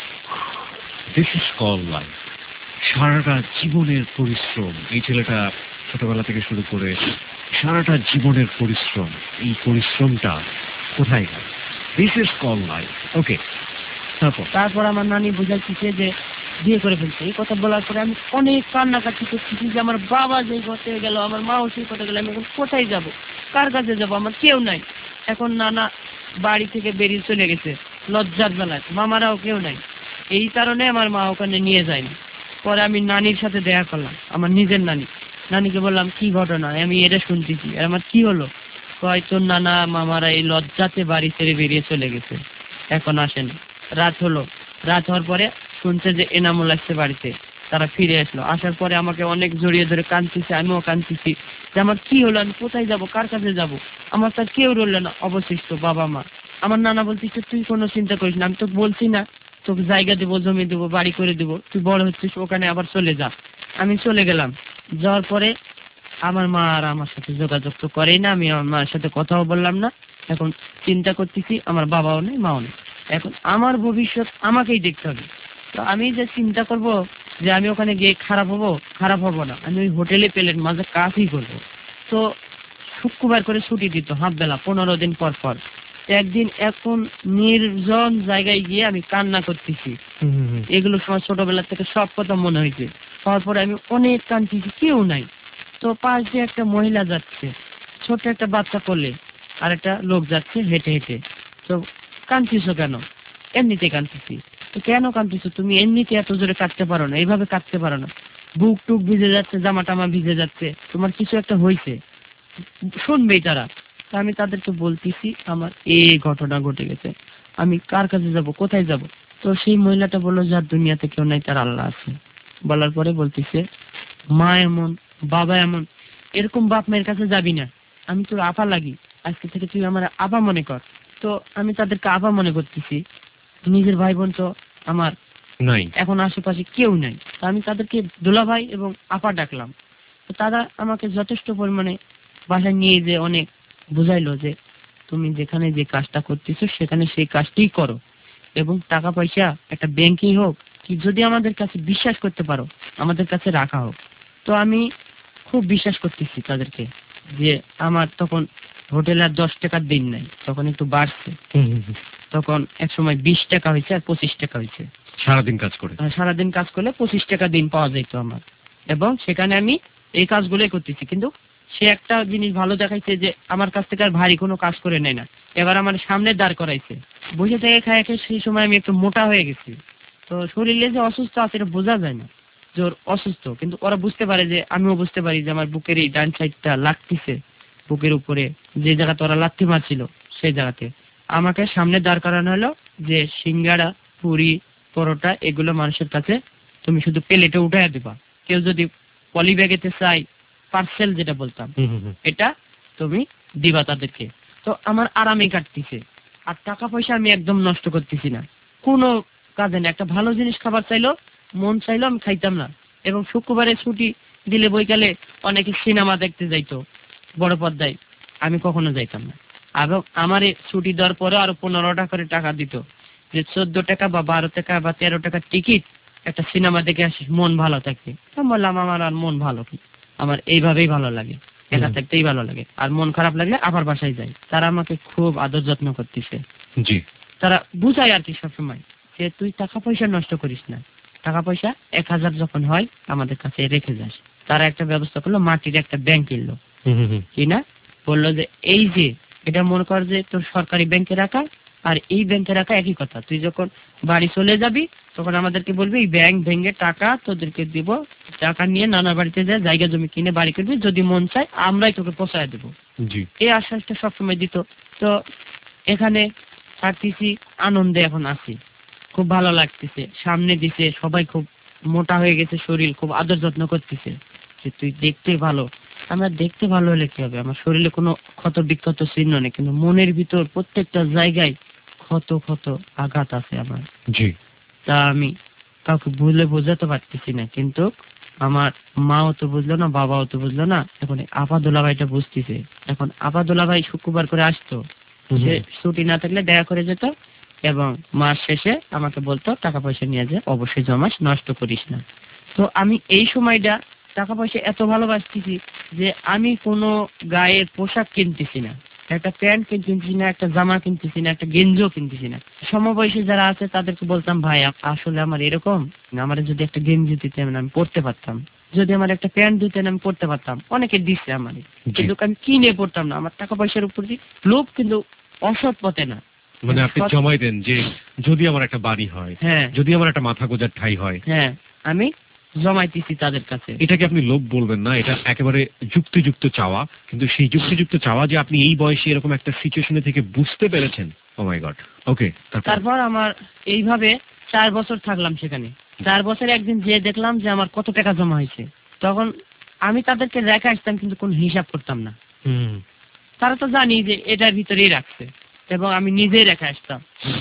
This is call life. সারাটা জীবনের পরিশ্রম, এই ছেলেটা ছোটবেলা থেকে শুরু করে সারাটা জীবনের পরিশ্রম, এই পরিশ্রমটা কোথায় গেল? This is call life. Okay, তারপর আমার নানি বুঝাইছে যে বিয়ে করে ফেলছে। এই কথা বলার পরে আমি অনেক কান্নাকাটি করতেছি যে আমার বাবা যেই ঘটে গেল, আমার মাও সেই কথা গেল, আমি এখন কোথায় যাব, কার কাছে যাব, আমার কেউ নাই। এখন নানা বাড়ি থেকে বেরিয়ে চলে গেছে লজ্জার বেলায়, মামারাও কেউ নাই। এই কারণে আমার মা ওখানে নিয়ে যায়নি। পরে আমি নানির সাথে দেখা করলাম, আমার নিজের নানি। নানিকে বললাম কি ঘটনা, আমি এটা শুনতেছি, আর আমার কি হলো? হয়তো নানা মামারা এই লজ্জাতে বাড়ি ছেড়ে বেরিয়ে চলে গেছে, এখন আসেন। রাত হলো, রাত হওয়ার পরে শুনছে যে এনামুল আসছে বাড়িতে, তারা ফিরে আসলো। আসার পরে আমাকে অনেক জড়িয়ে ধরে কাঁদতেছে, আমিও কাঁদতেছি যে আমার কি হলো, আমি কোথায় যাব, কার কাছে যাব, আমার তার কেউ রইল না, অবশিষ্ট বাবা মা। আমার নানা বলতেছে তুই কোনো চিন্তা করিস না, আমি তোকে বলছি না তোকে জায়গা দেবো, জমি দেবো, বাড়ি করে দেবো, তুই বড় হচ্ছিস, ওখানে আবার চলে যা। আমি চলে গেলাম। যাওয়ার পরে আমার মা আর আমার সাথে যোগাযোগ তো করেই না, আমি আমার মার সাথে কথাও বললাম না। এখন চিন্তা করতেছি আমার বাবাও নেই, মাও নেই, এখন আমার ভবিষ্যৎ আমাকেই দেখতে হবে। তো আমি যে চিন্তা করব যে আমি ওখানে গিয়ে খারাপ হবো না, আমি ওই হোটেলে প্লেট মাঝে কাজই করবো। তো শুক্রবার করে ছুটি দিত হাফ বেলা, 15 দিন পর পর। একদিন এখন নির্জন জায়গায় গিয়ে আমি কান্না করতেছি। এগুলো সময় ছোটবেলা থেকে সব কথা মনে হয়েছে। তারপরে আমি অনেক কাঁদতেছি, কেউ নাই। তো পাশ দিয়ে একটা মহিলা যাচ্ছে, ছোট একটা বাচ্চা কোলে, আর একটা লোক যাচ্ছে হেঁটে হেঁটে। তো কাঁদতেছো কেন? এমনিতে কাঁদতেছি। তো কেন কাঁদতেছো? তুমি এমনিতে এত জোরে কাঁদতে পারো না, এইভাবে কাঁদতে পারো না। বুক টুক ভিজে যাচ্ছে, জামা টামা ভিজে যাচ্ছে, তোমার কিছু একটা হয়েছে, শুনবেই তারা। তা আমি তাদেরকে বলতেছি আমার এই ঘটনা ঘটে গেছে, আমি কার কাছে যাব, কোথায় যাব? তো সেই মহিলাটা বললো, যার দুনিয়াতে কেউ নাই তার আল্লাহ আছে। বলার পরে বলতেছে, মা এমন, বাবা এমন, এরকম বাপ মায়ের কাছে যাবি না, আমি তোর আপা লাগি, আজকে থেকে তুই আমার আপা মনে কর। তো আমি তাদেরকে আপা মনে করতেছি, নিজের ভাই বোন তো আমার নাই, এখন আশেপাশে কেউ নাই। তা আমি তাদেরকে দুলাভাই এবং আপা ডাকলাম। তো তারা আমাকে যথেষ্ট পরিমাণে বাসায় নিয়ে যে অনেক বুঝাইলো যে তুমি যেখানে যে কাজটা করতেছো সেখানে সেই কাজটাই করো, এবং টাকা পয়সা একটা ব্যাংকেই হোক কি, যদি আমাদের কাছে বিশ্বাস করতে পারো আমাদের কাছে রাখা হোক। তো আমি খুব বিশ্বাস করতেছি তাদেরকে, যে আমার তখন হোটেলে আর 10 টাকার দিন নাই, তখন একটু বাড়ছে। তখন এক সময় 20 টাকা হয়েছে আর 25 টাকা হয়েছে। সারাদিন কাজ করে, সারাদিন কাজ করলে 25 টাকা দিন পাওয়া যেত আমার, এবং সেখানে আমি এই কাজগুলোই করতেছি। কিন্তু সে একটা জিনিস ভালো দেখাইছে যে আমার কাছ থেকে আর ভারী কোনো কাজ করে নেয় না, এবার আমার সামনে দাঁড় করাইছে। বসে থেকে খায় খেয়ে সেই সময় আমি একটু মোটা হয়ে গেছি। তো শরীরে যে অসুস্থ আছে এটা বোঝা যায় না যে ওর অসুস্থ, কিন্তু ওরা বুঝতে পারে, যে আমিও বুঝতে পারি যে আমার বুকের এই ডান সাইডটা লাগতেছে, বুকের উপরে যে জায়গাতে ওরা লাথি মারছিল সেই জায়গাতে। আমাকে সামনে দাঁড় করানো হলো যে সিঙ্গাড়া, পুরি, পরোটা এগুলো মানুষের কাছে তুমি শুধু প্লেটে উঠাইয়া দিবা, কেউ যদি পলি ব্যাগেতে চাই, পার্সেল যেটা বলতাম, এটা তুমি দিবা তাদেরকে। তো আমার আরামে কাটতেছে, আর টাকা পয়সা আমি একদম নষ্ট করতেছি না কোনো কাজে না। একটা ভালো জিনিস খাবার চাইলো, মন চাইলো, আমি খাইতাম না। এবং শুক্রবারে ছুটি দিলে বৈকালে অনেকে সিনেমা দেখতে যাইতো বড় পর্দায়, আমি কখনো যাইতাম না। এবং আমার এই ছুটি দেওয়ার পরে আরো 15 টাকা করে টাকা দিত, যে 14 টাকা বা 12 টাকা বা 13 টাকার টিকিট, একটা সিনেমা দেখে আসিস, মন ভালো থাকবে। আমি বললাম, আমার আর মন ভালো কি, আমার এইভাবেই ভালো লাগে, একা থাকতেই ভালো লাগে, আর মন খারাপ লাগলে আবার বাসায় যাই। তারা আমাকে খুব আদর যত্ন করতেছে। জি, তারা বুঝায় আর কি সবসময়, যে তুই টাকা পয়সা নষ্ট করিস না, টাকা পয়সা 1000 যখন হয় আমাদের কাছে রেখে যাস। তারা একটা ব্যবস্থা করলো, মাটির একটা ব্যাংক কিনলো, কিনা বললো যে এই যে এটা মনে কর যে তোর সরকারি ব্যাংকে রাখা আর এই ব্যাংকে রাখা একই কথা, তুই যখন বাড়ি চলে যাবি তখন আমাদেরকে বলবি এই ব্যাংক ভেঙে টাকা তোদেরকে দিব, টাকা নিয়ে নানা বাড়িতে যা জায়গা জমি কিনে বাড়ি করবি, যদি মন চায় আমরাই তোকে পৌঁছায় দেবো। এই আশ্বাসটা সবসময় দিত। তো এখানে থাকতেছি, আনন্দে এখন আছি, খুব ভালো লাগতেছে। সামনে দিছে, সবাই খুব মোটা হয়ে গেছে, শরীর খুব আদর যত্ন করতেছে, যে তুই দেখতে ভালো। আমরা দেখতে ভালো হলে কি হবে, আমার শরীরে কোনো ক্ষত বিক্ষত চিহ্ন নেই, কিন্তু মনের ভিতর প্রত্যেকটা জায়গায় ক্ষত ক্ষত আঘাত আছে আমার। জি, তা আমি কাউকে বলে বোঝাতে পারতেছি না, কিন্তু আমার মাও তো বুঝলো না, বাবাও তো বুঝলো না, এখন আপা দুলাভাইটা বুঝতেছে। এখন আপা দুলাভাই শুক্রবার করে আসতো, সে ছুটি না থাকলে দেখা করে যেত, এবং মাস শেষে আমাকে বলতো টাকা পয়সা নিয়ে যা, অবশ্যই জমাস, নষ্ট করিস না। তো আমি এই সময়টা টাকা পয়সা এত ভালোবাসতেছি যে আমি কোনো গায়ের পোশাক কিনতেছি না, একটা প্যান্ট কিনতেছি না, একটা জামা কিনতেছি না, একটা গেঞ্জিও কিনতেছি না। সমবয়সী যারা আছে তাদেরকে বলতাম, ভাই আসলে আমার এরকম, আমার যদি একটা গেঞ্জি দিতেন আমি পড়তে পারতাম, যদি আমার একটা প্যান্ট দিতেন আমি পড়তে পারতাম। অনেকে দিচ্ছে আমার, কিন্তু আমি কিনে পড়তাম না। আমার টাকা পয়সার উপর লোভ, কিন্তু অসৎ পথে না। মানে আপনি জমাই দেন যে যদি আমার একটা বাড়ি হয়, হ্যাঁ, যদি আমার একটা মাথা গোজার ঠাই হয়, হ্যাঁ, আমি জমাইতেছি তাদের কাছে। এটাকে আপনি লোভ বলবেন না, এটা একেবারে যুক্তিযুক্ত চাওয়া। কিন্তু সেই যুক্তিযুক্ত চাওয়া যে আপনি এই বয়সে এরকম একটা সিচুয়েশনে থেকে বুঝতে পেরেছেন, ও মাই গড। ওকে, তারপর আমার এইভাবে 4 বছর থাকলাম সেখানে। 4 বছরে একদিন যে দেখলাম যে আমার কত টাকা জমা হয়েছে, তখন আমি তাদেরকে রেখে আসতাম, কিন্তু কোন হিসাব করতাম না। তারা তো জানি যে এটার ভিতরেই রাখছে, এবং আমি নিজেই রেখে আসতাম।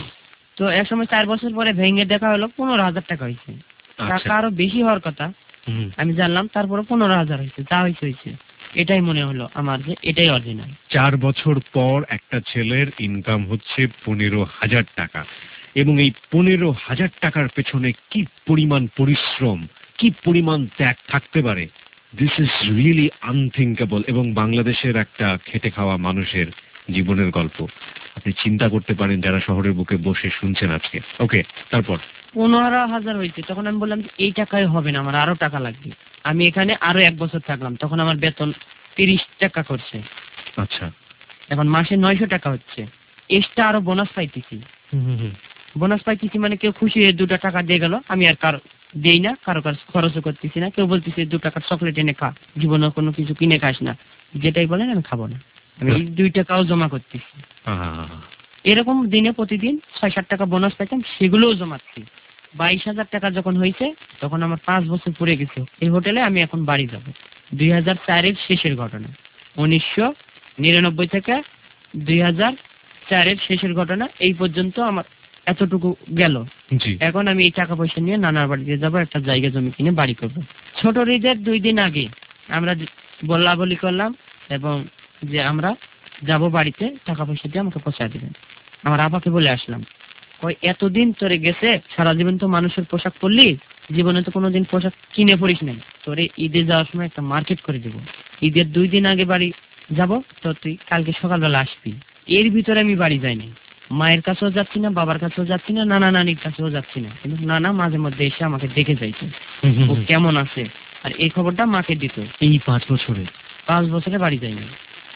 তো এক সময় 4 বছর পরে ভেঙে দেখা হলো 15,000 টাকা হয়েছে। টাকা আরো বেশি হওয়ার কথা আমি জানলাম, তারপরে 15,000 হয়েছে। যা হয়েছে এটাই মনে হলো আমার যে এটাই অরিজিনাল। 4 বছর পর একটা ছেলের ইনকাম হচ্ছে 15,000 টাকা, এবং এই 15,000 টাকার পেছনে কি পরিমাণ পরিশ্রম, কি পরিমাণ ত্যাগ থাকতে পারে, দিস ইজ রিয়েলি আনথিঙ্কেবল। এবং বাংলাদেশের একটা খেটে খাওয়া মানুষের জীবনের গল্প। আপনি চিন্তা করতে পারেন যারা শহরের বুকে বসে শুনছেন আজকে। ওকে, তারপর 15,000 হয়েছে। তখন আমি বললাম যে এই টাকায় হবে না, আমার আরো টাকা লাগবে। আমি এখানে আরো 1 বছর থাকলাম, তখন আমার বেতন 30 টাকা করছে। আচ্ছা, এখন মাসে 900 টাকা হচ্ছে। এক্সট্রা আরো বোনাস পাইতেছি। বোনাস পাইতেছি মানে কেউ খুশি হয়ে 2টা টাকা দিয়ে গেল, আমি আর কারো দেই না, কারো কাছে খরচও করতেছি না। কেউ বলতেছে 2 টাকার চকলেট এনে খা, জীবনে কোনো কিছু কিনে খাস না, যেটাই বলেন আমি খাবো না। আমি এই 2 টাকাও জমা করতেছি। এরকম দিনে প্রতিদিন 6-7 টাকা বোনাস পাইতাম, সেগুলোও জমাচ্ছি। 22,000 টাকা যখন হয়েছে তখন আমার 5 বছর পুরে গেছে। এই হোটেলে আমি এখন বাড়ি যাব। 2004-এর শেষের ঘটনা, 1999 থেকে 2004-এর শেষের ঘটনা। এই পর্যন্ত আমার এতটুকু গেল। এখন আমি এই টাকা পয়সা নিয়ে নানার বাড়িতে যাব, একটা জায়গা জমি কিনে বাড়ি করব। ছোট ঈদের 2 দিন আগে আমরা বলা বলি করলাম এবং যে আমরা যাব বাড়িতে, টাকা পয়সা দিয়ে আমাকে পৌঁছায় দিবেন। আমার আপাকে বলে আসলাম, ওই এতদিন তোরে গেছে, সারা জীবন তো মানুষের পোশাক পরলি, জীবনে তো কোনোদিন পোশাক কিনে পড়িস নাই, তোরে ঈদে যাওয়ার সময় একটা মার্কেট করে দিব। ঈদের 2 দিন আগে বাড়ি যাব, তো তুই কালকে সকালবেলা আসবি। এর ভিতরে আমি বাড়ি যাইনি, মায়ের কাছেও যাচ্ছি না, বাবার কাছেও যাচ্ছি না, নানা নানির কাছেও যাচ্ছি না। কিন্তু নানা মাঝে মধ্যে এসে আমাকে দেখে যাইতো ও কেমন আছে, আর এই খবরটা মাকে দিত। এই 5 বছরে বাড়ি যাইনি।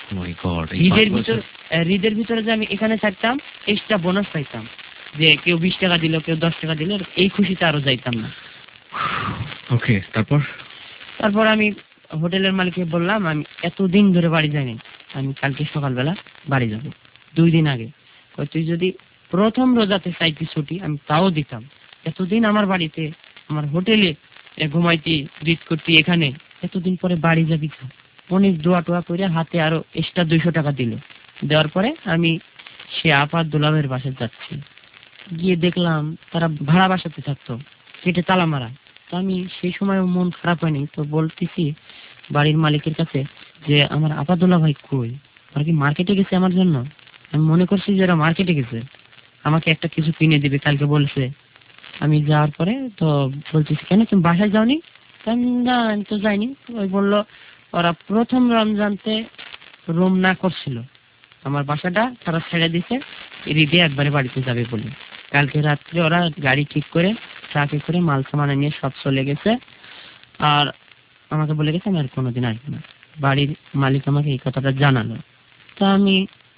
ঈদের ভিতরে যে আমি এখানে থাকতাম, এক্সট্রা বোনাস পাইতাম, যে কেউ 20 টাকা দিল, কেউ 10 টাকা দিল, এই খুশিতে আরো যাইতাম না। ওকে, তারপর আমি হোটেলের মালিককে বললাম আমি এতদিন ধরে বাড়ি যাইনি, আমি কালকে সকালবেলা বাড়ি যাব। 2 দিন আগে তুই যদি প্রথম রোজাতে চাইতি ছুটি, আমি তাও দিতাম। এতদিন আমার বাড়িতে, আমার হোটেলে ঘুমাইতি, রিড করতি, এখানে এতদিন পরে বাড়ি যাবি। অনেক দোয়া টোয়া করে হাতে আরো এক্সট্রা 200 টাকা দিল। দেওয়ার পরে আমি সে আপা দুলাভের বাসায় যাচ্ছি। গিয়ে দেখলাম তারা ভাড়া বাসাতে থাকতো, গেটে তালা মারা। তো আমি সেই সময় মন খারাপ হয়নি, তো বলতেছি বাড়ির মালিকের কাছে যে আমার আপা দুলাভাই কই, আর কি মার্কেটে গেছে আমার জন্য। আমি মনে করছি যে ওরা মার্কেটে গেছে, আমাকে একটা কিছু কিনে দিবে কালকে বলছে। আমি যাওয়ার পরে তো বলতেছি কেন তুমি বাসায় যাওনি? না আমি তো যাইনি। ওই বললো ওরা প্রথম রমজানতে রুম না করছিল, আমার বাসাটা তারা ছেড়ে দিছে, ঈদে একবারে বাড়িতে যাবে বলে। কালকে রাত্রে ওরা গাড়ি ঠিক করে ট্রাকে করে মাল সামান নিয়ে সব চলে গেছে, আর আমাকে বলে গেছে আমি আর কোনোদিন আসবো না। বাড়ির মালিক আমাকে এই কথাটা জানালো। তো আমি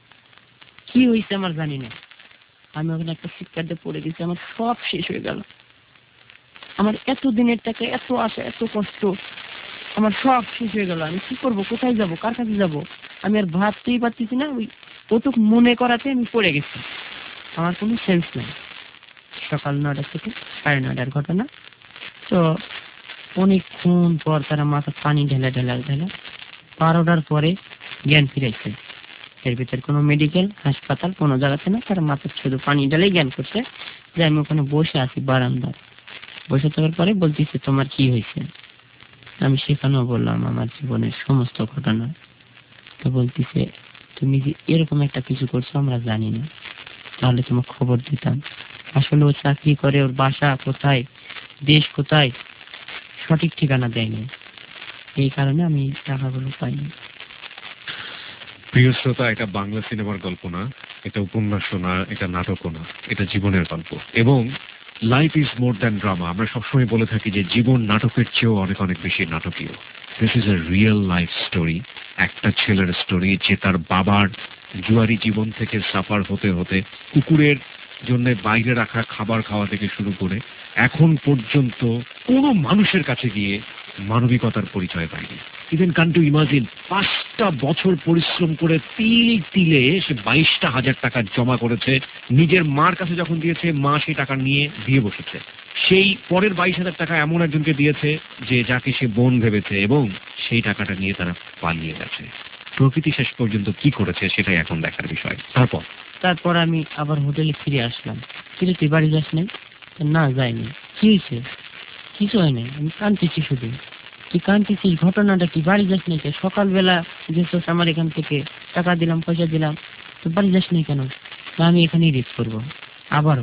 কি হয়েছে আমার জানি না, আমি ওখানে একটা চিৎকার দিয়ে পড়ে গেছি। আমার সব শেষ হয়ে গেল। আমার এত দিনের টাকা, এত আশা, এত কষ্ট, আমার সব শেষ হয়ে গেল। আমি কি করবো, কোথায় যাব, কার কাছে যাব, আমি আর ভাবতেই পারতেছি না। ওই ওটুক মনে করাতে আমি পড়ে গেছি, আমার কোনো সেন্স নেই। সকাল 9টা থেকে 9:30-এর ঘটনা। তো অনেকক্ষণ পর তারা মাথা পানি ঢেলা 12টার পরে জ্ঞান ফিরাইছে। এর ভিতরে কোনো মেডিকেল হাসপাতাল কোনো জায়গাতে না, তারা মাথার শুধু পানি ঢেলেই জ্ঞান করছে। যে আমি ওখানে বসে আছি বারান্দায়, বসে থাকার পরে বলতেছে তোমার কি হয়েছে। আমি সেখানেও বললাম আমার জীবনের সমস্ত ঘটনা। তো বলতেছে তুমি যে এরকম একটা কিছু করছো আমরা জানি না, তাহলে তোমার খবর দিতাম। আসলে ও চাকরি করে, ওর বাসা কোথায়, দেশ কোথায়, সঠিক ঠিকানা দেয়নি, এই কারণে আমি টাকাগুলো পাইনি। প্রিয় শ্রোতা, এটা বাংলা সিনেমার গল্প না, এটা উপন্যাসও না, এটা নাটকও না, এটা জীবনের গল্প। এবং life is more than drama. আমরা সবসময় বলে থাকি যে জীবন নাটকের চেয়েও অনেক অনেক বেশি নাটকীয়। This is a real life story. একটা ছেলের স্টোরি যে তার বাবার জুয়ারি জীবন থেকে সাফার হতে হতে কুকুরের জন্য বাইরে রাখা খাবার খাওয়া থেকে শুরু করে এখন পর্যন্ত কোনো মানুষের কাছে গিয়ে মানবিকতার পরিচয় পায়নি। ইভেন কান্ট টু ইমাজিন, 5টা বছর পরিশ্রম করে তিল তিলে সে 22,000 টাকা জমা করেছে। নিজের মার কাছে যখন দিয়েছে, মা সেই টাকা নিয়ে দিয়ে বসেছে। সেই পরের 22,000 টাকা এমন একজনকে দিয়েছে যে যাকে সে বোন ভেবেছে, এবং সেই টাকাটা নিয়ে তারা পালিয়ে গেছে। প্রকৃতি শেষ পর্যন্ত কি করেছে সেটাই এখন দেখার বিষয়। তারপর আমি আবার হোটেলে ফিরে আসলাম। ফিরে তুই বাড়ি যাস নাই? না যাইনি। কি হয়েছে? কিছু হয় নাই, আমি কাঁদতেছি শুধু। তুই কাঁদতেছিস, ঘটনাটা কি? বাড়ি যাস নাই? সকালবেলা যে আমার এখান থেকে টাকা দিলাম, পয়সা দিলাম, তো বাড়ি যাস নাই কেন? আমি এখানেই রিস্ক করবো। আবারও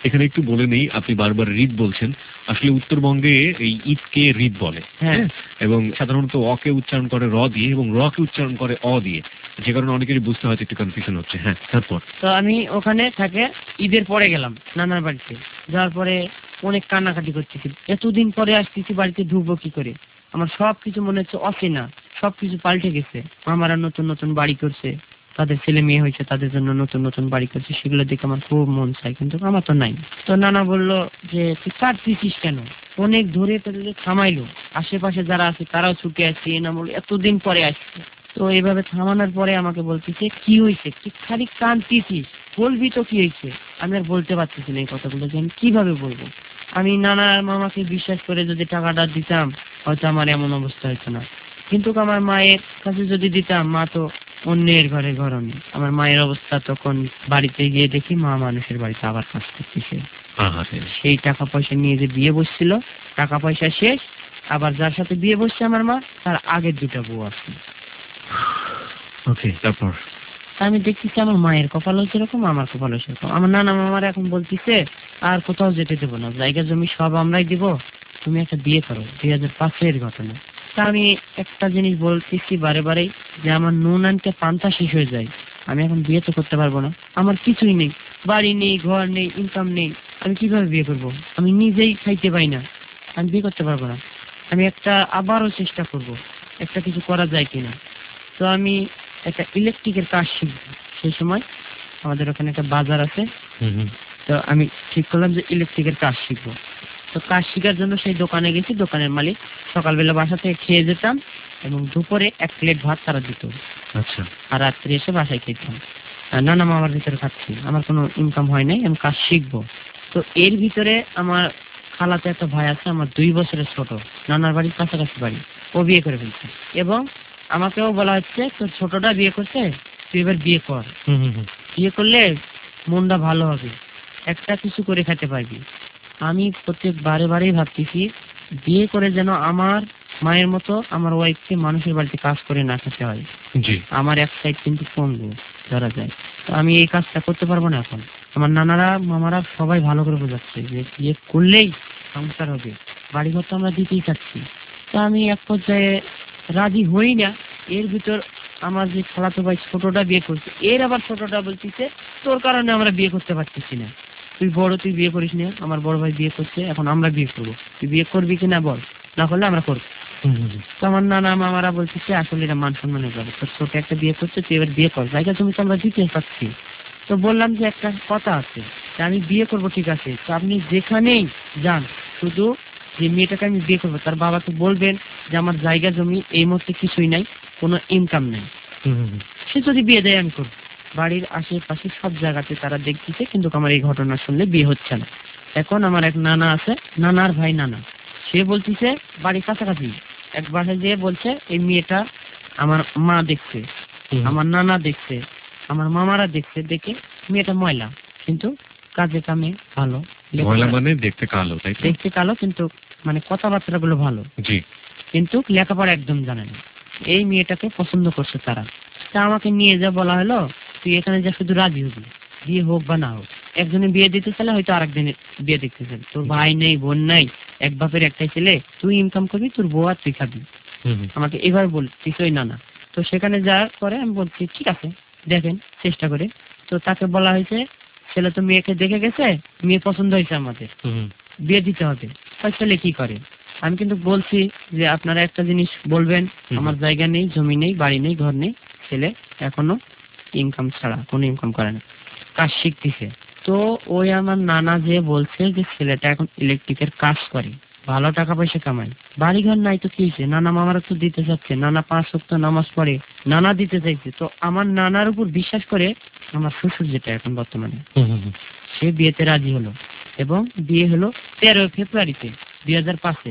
এখানে একটু বলে নেই, আপনি বারবার রিত বলছেন, আসলে উত্তরবঙ্গে এই ঈদকে রিত বলে, হ্যাঁ, এবং সাধারণত অকে উচ্চারণ করে র দিয়ে এবং র কে উচ্চারণ করে অ দিয়ে, যে কারণে অনেকেরই বুঝতে হয়তো একটু কনফিউশন হচ্ছে। হ্যাঁ, তারপর? তো আমি ওখানে থাকে ঈদের পরে গেলাম নানার বাড়িতে। যাওয়ার পরে অনেক কান্নাকাটি করতেছি, এতদিন পরে আসতেছি, বাড়িতে ঢুকবো কি করে, আমার সবকিছু মনে হচ্ছে অচেনা, সবকিছু পাল্টে গেছে। মামারা নতুন নতুন বাড়ি করছে, তাদের ছেলে মেয়ে হয়েছে, তাদের জন্য নতুন নতুন বাড়ি করছে, সেগুলো দেখে আমার খুব মন চায়, কিন্তু আমার তো নাই। তো নানা বললো যে তুই কাঁদতেছিস কেন, অনেক ধরে তাদের থামাইলো, আশেপাশে যারা আছে তারাও ছুটে আসছে, না বললো এতদিন পরে আসছে। তো এইভাবে থামানোর পরে আমাকে বলতেছে কি হয়েছে, কি খালি কাঁদতেছিস, বলবি তো কি হয়েছে। আমি আর বলতে পারতেছি না এই কথাগুলো, যে আমি কিভাবে বলবো। আমি নানা আর মামাকে বিশ্বাস করে যদি টাকাটা দিতাম হয়তো আমার এমন অবস্থা হতো না, কিন্তু আমার মায়ের কাছে যদি দিতাম, মা তো অন্যের ঘরে ঘরনি। আমার মায়ের অবস্থা তখন বাড়িতে গিয়ে দেখি মা মানুষের বাড়িতে আবার কাজ করতেছে। সেই টাকা পয়সা নিয়ে যে বিয়ে বসছিল, টাকা পয়সা শেষ, আবার যার সাথে বিয়ে বসছে আমার মা, তার আগের দুটা বউ আছে। ওকে, তারপর? আমি দেখতেছি আমার মায়ের কপালও যেরকম, আমার কপালও সেরকম। আমার নানা মামার এখন বলতেছে আর কোথাও যেতে দেবো না, জায়গা জমি সব আমরাই দিব, তুমি একটা বিয়ে করো। 2005-এর ঘটনা। তা আমি একটা জিনিস বলতেছি বারে বারেই, যে আমার নুন আনতে পান্তা শেষ হয়ে যায়, আমি এখন বিয়ে তো করতে পারবো না, আমার কিছুই নেই, বাড়ি নেই, ঘর নেই, ইনকাম নেই, আমি কিভাবে বিয়ে করব? আমি নিজেই খাইতে পাই না, আমি বিয়ে করতে পারবো না। আমি আবারও চেষ্টা করব একটা কিছু করা যায় কিনা। তো আমি একটা ইলেকট্রিকের কাজ শিখবো। সেই সময় আমাদের ওখানে একটা বাজার আছে, তো আমি ঠিক করলাম যে ইলেকট্রিকের কাজ শিখবো। তো কাজ শেখার জন্য সেই দোকানে গেছি, দোকানের মালিক সকালবেলা বাসা থেকে খেয়ে যেতাম এবং দুপুরে 1 প্লেট ভাত তারা দিত। আচ্ছা। আর রাত্রে এসে বাসায় খেতাম। নানা মামার ভিতরে খাচ্ছি, আমার কোনো ইনকাম হয় নাই, আমি কাজ শিখবো। তো এর ভিতরে আমার খালাতে একটা ভাই আছে, আমার 2 বছরের ছোট, নানার বাড়ির কাছাকাছি বাড়ি, ও বিয়ে করে ফেলছে। এবং আমাকেও বলা হচ্ছে তোর ছোটটা বিয়ে করছে, তুই এবার বিয়ে কর, বিয়ে করলে মনটা ভালো হবে, একটা কিছু করে খেতে পারবি। আমি প্রত্যেক বারেই ভাবতেছি বিয়ে করে যেন আমার মায়ের মতো আমার ওয়াইফকে মানুষের বাড়িতে কাজ করে না খেতে হয়। আমার এক সাইড কিন্তু পঙ্গু ধরা যায়, তো আমি এই কাজটা করতে পারবো না এখন। আমার নানারা মামারা সবাই ভালো করে বোঝাচ্ছে যে বিয়ে করলেই সংসার হবে, বাড়িঘর তো আমরা দিতেই চাচ্ছি। তো আমি এক পর্যায়ে রাজি হই না। এর ভিতর আমার যে খালাতো ভাই ছোটটা বিয়ে করছে, এর আবার ছোটটা বলতেছে তোর কারণে আমরা বিয়ে করতে পারতেছি না, তুই বড়, তুই বিয়ে করিস না, আমার বড় ভাই বিয়ে করছে, এখন আমরা বিয়ে করবো, তুই বিয়ে করবি কিনা বল, না করলে আমরা করবো। তো আমার নানা মামারা বলতেছে আসলে এটা মান সম্মানের ব্যাপার, তোর ছোট একটা বিয়ে করছে, তুই এবার বিয়ে কর, জায়গা তুমি তো আমরা দিতে পারছি। তো বললাম যে একটা কথা আছে, আমি বিয়ে করবো ঠিক আছে, তো আপনি যেখানেই যান শুধু যে মেয়েটাকে আমি বিয়ে করবো তার বাবাকে বলবেন যে আমার জায়গা জমি এই মুহূর্তে কিছুই নাই, কোনো ইনকাম নেই, সে যদি বিয়ে দেয় আমি করবো। বাড়ির আশেপাশে সব জায়গাতে তারা দেখতেছে, কিন্তু আমার এই ঘটনা শুনলে বিয়ে হচ্ছে না। এখন আমার এক নানা আছে, নানার ভাই নানা, সে বলতেছে বাড়ির কাছাকাছি, এক বাসায় যেয়ে বলছে এই মেয়েটা আমার মা দেখছে, আমার নানা দেখছে, আমার মামারা দেখছে, দেখে মেয়েটা ময়লা কিন্তু কাজে কামে ভালো। ময়লা মানে দেখতে কালো, তাই? দেখতে কালো কিন্তু মানে কথাবার্তা গুলো ভালো, কিন্তু লেখাপড়া একদম জানে না। এই মেয়েটাকে পছন্দ করছে তারা। তা আমাকে নিয়ে যা বলা হলো, তুই এখানে যা শুধু রাজি হবি, বিয়ে হোক বা না হোক। একজনে বিয়ে দিতে চাইলে হয়তো আরেকজনের বিয়ে দেখতে চাইলে, তোর ভাই নেই, বোন নাই, এক বাপের একটাই ছেলে, তুই ইনকাম করবি, তোর বউ আর তুই খাবি, আমাকে এবার বল কিছুই না। তো সেখানে যাওয়ার পরে আমি বলছি ঠিক আছে দেখেন চেষ্টা করে। তো তাকে বলা হয়েছে ছেলে তো মেয়েকে দেখে গেছে, মেয়ে পছন্দ হয়েছে, আমাদের বিয়ে দিতে হবে। ছেলে কি করে, আমি কিন্তু বলছি যে আপনারা একটা জিনিস বলবেন, আমার জায়গা নেই, জমি নেই, বাড়ি নেই, ঘর নেই, ছেলে এখনো ইনকাম ছাড়া কোনো ইনকাম করে না, কাজ শিখতেছে। তো ওই আমার নানা যে বলছে যে ছেলেটা এখন ইলেকট্রিকের কাজ করে, ভালো টাকা পয়সা কামায়, বাড়িঘর নাই, তো কি হয়েছে, নানা মামারা তো দিতে চাচ্ছে, নানা 5 ওয়াক্ত নামাজ পড়ে, নানা দিতে চাইছে। তো আমার নানার উপর বিশ্বাস করে আমার শ্বশুর যেটা এখন বর্তমানে, সে বিয়েতে রাজি হলো এবং বিয়ে হলো 13 ফেব্রুয়ারিতে 2005-এ।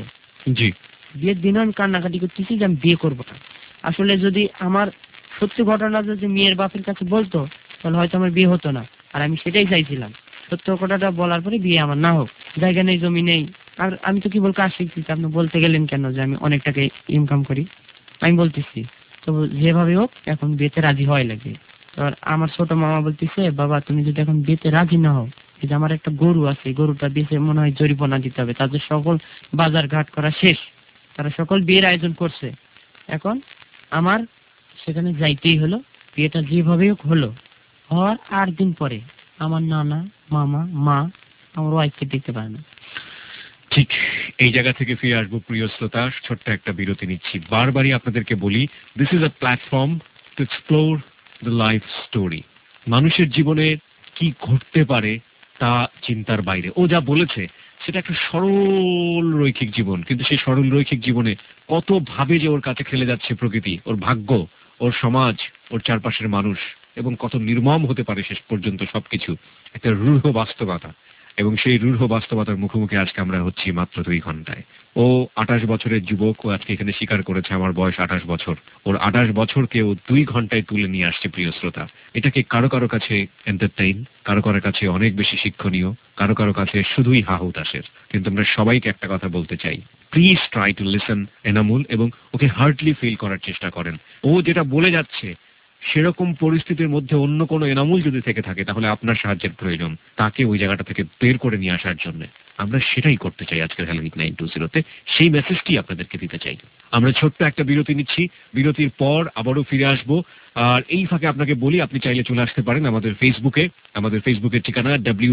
বিয়ের দিন আমি কান্নাকাটি করতেছি যে আমি বিয়ে করবো না। আসলে যদি আমার সত্যি ঘটনা যদি মেয়ের বাপের কাছে বলতো তাহলে হয়তো আমার বিয়ে হতো না, আর আমি সেটাই চাইছিলাম। সত্য কথাটা বলার পরে বিয়ে আমার না হোক, জায়গা নেই, জমি নেই, আর আমি তো কি বল কাজ শিখতেছি। আপনি বলতে গেলেন কেন যে আমি অনেক টাকা ইনকাম করি? আমি বলতেছি তো যেভাবে হোক এখন বিয়েতে রাজি হয় লাগে। আর আমার ছোট মামা বলতেছে বাবা তুমি যদি এখন বিয়েতে রাজি না হও, যে আমার একটা গরু আছে, গরুটা বেঁচে মনে হয় জরিমানা দিতে হবে। তাদের সকল বাজার ঘাট করা শেষ, তারা সকল বিয়ের আয়োজন করছে। এখন আমার সেখানে যাইতেই হলো। বিয়েটা যেভাবেই হোক হলো। হওয়ার 8 দিন পরে আমার নানা, মামা, মা আমার ওয়াইফকে দেখতে পায় না। ঠিক এই জায়গা থেকে ফিরে আসবো প্রিয় শ্রোতা, ছোট্ট একটা বিরতি নিচ্ছি। বারবারই আপনাদেরকে বলি, this is a platform to explore the life story. মানুষের জীবনে কি ঘটতে পারে তা চিন্তার বাইরে। ও যা বলেছে সেটা একটা সরল রৈখিক জীবন, কিন্তু সেই সরল রৈখিক জীবনে কত ভাবে যে ওর কাছে খেলে যাচ্ছে প্রকৃতি, ওর ভাগ্য, ওর সমাজ, ওর চারপাশের মানুষ, এবং কত নির্মম হতে পারে শেষ পর্যন্ত সবকিছু, একটা রূঢ় বাস্তবতা। এবং সেই রূঢ় বাস্তবতার মুখোমুখি আজকে আমরা হচ্ছি মাত্র 2 ঘন্টায়। ও 28 বছরের যুবক, ও আজকে এখানে স্বীকার করেছে আমার বয়স 28 বছর। ওর 28 বছরকে ও 2 ঘন্টায় তুলে নিয়ে আসছে প্রিয় শ্রোতা। এটাকে কারো কারো কাছে এন্টারটেইন, কারো কারো কাছে অনেক বেশি শিক্ষণীয়, কারো কারো কাছে শুধুই হাহুতাসের। কিন্তু আমরা সবাইকে একটা কথা বলতে চাই, please try to listen Enamul, এবং ওকে হার্টলি ফিল করার চেষ্টা করেন। ও যেটা বলে যাচ্ছে সেরকম পরিস্থিতির মধ্যে অন্য কোনো এনামুল যদি থেকে থাকে, তাহলে আপনার সাহায্যের প্রয়োজন তাকে ওই জায়গাটা থেকে বের করে নিয়ে আসার জন্য। আমরা সেটাই করতে চাই আজকের হ্যালো 8920-তে, সেই মেসেজটি আপনাদেরকে দিতে চাই। আমরা ছোট্ট একটা বিরতি নিচ্ছি, বিরতির পর আবারও ফিরে আসব। আর এই ফাঁকে আপনাকে বলি, আপনি চাইলে চলে আসতে পারেন আমাদের ফেসবুকে। আমাদের ফেসবুকের ঠিকানা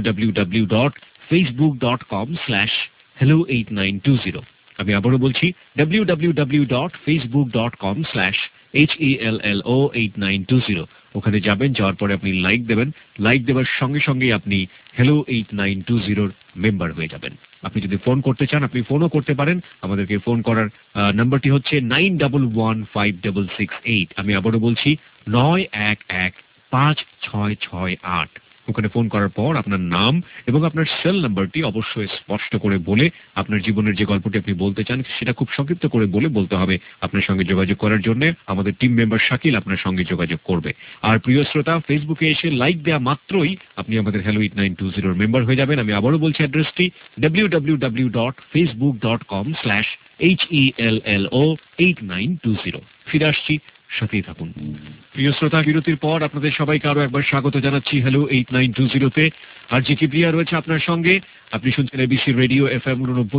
www.facebook.com/hello8920। আমি আবারও বলছি www.facebook.com/HELLO8920। ওখানে যাবেন, যাওয়ার পরে আপনি লাইক দেবেন। লাইক দেওয়ার সঙ্গে সঙ্গে আপনি হ্যালো 8920-র মেম্বার হয়ে যাবেন। আপনি যদি ফোন করতে চান আপনি ফোনও করতে পারেন। আমাদেরকে ফোন করার নাম্বারটি হচ্ছে 91156668। আমি আবারও বলছি 91156668। ওখানে ফোন করার পর আপনার নাম এবং আপনার সেল নাম্বারটি অবশ্যই স্পষ্ট করে বলে, আপনার জীবনের যে গল্পটি আপনি বলতে চান সেটা খুব সংক্ষিপ্ত করে বলতে হবে। আপনার সঙ্গে যোগাযোগ করার জন্য আমাদের টিম মেম্বার শাকিল আপনার সঙ্গে যোগাযোগ করবে। আর প্রিয় শ্রোতা, ফেসবুকে এসে লাইক দেওয়া মাত্রই আপনি আমাদের হ্যালো 8920-র মেম্বার হয়ে যাবেন। আমি আবারও বলছি অ্যাড্রেসটি www.facebook.com/HELLO8920। ফিরে আসছি, সাথেই থাকুন। প্রিয় শ্রোতা, বিরতির পর আপনাদের সবাইকে আরো একবার স্বাগত জানাচ্ছি হ্যালো 8920-তে। আর জি কিবরিয়া রয়েছে আপনার সঙ্গে। আপনি শুনছেন এবিসি রেডিও FM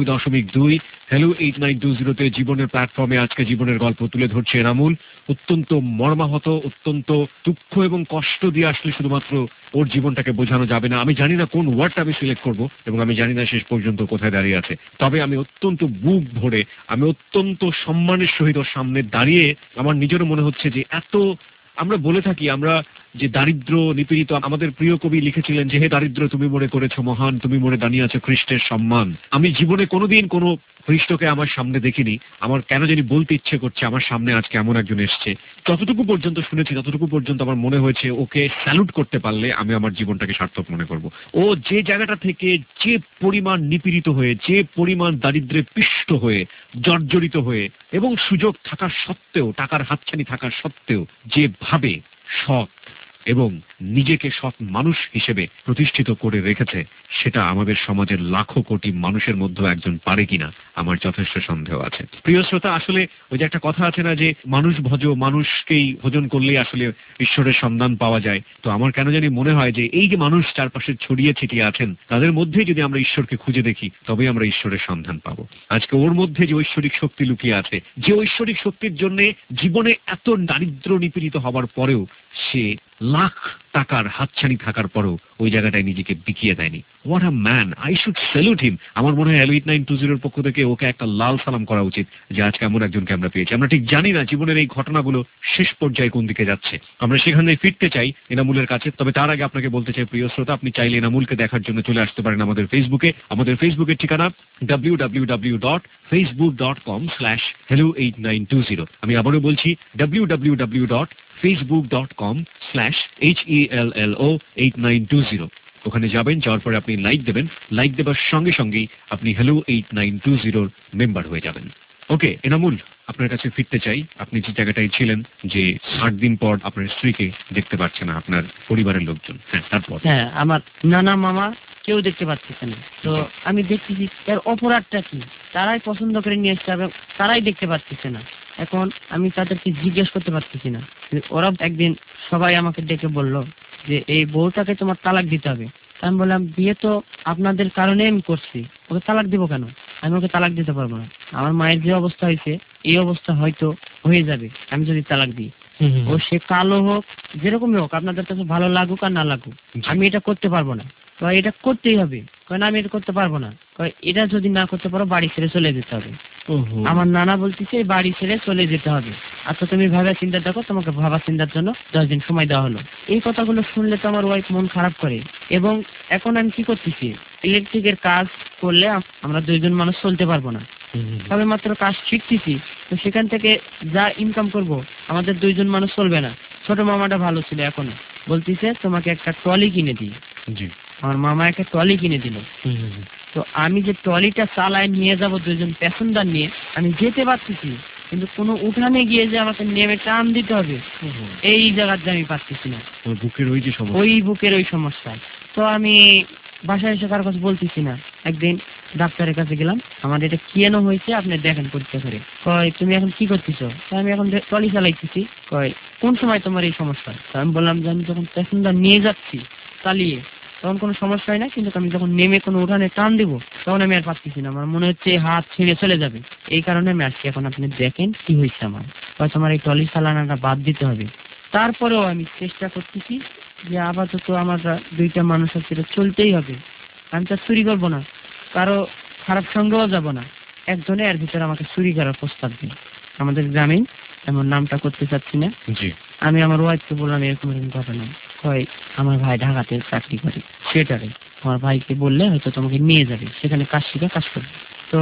89.2 হ্যালো 8920-তে জীবনের প্ল্যাটফর্মে। আজকে জীবনের গল্প তুলে ধরছে এনামুল। অত্যন্ত মর্মাহত, অত্যন্ত দুঃখ এবং কষ্ট দিয়ে আসলে শুধুমাত্র ওর জীবনটাকে বোঝানো যাবে না। আমি জানি না কোন ওয়ার্ডটা আমি সিলেক্ট করব, এবং আমি জানি না শেষ পর্যন্ত কোথায় দাঁড়িয়ে আছে। তবে আমি অত্যন্ত বুক ভরে, আমি অত্যন্ত সম্মানের সহিত ওর সামনে দাঁড়িয়ে আমার নিজেরও মনে হচ্ছে যে এত, আমরা বলে থাকি আমরা যে দারিদ্র নিপীড়িত, আমাদের প্রিয় কবি লিখেছিলেন যে হে দারিদ্র তুমি মনে করেছো মহান, তুমি মনে দাঁড়িয়ে আছো খ্রিস্টের সম্মান। আমি জীবনে কোনোদিন কোনো খ্রিস্টকে আমার সামনে দেখিনি। আমার কেন জানি বলতে ইচ্ছে করছে আমার সামনে আজকে এমন একজন এসছে। যতটুকু পর্যন্ত শুনেছি ততটুকু পর্যন্ত আমার মনে হয়েছে ওকে স্যালুট করতে পারলে আমি আমার জীবনটাকে সার্থক মনে করব। ও যে জায়গাটা থেকে যে পরিমাণ নিপীড়িত হয়ে, যে পরিমাণ দারিদ্রে পিষ্ট হয়ে, জর্জরিত হয়ে, এবং সুযোগ থাকার সত্ত্বেও, টাকার হাতছানি থাকার সত্ত্বেও যেভাবে সৎ এবং নিজেকে সৎ মানুষ হিসেবে প্রতিষ্ঠিত করে রেখেছে, সেটা আমাদের সমাজের লাখো কোটি মানুষের মধ্যে একজন পারে কিনা আমার যথেষ্ট সন্দেহ আছে। প্রিয় শ্রোতা, আসলে ওই যে একটা কথা আছে না যে মানুষ ভজ, মানুষকেই ভোজন করলেই আসলে ঈশ্বরের সন্ধান পাওয়া যায়। তো আমার কেন জানি মনে হয় যে এই যে মানুষ চারপাশে ছড়িয়ে ছিটিয়ে আছেন, তাদের মধ্যেই যদি আমরা ঈশ্বরকে খুঁজে দেখি তবেই আমরা ঈশ্বরের সন্ধান পাবো। আজকে ওর মধ্যে যে ঐশ্বরিক শক্তি লুকিয়ে আছে, যে ঐশ্বরিক শক্তির জন্য জীবনে এত দারিদ্র নিপীড়িত হবার পরেও সে লাখ টাকার হাতছানি থাকার পরেও ওই জায়গাটায় নিজেকে বিকিয়ে দেয়নি। What a man, I should salute him. আমার মনে হয় হ্যালো 8920-র পক্ষ থেকে ওকে একটা লাল সালাম করা উচিত যে আজকে এমন একজনকে আমরা পেয়েছি। আমরা ঠিক জানি না জীবনের এই ঘটনাগুলো শেষ পর্যায়ে কোন দিকে যাচ্ছে, আমরা সেখানে ফিরতে চাই এনামুলের কাছে। তবে তার আগে আপনাকে বলতে চাই প্রিয় শ্রোতা, আপনি চাইলে এনামুলকে দেখার জন্য চলে আসতে পারেন আমাদের ফেসবুকে। আমাদের ফেসবুকের ঠিকানা www.facebook.com/hello8920। আমি আবারও বলছি www.facebook.com/HELLO8920। ওখানে যাবেন, যাওয়ার পরে আপনি লাইক দেবেন। লাইক দেবার সঙ্গে সঙ্গেই আপনি হ্যালো 8920-র মেম্বার হয়ে যাবেন। ওকে এনামুল, আপনার কাছে ফিরতে চাই। আপনি যে জায়গাটায় ছিলেন যে 8 দিন পর আপনার স্ত্রীকে দেখতে পাচ্ছে না আপনার পরিবারের লোকজন, হ্যাঁ তারপর? হ্যাঁ, আমার নানা মামা কেউ দেখতে পাচ্ছে না। তো আমি দেখতেছি এর অপরাধটা কি, তারাই পছন্দ করে নিয়ে আসছে এবং তারাই দেখতে পাচ্ছে না। এখন আমি তাদেরকে জিজ্ঞেস করতে পারতেছি না। ওরা একদিন সবাই আমাকে ডেকে বলল যে এই বউটাকে তোমার তালাক দিতে হবে। আমি বললাম বিয়ে তো আপনাদের কারণে আমি করছি, ওকে তালাক দিব কেন? আমি ওকে তালাক দিতে পারবো না। আমার মায়ের যে অবস্থা হয়েছে এই অবস্থা হয়তো হয়ে যাবে আমি যদি তালাক দিই। ও সে কালো হোক যেরকমই হোক, আপনাদের কাছে ভালো লাগুক আর না লাগুক, আমি এটা করতে পারবো না। এটা করতেই হবে। কারণ আমি এটা করতে পারবো না। এটা যদি না করতে পারো বাড়ি ছেড়ে চলে যেতে হবে। আমার নানা বলতেছে বাড়ি ছেড়ে চলে যেতে হবে। আচ্ছা তুমি ভাবা চিন্তা দেখো, তোমাকে ভাবা চিন্তার জন্য 10 দিন সময় দেওয়া হলো। এই কথাগুলো শুনলে তো আমার ওয়াইফ মন খারাপ করে। এবং এখন আমি কি করতেছি, ইলেকট্রিকের কাজ করলে আমরা 2 জন মানুষ চলতে পারবো না। তবে মাত্র কাজ শিখতেছি, তো সেখান থেকে যা ইনকাম করব আমাদের 2 জন মানুষ চলবে না। ছোট মামাটা ভালো ছিল, এখনো বলতেছে তোমাকে একটা ট্রলি কিনে দিই। আমার মামা একটা ট্রলি কিনে দিল। তো আমি যে ট্রলিটা চালায় নিয়ে যাব 2 জন প্যাসেঞ্জার নিয়ে, আমি যেতে পারতেছি, কিন্তু কোনো উঠানে গিয়ে যে আমাকে নেমে টান দিতে হবে এই জায়গাতে আমি পারতেছি না। বুকের ওই সমস্যা। তো আমি বাসায় এসে কার কাছে বলতেছি না। একদিন ডাক্তারের কাছে গেলাম, আমার এটা কেন হয়েছে আপনি দেখেন পরীক্ষা করে। কয় তুমি এখন কি করতেছো? আমি এখন ট্রলি চালাইতেছি। কয় কোন সময় তোমার এই সমস্যা? আমি বললাম যে আমি যখন প্যাসেঞ্জার নিয়ে যাচ্ছি চালিয়ে তখন কোনো সমস্যা হয় না, কিন্তু আমি যখন নেমে কোনো উঠানে টান দিব তখন আমি আর পারতেছি না, আমার মনে হচ্ছে হাত ছিঁড়ে চলে যাবে। এই কারণে আমি আসছি। এখন আপনি দেখেন কি হয়েছে আমার। হয়তো আমার এই ট্রলি চালানোটা বাদ দিতে হবে। তারপরেও আমি চেষ্টা করতেছি যে আপাতত আমার 2টা মানুষ আছে, চলতেই হবে। আমি তো চুরি করবো না, কারো খারাপ সঙ্গেও যাব না। একজনে এর ভিতরে আমাকে চুরি করার প্রস্তাব দিই। আমাদের গ্রামীণ, এমন নামটা করতে চাচ্ছি না। আমি আমার ওয়াইফকে বললাম এরকম এরকম ঘটনা। হয় আমার ভাই ঢাকাতে চাকরি করে সেটারে, আমার ভাইকে বললে হয়তো তোমাকে নিয়ে যাবে, সেখানে কাজ শিখে কাজ করবে। তো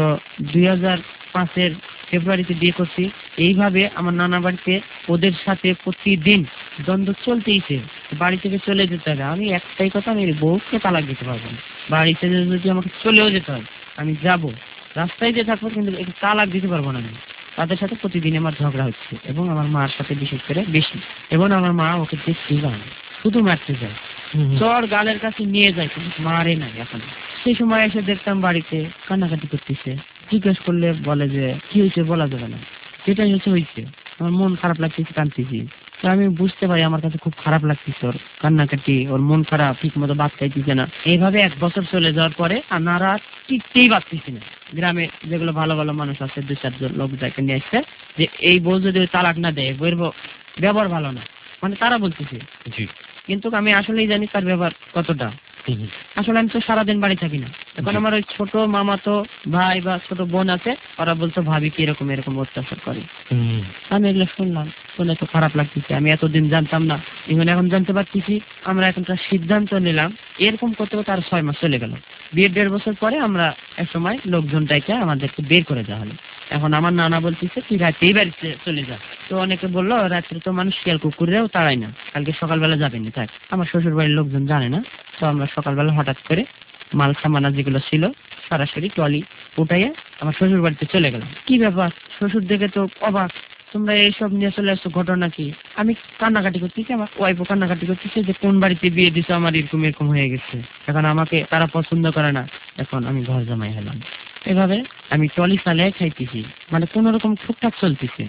2005-এর ফেব্রুয়ারিতে বিয়ে করছি। এইভাবে আমার নানা বাড়িতে ওদের সাথে প্রতিদিন দ্বন্দ্ব চলতেইছে। বাড়ি থেকে চলে যেতে হবে। আমি একটাই কথা, আমি বউকে তালাক দিতে পারবো না। বাড়ি থেকে যদি আমাকে চলেও যেতে হয় আমি যাব, রাস্তায় যে থাকবো, কিন্তু একটু তালাক দিতে পারবো না আমি। তাদের সাথে প্রতিদিন আমার ঝগড়া হচ্ছে, এবং আমার মার সাথে বিশেষ করে বেশি। এবং আমার মা ওকে দেখতেই পারে না, শুধু মারতে যায়, চর গালের কাছে নিয়ে যায়, কিন্তু মারে নাই এখন। সেই সময় এসে দেখতাম বাড়িতে কান্নাকাটি করতেছে। জিজ্ঞেস করলে বলে যে কি হয়েছে বলা যাবে না, সেটাই হয়েছে। আমার মন খারাপ লাগতেছে, কাঁদতেছি। তো আমি বুঝতে পারি আমার কাছে খুব খারাপ লাগতেছে ওর কান্নাকাটি, ওর মন খারাপ, ঠিক মতো ভাত খাইতেছে না। এইভাবে 1 বছর চলে যাওয়ার পরে আমরা টিকতেই পারতেছি না। গ্রামে যেগুলো ভালো ভালো মানুষ আছে 2-4 জন লোক যাকে নিয়ে আসছে যে এই বউ যদি তালাক না দেয় বউয়ের ব্যবহার ভালো না, মানে তারা বলতেছে। কিন্তু আমি আসলেই জানি তার ব্যবহার কতটা। আসলে আমি তো সারাদিন বাড়ি থাকি না। এখন আমার ওই ছোট মামাতো ভাই বা ছোট বোন আছে, ওরা বলতো ভাবি কি এরকম এরকম অত্যাচার করে। আমি এগুলো শুনলাম, শুনে তো খারাপ লাগতেছে। আমি এতদিন জানতাম না, এখন জানতে পারতেছি। আমরা এখন একটা সিদ্ধান্ত নিলাম, এরকম করতে করতে আর 6 মাস চলে গেল। বিয়ের 1.5 বছর পরে আমরা এক সময় লোকজন ডাইকে আমাদেরকে বের করে দেওয়া হলো। এখন আমার নানা বলতেছে তুই রাতেই বাড়িতে চলে যা। তো অনেকে বললো রাত্রে তো মানুষ শিয়াল কুকুরেও তাড়ায় না, কালকে সকালবেলা যাবেনি। থাক, আমার শ্বশুর বাড়ির লোকজন জানে না। তো আমরা সকালবেলা হঠাৎ করে মাল সামানা যেগুলো ছিল সরাসরি ট্রলি উঠাইয়া আমার শ্বশুর বাড়িতে চলে গেলাম। কি ব্যাপার, শ্বশুর দেখে তো অবাক, তোমরা এইসব নিয়ে চলে আসছো, ঘটনা কি? আমি কান্নাকাটি করতেছি, আমার ওয়াইফও কান্নাকাটি করতেছে যে কোন বাড়িতে বিয়ে দিছো, আমার এরকম এরকম হয়ে গেছে, এখন আমাকে তারা পছন্দ করে না, এখন আমি ঘর জামাই হলাম। এভাবে আমি ট্রলি চালিয়ে খাইতেছি, মানে কোন রকম টুকটাক চলতেছে।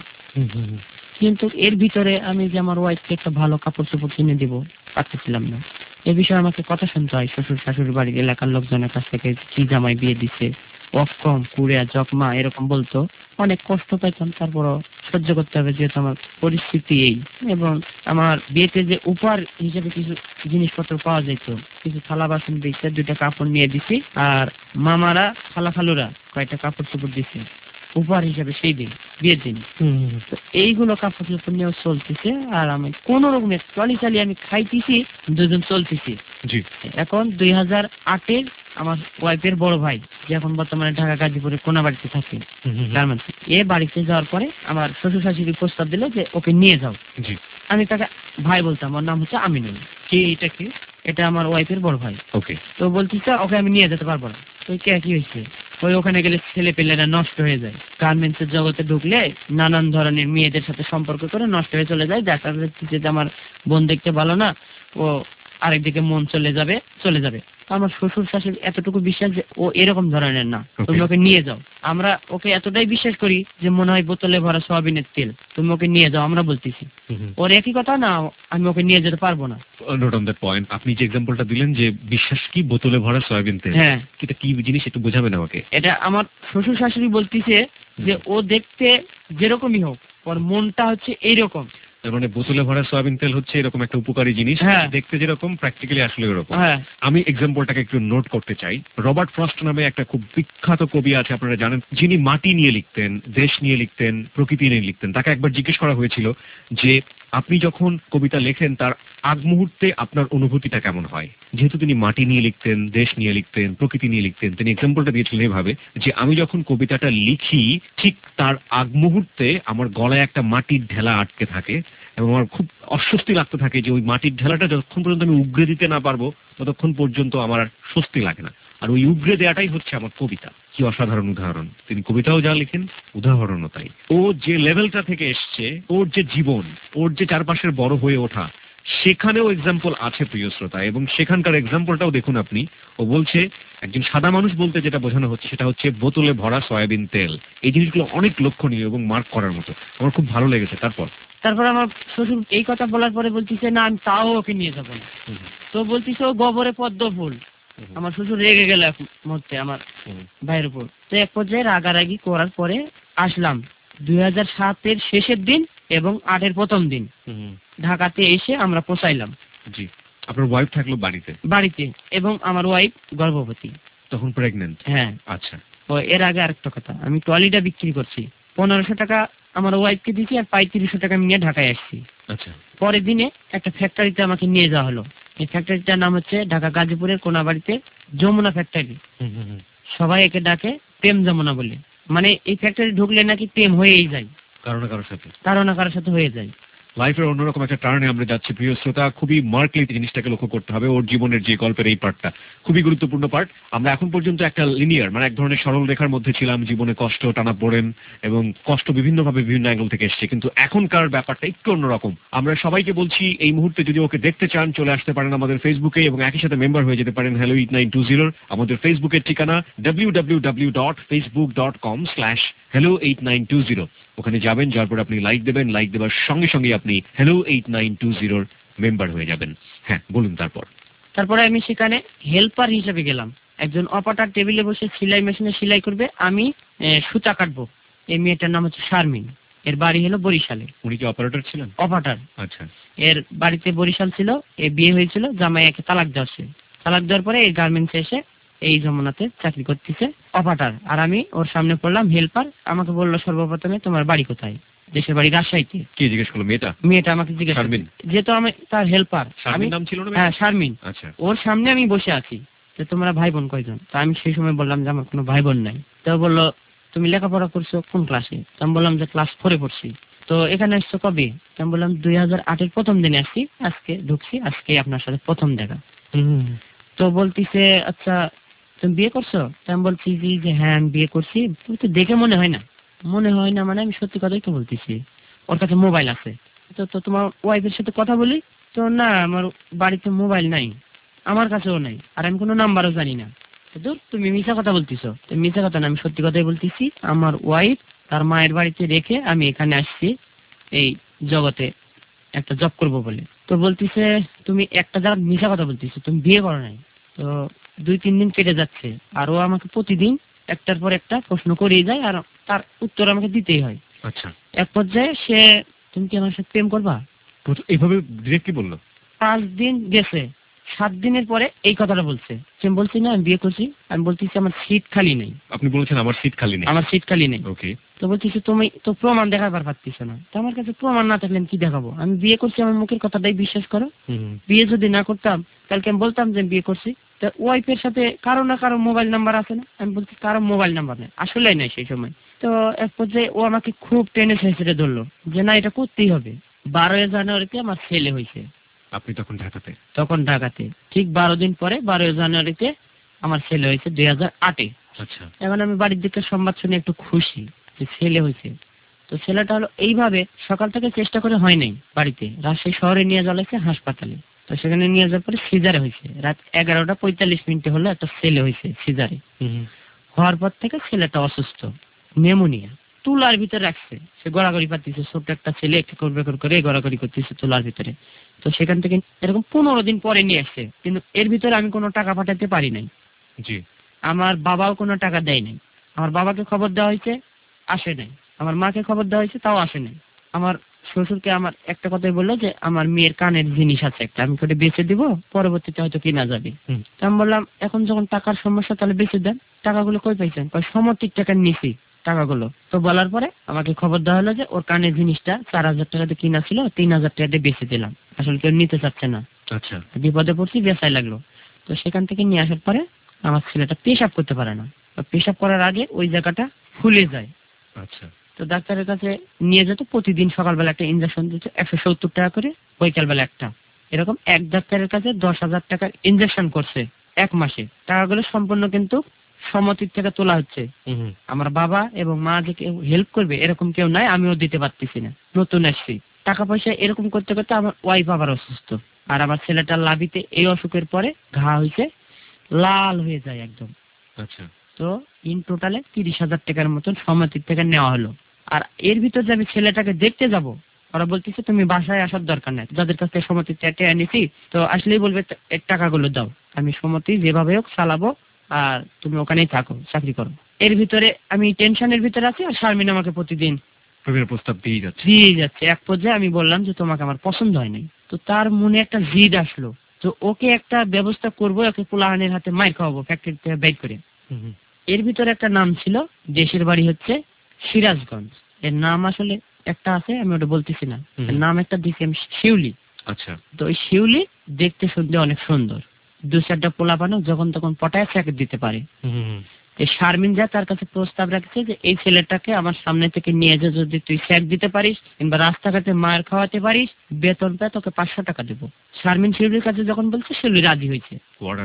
কিন্তু এর ভিতরে আমি যে আমার ওয়াইফকে একটা ভালো কাপড় চোপড় কিনে দিব পারতেছিলাম না। এ বিষয়ে আমাকে কথা শুনতে হয় শ্বশুর শাশুড়ি বাড়ির এলাকার লোকজনের কাছ থেকে, কি জামাই বিয়ে দিচ্ছে, অক্ষম কুড়িয়া জকমা এরকম বলতো। অনেক কষ্ট পাইতাম, তারপরও সহ্য করতে হবে যেহেতু আমার পরিস্থিতি এই। এবং আমার বিয়েতে যে উপহার হিসেবে কিছু জিনিসপত্র পাওয়া যেত, কিছু থালা বাসন দিচ্ছে, 2টা কাপড় নিয়ে দিছি, আর মামারা খালা খালুরা কয়েকটা কাপড় চোপড় দিচ্ছে উপহার হিসেবে সেই দিন, বিয়ের দিন। তো এইগুলো কাপড় চোপড় নিয়েও চলতেছে, আর আমি কোন রকমের ট্রলি চালিয়ে আমি খাইতেছি, 2 জন চলতেছি। এখন 2008-এর আমার ওয়াইফের বড় ভাই, যে এখন বর্তমানে ঢাকা গাজীপুরে কোনাবাড়িতে থাকে, এ বাড়িতে যাওয়ার পরে আমার শ্বশুর শাশুড়ি প্রস্তাব দিল যে ওকে নিয়ে যাও। আমি তাকে ভাই বলতাম, ওর নাম হচ্ছে আমিনুল। কি এটা? কি এটা আমার ওয়াইফের বড় ভাই। তো বলতেছে ওকে আমি নিয়ে যেতে পারবো না। তো কি হয়েছে? ওখানে গেলে ছেলে পেলেরা নষ্ট হয়ে যায়, গার্মেন্টসের জগতে ঢুকলে নানান ধরনের মেয়েদের সাথে সম্পর্ক করে নষ্ট হয়ে চলে যায়। দেখা যাচ্ছে যে আমার বোন দেখতে ভালো না, ও আরেকদিকে মন চলে যাবে। তো আমার শ্বশুর শাশুড়ি এতটুকু বিশ্বাস যে ও এরকম ধরনের না, তুমি ওকে নিয়ে যাও। আমরা ওকে এতটাই বিশ্বাস করি যে মনে হয় বোতলে ভরা সয়াবিনের তেল, তুমি ওকে নিয়ে যাও, আমরা বলতেছি। ওর একই কথা, না আমি ওকে নিয়ে যেতে পারবো না। Note on that point. আপনি যে এক্সাম্পলটা দিলেন যে বিশ্বাস কি বোতলে ভরা সয়াবিন তেল, হ্যাঁ, এটা কি জিনিস একটু বোঝাবেন আমাকে? এটা আমার শ্বশুর শাশুড়ি বলতেছে যে ও দেখতে যেরকমই হোক ওর মনটা হচ্ছে এইরকম। তার মানে বোতলে ভরা সয়াবিন তেল হচ্ছে এরকম একটা উপকারী জিনিস, দেখতে যেরকম প্র্যাকটিক্যালি আসলে এরকম। আমি এক্সাম্পলটাকে একটু নোট করতে চাই। রবার্ট ফ্রস্ট নামে একটা খুব বিখ্যাত কবি আছে, আপনারা জানেন, যিনি মাটি নিয়ে লিখতেন, দেশ নিয়ে লিখতেন, প্রকৃতি নিয়ে লিখতেন। তাকে একবার জিজ্ঞেস করা হয়েছিল যে আপনি যখন কবিতা লেখেন তার আগ মুহূর্তে আপনার অনুভূতিটা কেমন হয়। যেহেতু তিনি মাটি নিয়ে লিখতেন, দেশ নিয়ে লিখতেন, প্রকৃতি নিয়ে লিখতেন, তিনি এক্সাম্পলটা দিয়েছিলেন এইভাবে যে আমি যখন কবিতাটা লিখি ঠিক তার আগ মুহূর্তে আমার গলায় একটা মাটির ঢেলা আটকে থাকে এবং আমার খুব অস্বস্তি লাগতে থাকে যে ওই মাটির ঢেলাটা যতক্ষণ পর্যন্ত আমি উগরে দিতে না পারবো ততক্ষণ পর্যন্ত আমার আর স্বস্তি লাগে না। আর ওই উগরে দেওয়াটাই হচ্ছে আমার কবিতা। কি অসাধারণ উদাহরণ! তিনি কবিতাও যা লিখেন, উদাহরণও তাই। ও যে লেভেলটা থেকে এসছে, ওর যে জীবন, ওর যে চারপাশের বড় হয়ে ওঠা, সেখানেও এক্সাম্পল আছে প্রিয় শ্রোতা, এবং সেখানকার এক্সাম্পলটাও দেখুন আপনি। ও বলছে একজন সাদা মানুষ বলতে যেটা বোঝানো হচ্ছে সেটা হচ্ছে বোতলে ভরা সয়াবিন তেল। এই জিনিসগুলো অনেক লক্ষণীয় এবং মার্ক করার মতো। আমার খুব ভালো লেগেছে। তারপর আমার শ্বশুর এই কথা বলার পরে বলতেছে না আমি তাও ওকে নিয়ে যাবো না। তো বলতেছে ও গোবরে পদ্ম ফুল। আমার শ্বশুর রেগে গেল এক মুহূর্তে আমার ভাইয়ের উপর। তো এক পর্যায়ে রাগারাগি করার পরে আসলাম 2007-এর শেষের দিন এবং 8-এর প্রথম দিন ঢাকাতে এসে আমরা পৌঁছাইলাম। জি, আপনার ওয়াইফ থাকলো বাড়িতে এবং আমার ওয়াইফ গর্ভবতী, তখন প্রেগন্যান্ট। হ্যাঁ, আচ্ছা। ও এর আগে আরেকটা কথা, আমি ট্রলিটা বিক্রি করছি, 1500 টাকা আমার ওয়াইফকে দিয়েছি আর 3500 টাকা আমি নিয়ে ঢাকায় আসছি। আচ্ছা। পরের দিনে একটা ফ্যাক্টরিতে আমাকে নিয়ে যাওয়া হলো। এই ফ্যাক্টরিটার নাম হচ্ছে ঢাকা গাজীপুরের কোনাবাড়িতে যমুনা ফ্যাক্টরি। সবাই একে ডাকে প্রেম যমুনা বলে। মানে এই ফ্যাক্টরি ঢুকলে নাকি প্রেম হয়েই যায়, কারো না কারোর সাথে হয়ে যায়। লাইফের অন্যরকম একটা টার্নে আমরা যাচ্ছি প্রিয় শ্রোতা। খুবই মার্কলি জিনিসটাকে লক্ষ্য করতে হবে। ওর জীবনের যে গল্পের এই পার্টটা খুবই গুরুত্বপূর্ণ পার্ট। আমরা এখন পর্যন্ত একটা লিনিয়ার মানে এক ধরনের সরল রেখার মধ্যে ছিলাম। জীবনে কষ্ট, টানা পড়েন এবং কষ্ট বিভিন্নভাবে বিভিন্ন অ্যাঙ্গেল থেকে এসছে, কিন্তু এখনকার ব্যাপারটা একটু অন্যরকম। আমরা সবাইকে বলছি এই মুহূর্তে যদি ওকে দেখতে চান চলে আসতে পারেন আমাদের ফেসবুকে এবং একই সাথে মেম্বার হয়ে যেতে পারেন Hello 8920। আমাদের ফেসবুকের ঠিকানা www.facebook.com/Hello 8920। ওখানে যাবেন, যাওয়ার পর আপনি লাইক দেবেন, লাইক দেওয়ার সঙ্গে সঙ্গে আপনি Hello 8920 মেম্বার হয়ে যাবেন। হ্যাঁ, বলুন। তারপরে আমি সেখানে হেল্পার হিসেবে গেলাম। একজন অপারেটর টেবিলে বসে সেলাই মেশিনে সেলাই করবে, আমি সুতা কাটবো। এই মেয়েটার নাম হচ্ছে শারমিন, এর বাড়ি হলো বরিশালে। উনি কি অপারেটর ছিলেন? অপারেটর। আচ্ছা। এর বাড়িতে বরিশাল ছিল, এ বিয়ে হয়েছিল, জামাই একে তালাক দেওয়াছে। তালাক দেওয়ার পরে এই গার্মেন্টসে এসে এই যমুনাতে চাকরি করতেছে অপারেটর, আর আমি ওর সামনে পড়লাম হেল্পার। আমাকে বললো সর্বপ্রথমে তোমার বাড়ি কোথায়? দেশের বাড়ি রাজশাহীতে। কি জিজ্ঞেস করলো মেয়েটা আমাকে জিজ্ঞেস করলো, যেহেতু আমি তার হেল্পার। শারমিন নাম ছিল না? হ্যাঁ, শারমিন। আচ্ছা। ওর সামনে আমি বসে আছি যে তোমরা ভাই বোন কয়জন? তো আমি সেই সময় বললাম যে আমার কোনো ভাই বোন নাই। তো বললো তুমি লেখাপড়া করছো কোন ক্লাসে? তো আমি বললাম যে ক্লাস 4-এ পড়ছি। তো এখানে আসছো কবে? তো আমি বললাম 2008-এর প্রথম দিনে আসছি, আজকে ঢুকছি, আজকে আপনার সাথে প্রথম দেখা। তো বলতিছে আচ্ছা তুমি বিয়ে করছো? তো আমি বলছি যে হ্যাঁ আমি বিয়ে করছি। তুমি তো দেখে মনে হয় না। মানে আমি সত্যি কথাই তো বলতেছি। ওর কাছে মোবাইল আছে। তো তোমার ওয়াইফের সাথে কথা বলি? তো না, আমার বাড়িতে মোবাইল নাই, আমার কাছেও নাই, আর আমি কোনো নাম্বারও জানি না। দূর, তুমি মিথ্যা কথা বলতেছো। তো মিথ্যা কথা না, আমি সত্যি কথাই বলতেছি। আমার ওয়াইফ তার মায়ের বাড়িতে রেখে আমি এখানে আসছি এই জগতে একটা জব করব বলে। তো বলতিছে তুমি একটা জায়গা মিথ্যা কথা বলতেছো, তুমি বিয়ে করো নাই। তো 2-3 দিন কেটে যাচ্ছে আর ও আমাকে প্রতিদিন একটার পর একটা প্রশ্ন করেই যায় আর তার উত্তর আমাকে দিতেই হয়। আচ্ছা। এক পর্যায়ে সে তুমি কি আমার সাথে প্রেম করবা? এইভাবে ডিরেক্টলি বললো। 5 দিন গেছে, 7 দিনের পরে এই কথাটা বলছে। সে বলছি না আমি বিয়ে করছি। আমি বলতেছি আমার সিট খালি নেই। আপনি বলেছেন আমার সিট খালি নেই? আমার সিট খালি নেই। ওকে। তো বলতেছি তুমি তো প্রমাণ দেখাবার পারতিস না। তো আমার কাছে প্রমাণ না থাকলে কি দেখাবো? আমি বিয়ে করছি, আমার মুখের কথাটাই বিশ্বাস করো। বিয়ে যদি না করতাম কালকে আমি বলতাম যে বিয়ে করছি। তো ওয়াইফের সাথে কারো না কারো মোবাইল নাম্বার আছে না? আমি বলছি কারো মোবাইল নাম্বার নেই, আসলেই নাই সেই সময়। তো এক পর্যায়ে ও আমাকে খুব টেনে ছেঁচড়ে ধরলো যে না এটা করতেই হবে। 12 জানুয়ারিতে আমার ছেলে হয়েছে। আপনি তখন ঢাকাতে? তখন ঢাকাতে। ঠিক 12 দিন পরে 12 জানুয়ারিতে আমার ছেলে হয়েছে 2008-এ। আচ্ছা। এখন আমি বাড়ির দিকে সংবাদ শুনে একটু খুশি যে ছেলে হয়েছে। তো ছেলেটা হলো এইভাবে সকাল থেকে চেষ্টা করে হয় নাই বাড়িতে, রাজশাহী শহরে নিয়ে যাওয়া লাগছে হাসপাতালে। তো সেখানে নিয়ে যাওয়ার পরে সিজারে হয়েছে, রাত 11:45 হলো একটা ছেলে হয়েছে সিজারে। হওয়ার পর থেকে ছেলেটা অসুস্থ, নেমোনিয়া, তুলার ভিতরে রাখছে, সে গড়াগড়ি পাতিছে, ছোট্ট একটা ছেলে একটু করে গড়াগড়ি করতেছে তুলার ভিতরে। তো সেখান থেকে এরকম 15 দিন পরে নিয়ে আসছে, কিন্তু এর ভিতরে আমি কোনো টাকা পাঠাতে পারি নাই। আমার বাবাও কোনো টাকা দেয় নাই। আমার বাবাকে খবর দেওয়া হয়েছে, আসে নাই। আমার মাকে খবর দেওয়া হয়েছে, তাও আসে নাই। আমার শ্বশুরকে আমার একটা কথাই বললো যে আমার মেয়ের কানের জিনিস আছে একটা, আমি ওটা বেঁচে দিব, পরবর্তীতে হয়তো কিনা যাবে। তো আমি বললাম এখন যখন টাকার সমস্যা তাহলে বেঁচে দেন। টাকাগুলো কই পাইছেন? সমর্থিক টাকা নিছি টাকাগুলো। তো বলার পরে আমাকে খবর দেওয়া হলো যে ওর কানের জিনিসটা 4,000 টাকাতে কিনা ছিল, 3,000 টাকাতে বেঁচে দিলাম, আসলে কেউ নিতে চাচ্ছে না। আচ্ছা, বিপদে পড়ছি, বেচাই লাগলো। তো সেখান থেকে নিয়ে আসার পরে আমার ছেলেটা পেশাব করতে পারে না, পেশাব করার আগে ওই জায়গাটা ফুলে যায়। আচ্ছা, তো ডাক্তারের কাছে নিয়ে যেত, প্রতিদিন সকালবেলা একটা ইনজেকশন দিত 170 টাকা করে, বৈকালবেলা একটা, এরকম এক ডাক্তারের কাছে 10,000 টাকার ইনজেকশন করছে 1 মাসে। টাকাগুলো সম্পূর্ণ কিন্তু সমিতির থেকে তোলা হচ্ছে। আমার বাবা এবং মা যে কেউ হেল্প করবে এরকম কেউ নাই, আমিও দিতে পারতেছি না, নতুন আসছি। টাকা পয়সা এরকম করতে করতে আমার ওয়াইফ আবার অসুস্থ, আর আমার ছেলেটার লাভিতে এই অসুখের পরে ঘা হয়েছে, লাল হয়ে যায় একদম। আচ্ছা, তো ইন টোটালে 30,000 টাকার মতন সমিতির থেকে নেওয়া হলো। আর এর ভিতর যে আমি ছেলেটাকে দেখতে যাব, ওরা বলতেছে তুমি বাসায় আসার দরকার নাই, যাদের কাছ থেকে সমিতির টাকা এনেছি তো আসলেই বলবে এর টাকাগুলো দাও, আমি সমিতি যেভাবে হোক চালাবো, আর তুমি ওখানেই থাকো, চাকরি করো। এর ভিতরে আমি টেনশনের ভিতরে আছি, আর শারমিন আমাকে প্রতিদিন প্রস্তাব দিয়ে যাচ্ছে। এক পর্যায়ে আমি বললাম যে তোমাকে আমার পছন্দ হয় নাই। তো তার মনে একটা জিদ আসলো, তো ওকে একটা ব্যবস্থা করবো, ওকে পোলাহানের হাতে মাইর খাওয়াবো ফ্যাক্টরি থেকে বের করে। এর ভিতরে একটা নাম ছিল, দেশের বাড়ি হচ্ছে সিরাজগঞ্জ, এর নাম আসলে একটা আছে, আমি ওটা বলতেছি না, নাম একটা দিচ্ছি আমি শিউলি। আচ্ছা, তো ওই শিউলি দেখতে শুনতে অনেক সুন্দর, 2-4টা পোলা বানো যখন তখন পটায় ফ্যাক্ট দিতে পারে। শারমিন যা তার কাছে প্রস্তাব রাখছে যে এই ছেলেটাকে আমার সামনে থেকে নিয়ে যা, যদি তুই স্যাক দিতে পারিস কিংবা রাস্তাঘাটে মায়ের খাওয়াতে পারিস, বেতন পায় তোকে 500 টাকা দেবো। শারমিন শিউলির কাছে যখন বলছে, শিউলি রাজি হয়েছে।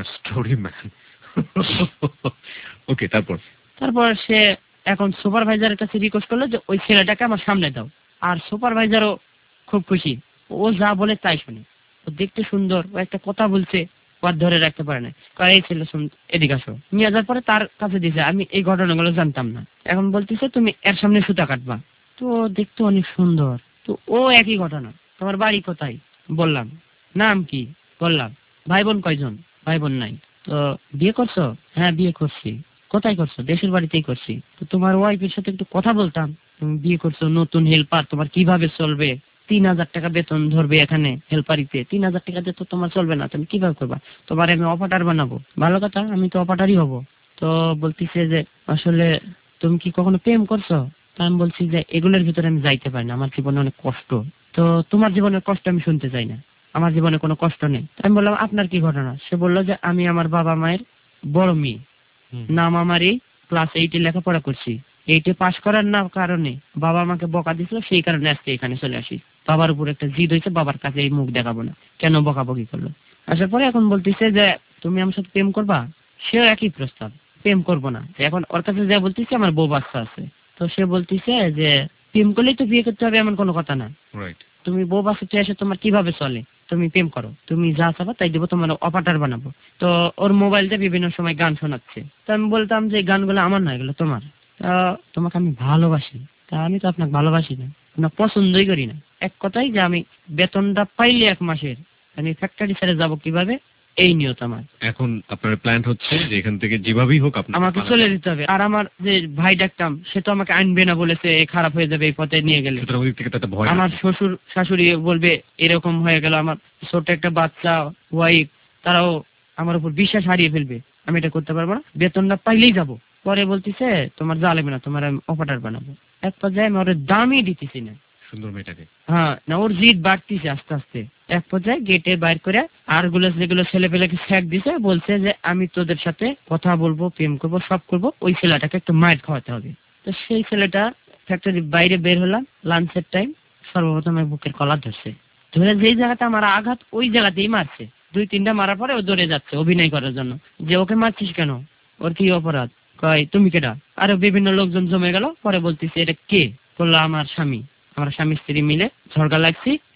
ওকে, তারপর সে এখন সুপারভাইজারের কাছে রিকোয়েস্ট করলো যে ওই ছেলেটাকে আমার সামনে দাও। আর সুপারভাইজারও খুব খুশি, ও যা বলে তাই শুনে, ও দেখতে সুন্দর, ও একটা কথা বলছে, ওর ধরে রাখতে পারে না, এই ছেলে এদিকে আসো। নিয়ে যাওয়ার পরে তার কাছে দিছে, আমি এই ঘটনাগুলো জানতাম না। এখন বলতেছে তুমি এর সামনে সুতা কাটবা। তো দেখতে অনেক সুন্দর, তো ও একই ঘটনা, তোমার বাড়ি কোথায়? বললাম। নাম কি? বললাম। ভাই বোন কয়জন? ভাই বোন নাই। তো বিয়ে করছো? হ্যাঁ বিয়ে করছি। কোথায় করছো? দেশের বাড়িতেই করছি। তো তোমার ওয়াইফের সাথে একটু কথা বলতাম, তুমি বিয়ে করছো, নতুন হেল্পার, তোমার কিভাবে চলবে? 3,000 টাকা বেতন ধরবে এখানে হেল্পারিতে, 3,000 টাকা দিয়ে তো তোমার চলবে না, তুমি কিভাবে করবা? তোমার আমি অপারেটর বানাবো। ভালো কথা, আমি তো অপারেটরই হব। তো বলতিছে যে আসলে তুমি কি কখনো প্রেম করছো? তা আমি বলছি যে এগুলোর ভিতরে আমি যাইতে পারি না, আমার জীবনে অনেক কষ্ট। তো তোমার জীবনের কষ্ট আমি শুনতে চাই না, আমার জীবনে কোনো কষ্ট নেই। আমি বললাম আপনার কি ঘটনা? সে বললো যে আমি আমার বাবা মায়ের বড় মেয়ে, নাম আমারই, ক্লাস 8-এ লেখাপড়া করছি, 8-এ পাশ করার না কারণে বাবা আমাকে বকা দিছিল, সেই কারণে আজকে এখানে চলে আসি। বাবার উপর একটা জিদ হয়েছে, বাবার কাছে এই মুখ দেখাবো না, কেন বকাবকি করলো। আসার পরে এখন বলতেছে যে তুমি আমার সাথে প্রেম করবা? সেও একই প্রস্তাব, প্রেম করবো না। এখন ওর কাছে যা বলতেছে আমার বউ বাচ্চা আছে, তো সে বলতেছে যে প্রেম করলেই তো বিয়ে করতে হবে এমন কোনো কথা না, তুমি বউ বাচ্চা এসে তোমার কিভাবে চলে, তুমি প্রেম করো, তুমি যা চাবা তাই দেবো, তোমার অপারেটর বানাবো। তো ওর মোবাইলটা বিভিন্ন সময় গান শোনাচ্ছে, তো আমি বলতাম যে গানগুলো আমার না, এগুলো তোমার, তোমাকে আমি ভালোবাসি। তা আমি তো আপনাকে ভালোবাসি না, আপনাকে পছন্দই করি না। এক কথাই যে আমি বেতনটা পাইলে 1 মাসের, আমি ফ্যাক্টরি ছেড়ে যাবো কিভাবে, এই নিয়ত আমার। এখন আপনার প্ল্যান হচ্ছে যে এখান থেকে যেভাবেই হোক আমাকে চলে যেতে হবে। আর আমার যে ভাই ডাকতাম সে তো আমাকে আনবে না, বলেছে খারাপ হয়ে যাবে এই পথে নিয়ে গেলে। আমার শ্বশুর শাশুড়ি বলবে এরকম হয়ে গেল, আমার ছোট একটা বাচ্চা, ওয়াইফ, তারাও আমার উপর বিশ্বাস হারিয়ে ফেলবে, আমি এটা করতে পারবো না, বেতনটা পাইলেই যাবো। পরে বলতেছে তোমার জ্বালাবে না, তোমার আমি অপারেটর বানাবো। এক পর্যায়ে আমি ওর দামই দিতেছি না, সুন্দর মেয়েটাকে। হ্যাঁ না, ওর জিদ বাড়তিছে আস্তে আস্তে। এক পর্যায়ে গেটে বাইর করে আর যেগুলো ছেলে পেলেকে স্যাক দিছে, বলছে যে আমি তোদের সাথে কথা বলবো, প্রেম করবো, সব করবো, ওই ছেলেটাকে একটু মাইর খাওয়াতে হবে। তো সেই ছেলেটা ফ্যাক্টরির বাইরে বের হলাম, লাঞ্চের টাইম, সর্বপ্রথম বুকের কলার ধরছে, ধরে যেই জায়গাটা আমার আঘাত ওই জায়গাতেই মারছে। 2-3টা মারার পরে ও দৌড়ে যাচ্ছে অভিনয় করার জন্য, যে ওকে মারছিস কেন, ওর কি অপরাধ? কয় তুমি কেডা? আরো বিভিন্ন লোকজন জমে গেল। পরে বলতেছে এটা কে? বললো আমার স্বামী, আমরা স্বামী স্ত্রী মিলে ঝগড়া লাগছি,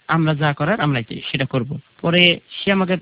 আমরা যা করার আমরা সেটা করব। পরে সে আমাকে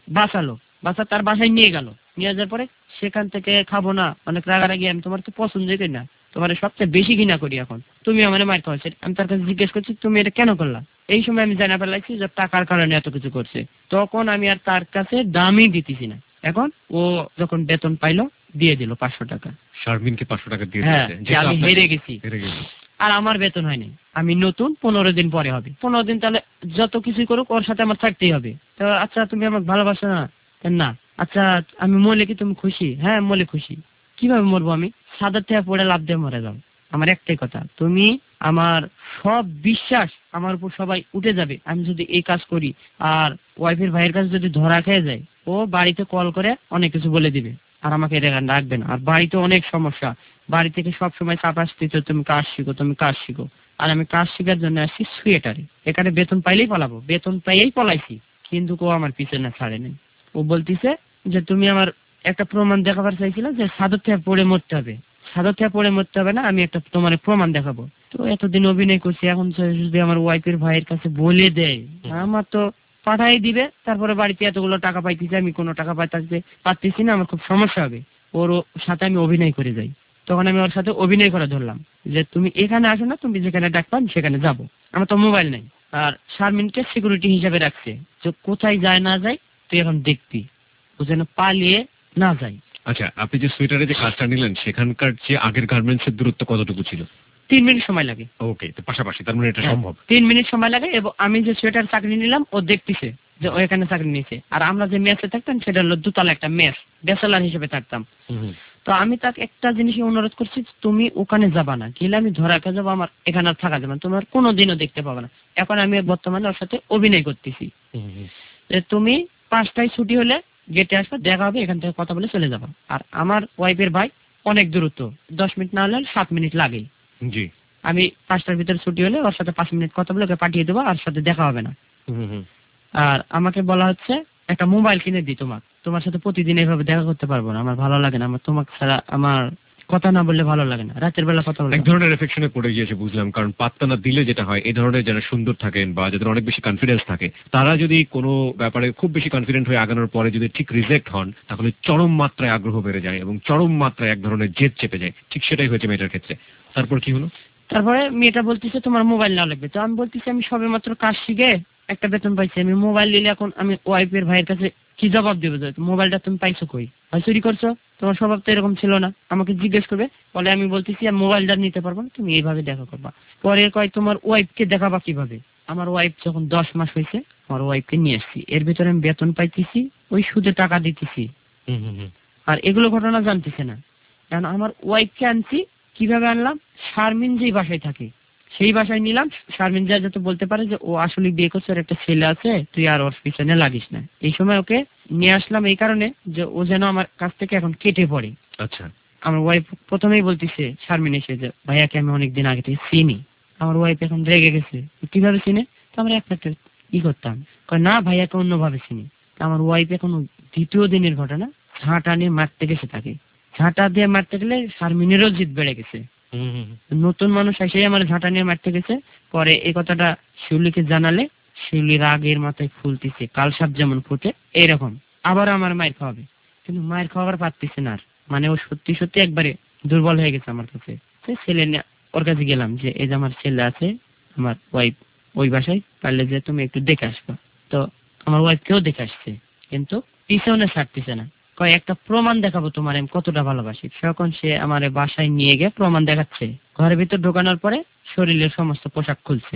তার বাসায় নিয়ে গেল। নিয়ে যাওয়ার পরে সেখান থেকে খাবো না, অনেক রাগারাগি, আমি তোমার তো পছন্দই করি না, তোমার সবচেয়ে বেশি ঘৃণা করি, এখন তুমি আমার মার খাওয়াচ্ছে। আমি তার কাছে জিজ্ঞেস করছি তুমি এটা কেন করলা? এই সময় আমি জানা ফেলাইছি যে টাকার কারণে এত কিছু করছে। তখন আমি আর তার কাছে দামই দিতেছি না। এখন ও যখন বেতন পাইলো দিয়ে দিল 500 টাকা। শারমিনকে 500 টাকা দিয়ে হ্যাঁ, দিয়েছে, আমি হেরে গেছি। হেরে গেছি। আর আমার বেতন হয়নি, আমি নতুন 15 দিন পরে হবে। 15 দিন তাহলে যত কিছু করুক ওর সাথে আমার থাকতেই হবে। তো আচ্ছা তুমি আমাকে ভালোবাসো না? না। আচ্ছা আমি মরলে কি তুমি খুশি? হ্যাঁ মরলে খুশি। কিভাবে মরবো আমি? সাদার থেকে পড়ে লাফ দিয়ে মরে যাবো। আমার একটাই কথা, তুমি আমার সব বিশ্বাস আমার উপর সবাই উঠে যাবে আমি যদি এই কাজ করি। আর ওয়াইফের ভাইয়ের কাছে যদি ধরা খেয়ে যায়, ও বাড়িতে কল করে অনেক কিছু বলে দিবে আর আমাকে রাখবে না। আর বাড়িতে অনেক সমস্যা, বাড়ি থেকে সব সময় চাপ আসতেছে তুমি কাজ শিখো, তুমি কাজ শিখো। আর আমি কাজ শেখার জন্য আসছি সুয়েটারে। এখানে বেতন পাইলেই পালাবো, বেতন পাইয়েই পলাইছি। কিন্তু ও আমার পিছনে ছাড়ে নেই। ও বলতিছে যে তুমি আমার একটা প্রমাণ দেখাবার চাইছিল যে সাদর থেকে পড়ে মরতে হবে। সাদর থেকে পড়ে মরতে হবে না, আমি একটা তোমার প্রমাণ দেখাবো। তো এতদিন অভিনয় করছি, এখন যদি আমার ওয়াইফের ভাইয়ের কাছে বলে দেয় আমার তো পাঠাই দিবে। তারপরে বাড়িতে এতগুলো টাকা পাইতেছি, আমি কোনো টাকা পাচ্ছি না, আমার খুব সমস্যা হবে। ওর সাথে আমি অভিনয় করে যাই। তখন আমি ওর সাথে অভিনয় করা ধরলাম যে তুমি এখানে আসো না, তুমি যেখানে ডাকবা সেখানে যাবো। আমার তো মোবাইল নেই। আর শারমিনকে সিকিউরিটি হিসাবে রাখছে যে কোথায় যায় না যায় তুই এখন দেখবি, ও যেন পালিয়ে না যায়। আচ্ছা, আপনি যে সোয়েটারে যে কাজটা নিলেন সেখানকার যে আগের গার্মেন্টস এর দূরত্ব কতটুকু ছিল? 3 মিনিট সময় লাগে। ওকে, তো পাশাপাশি, তার মানে এটা সম্ভব। 3 মিনিট সময় লাগে। এবং আমি যে সোয়েটার চাকরি নিলাম ও দেখতেছে যে ও এখানে চাকরি নিয়েছে। আর আমরা যে মেসে থাকতাম সেটা হলো দুতলা একটা মেস, ব্যাচেলার হিসেবে থাকতাম। তো আমি তাকে একটা জিনিসই অনুরোধ করছি, তুমি ওখানে যাবা না, গেলে আমি ধরা খেয়ে যাবো, আমার এখানে আর থাকা যাবে না, তোমার কোনোদিনও দেখতে পাবো না। এখন আমি বর্তমানে ওর সাথে অভিনয় করতেছি। তুমি 5টায় ছুটি হলে গেটে আসবে, দেখা হবে, এখান থেকে কথা বলে চলে যাবো। আর আমার ওয়াইফের ভাই অনেক দূরত্ব, 10 মিনিট না হলে 7 মিনিট লাগে। জি, আমি 5টার ভিতরে ছুটি হলে ওর সাথে 5 মিনিট কথা বলে ওকে পাঠিয়ে দেবো, আর সাথে দেখা হবে না। আর আমাকে বলা হচ্ছে একটা মোবাইল কিনে দিই তোমার সাথে প্রতিদিন এইভাবে দেখা করতে পারবো না, আমার ভালো লাগে না, আমার তোমাকে ছাড়া আমার কথা না বললে ভালো লাগে না, রাতের বেলা কথা বলতে। এক ধরনের রিফ্লেকশনে পড়ে গিয়েছে, বুঝলাম। কারণ পাত্তা না দিলে যেটা হয়, এই ধরনের যারা সুন্দর থাকেন বা যাদের অনেক বেশি কনফিডেন্স থাকে, তারা যদি কোনো ব্যাপারে খুব বেশি কনফিডেন্ট হয়ে আগানোর পরে যদি ঠিক রিজেক্ট হন, তাহলে চরম মাত্রায় আগ্রহ বেড়ে যায় এবং চরম মাত্রায় এক ধরনের জেদ চেপে যায়। ঠিক সেটাই হয়েছে মেয়েটার ক্ষেত্রে। তারপর কি হলো? তারপরে মেয়েটা বলতেছে তোমার মোবাইল নেওয়া লাগবে। তো আমি বলতেছি আমি সবে মাত্র কাজ শিখে একটা বেতন পাইছি, আমি মোবাইল নিলে এখন আমি ওয়াইফের ভাইয়ের কাছে কি জবাব দেবো? মোবাইলটা তুমি পাইছো কই? হয় চুরি করছো? তোমার স্বভাব তো এরকম ছিল না, আমাকে জিজ্ঞেস করবে। বলে আমি বলতেছি মোবাইলটা নিতে পারবো না, তুমি এইভাবে দেখা করবা। পরে কয় তোমার ওয়াইফকে দেখাবা কিভাবে? আমার ওয়াইফ যখন 10 মাস হয়েছে আমার ওয়াইফকে নিয়ে আসছি, এর ভিতরে আমি বেতন পাইতেছি, ওই সুদে টাকা দিতেছি, আর এগুলো ঘটনা জানতেছে না। কারণ আমার ওয়াইফকে আনছি, কিভাবে আনলাম? শারমিন যেই বাসায় থাকে সেই বাসায় নিলাম। শারমিন যা যাতে বলতে পারে যে ও আসলে বিয়ে করছে, ওর একটা ছেলে আছে, তুই আর ওর পিছনে লাগিস না। এই সময় ওকে নিয়ে আসলাম এই কারণে যে ও যেন আমার কাছ থেকে এখন কেটে পড়ে। আচ্ছা, আমার ওয়াইফ প্রথমেই বলতেছে শারমিন এসে যে ভাইয়াকে আমি অনেকদিন আগে থেকে চিনি। আমার ওয়াইফ এখন রেগে গেছে, কিভাবে চিনে? তো আমরা একটা করতাম, না ভাইয়াকে অন্যভাবে চিনি। আমার ওয়াইফ এখন দ্বিতীয় দিনের ঘটনা, ঝাঁটা নিয়ে মারতে গেছে তাকে। ঝাঁটা দিয়ে মারতে গেলে শারমিনেরও জিদ বেড়ে গেছে। নতুন মানুষ এসেই আমার ঝাঁটা নিয়ে মারতে গেছে। পরে এই কথাটা শিউলিকে জানালে শিউলি রাগের মাথায় ফুলতেছে, কালসাপ যেমন ফুটে এইরকম। আবার আমার মায়ের খাওয়াবে, কিন্তু মায়ের খাওয়াবার পারতেছে না আর। মানে ও সত্যি সত্যি একবারে দুর্বল হয়ে গেছে আমার কাছে। ছেলে ওর কাছে গেলাম যে এই যে আমার ছেলে আছে, আমার ওয়াইফ ওই বাসায়, পারলে যে তুমি একটু দেখে আসবা। তো আমার ওয়াইফ কেউ দেখে আসছে, কিন্তু পিছনে ছাড়তেছে না। কয় একটা প্রমাণ দেখাবো তোমার আমি কতটা ভালোবাসি। তখন সে আমার বাসায় নিয়ে গিয়ে প্রমাণ দেখাচ্ছে। ঘরের ভিতর ঢোকানোর পরে শরীরের সমস্ত পোশাক খুলছে।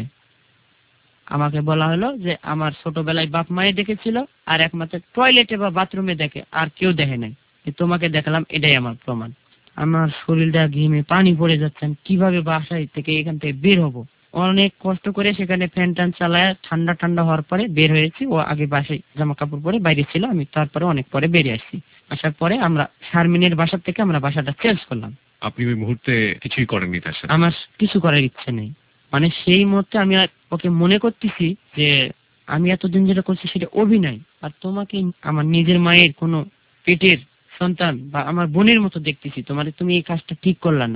আমাকে বলা হলো যে আমার ছোটবেলায় বাপ মায়ে দেখেছিল, আর একমাত্র টয়লেটে বা বাথরুমে দেখে, আর কেউ দেখে নাই। তোমাকে দেখালাম, এটাই আমার প্রমাণ। আমার শরীরটা ঘেমে পানি পড়ে যাচ্ছে, আমি কিভাবে বাসায় থেকে এখান থেকে বের হবো? অনেক কষ্ট করে সেখানে ফ্যান টান চালায় ঠান্ডা ঠান্ডা হওয়ার পরে বের হয়েছি। ও আগে বাসায় জামা কাপড় পরে বাইরে ছিল, আমি তারপরে অনেক পরে বেরিয়ে আসছি। আসার পরে আমরা শারমিনের বাসা থেকে আমরা বাসাটা চেঞ্জ করলাম। আপনি ওই মুহূর্তে কিছুই করেননি তার সাথে? আমার কিছু করার ইচ্ছে নেই। মানে সেই মুহূর্তে আমি ওকে মনে করতেছি যে আমি এতদিন যেটা করছি সেটা অভিনয়, আর তোমাকে আমার নিজের মায়ের কোনো পেটের সন্তান বা আমার বোনের মতো দেখতেছি, তুমি এই কাজটা ঠিক করলা না।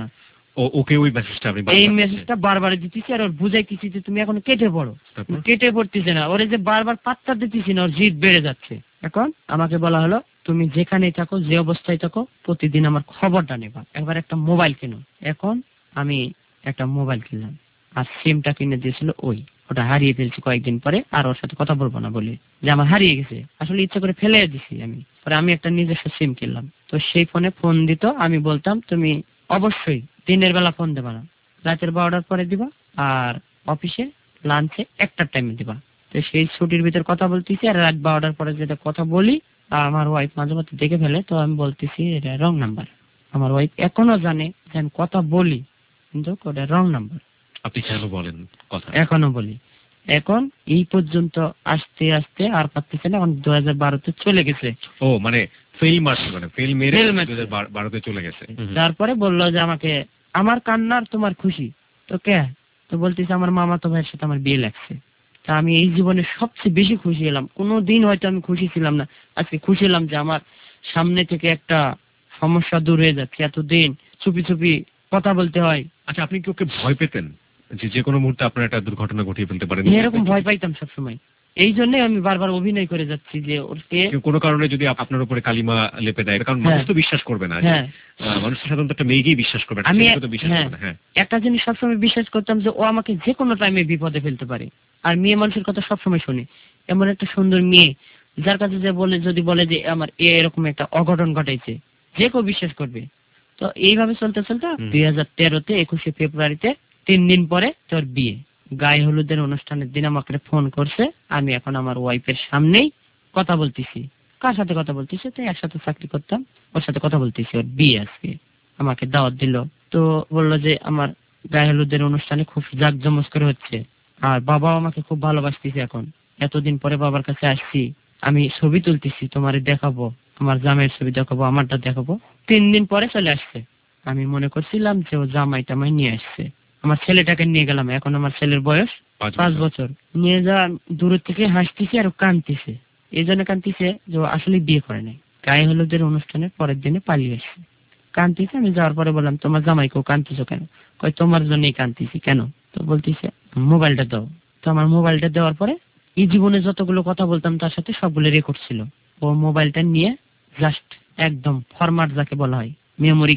ওকে ওই মেসেজটা আপনি এই মেসেজটা বারবার দিতেছি আর ওর বুঝাইতেছি যে তুমি এখন কেটে পড়ো, কেটে পড়তেছে না। ওরে যে বারবার পাত্তা দিতেছি না, ওর জিদ বেড়ে যাচ্ছে। এখন আমাকে বলা হলো তুমি যেখানেই থাকো, যে অবস্থায় থাকো, প্রতিদিন আমার খবরটা নেবা, একবার একটা মোবাইল কেনো। এখন আমি একটা মোবাইল কিনলাম, আর সিমটা কিনে দিয়েছিল ওটা হারিয়ে ফেলছি কয়েকদিন পরে, আর ওর সাথে কথা বলবো না বলে যে আমার হারিয়ে গেছে, আসলে ইচ্ছা করে ফেলে দিছি আমি। পরে আমি একটা নিজস্ব সিম কিনলাম, তো সেই ফোনে ফোন দিত, আমি বলতাম তুমি অবশ্যই দিনের বেলা ফোন দেবা না, রাতের 12টার পরে দিবা, আর অফিসে লাঞ্চে একটার টাইমে দিবা। তো সেই ছুটির ভিতর কথা বলতেছি, আর রাত 12টার পরে যেটা কথা বলি আমার ওয়াইফ মাঝে মাঝে দেখে ফেলে, তো আমি বলতেছি এটা রং নাম্বার। আমার ওয়াইফ এখনো জানে যে আমি কথা বলি, কিন্তু ওটা রং নাম্বার। আপনি কেন বলেন কথা? এখনো বলি। এখন এই পর্যন্ত আসতে আসতে আর পারতেছে না, এখন 2012-তে চলে গেছে। ও মানে ফেল মারছে, মানে ফেল মেরে 2012-তে চলে গেছে। তারপরে বললো যে আমাকে আমার কান্নার তোমার খুশি তো কে? তো বলতেছে আমার মামাতো ভাইয়ের সাথে আমার বিয়ে লাগছে। তা আমি এই জীবনে সবচেয়ে বেশি খুশি হলাম, কোনোদিন হয়তো আমি খুশি ছিলাম না, আজকে খুশি হলাম যে আমার সামনে থেকে একটা সমস্যা দূর হয়ে যাচ্ছে। এতদিন চুপি চুপি কথা বলতে হয়। আচ্ছা, আপনি কি ওকে ভয় পেতেন যে কোনো মুহূর্তে আপনার একটা দুর্ঘটনা ঘটিয়ে ফেলতে পারেন? এরকম ভয় পাইতাম সবসময়, এই জন্য আমি বারবার অভিনয় করে যাচ্ছি যে ওকে কোনো কারণে যদি আপনার উপরে কালিমা লেপে দেয়, কারণ মানুষ তো বিশ্বাস করবে না। মানুষ সাধারণত একটা মেয়েকেই বিশ্বাস করবে, আমি হ্যাঁ একটা জিনিস সবসময় বিশ্বাস করতাম যে ও আমাকে যে কোনো টাইমে বিপদে ফেলতে পারে, আর মেয়ে মানুষের কথা সবসময় শুনে। এমন একটা সুন্দর মেয়ে যার কাছে যে বলে, যদি বলে যে আমার এরকম একটা অঘটন ঘটাইছে, যে কেউ বিশ্বাস করবে। তো এইভাবে চলতে চলতে 2013-তে 21শে ফেব্রুয়ারিতে 3 দিন পরে তোর বিয়ে। গায়ে হলুদের অনুষ্ঠানের দিন আমাকে ফোন করছে, আমি এখন আমার ওয়াইফের সামনেই কথা বলতেছি। কার সাথে কথা বলতেছি? তো একসাথে চাকরি করতাম, ওর সাথে কথা বলতেছি। ওর বিয়ে আজকে, আমাকে দাওয়াত দিল। তো বললো যে আমার গায়ে হলুদের অনুষ্ঠানে খুব জাঁকজমক করে হচ্ছে, আর বাবাও আমাকে খুব ভালোবাসতেছে। এখন এতদিন পরে বাবার কাছে আসছি, আমি ছবি তুলতেছি, তোমারে দেখাবো, আমার জামাইয়ের ছবি দেখাবো, আমারটা দেখাবো। 3 দিন পরে চলে আসছে। আমি মনে করছিলাম যে ও জামাই টামাই নিয়ে আসছে। আমার ছেলেটাকে নিয়ে গেলাম, এখন আমার ছেলের বয়স 5 বছর। নিয়ে যা দূর থেকে হাসতেছি আর কাঁদতেছে। এই জন্য কাঁদতেছে যে ও আসলে বিয়ে করে নাই, গায়ে হলুদের অনুষ্ঠানের পরের দিনে পালিয়ে আসছে। কাঁদতেছে। আমি যাওয়ার পরে বললাম তোমার জামাইকেও কাঁদতেছো কেন? কয় তোমার জন্যই কাঁদতেছি। কেন? তো বলতেছে মোবাইলটা দাও। তো আমার মোবাইলটা দেওয়ার পরে এই জীবনে যতগুলো কথা বলতাম তার সাথে সবগুলো রেকর্ড ছিল। ও মোবাইলটা নিয়ে জাস্ট একদম ফরম্যাট যাকে বলা হয়, মেমোরি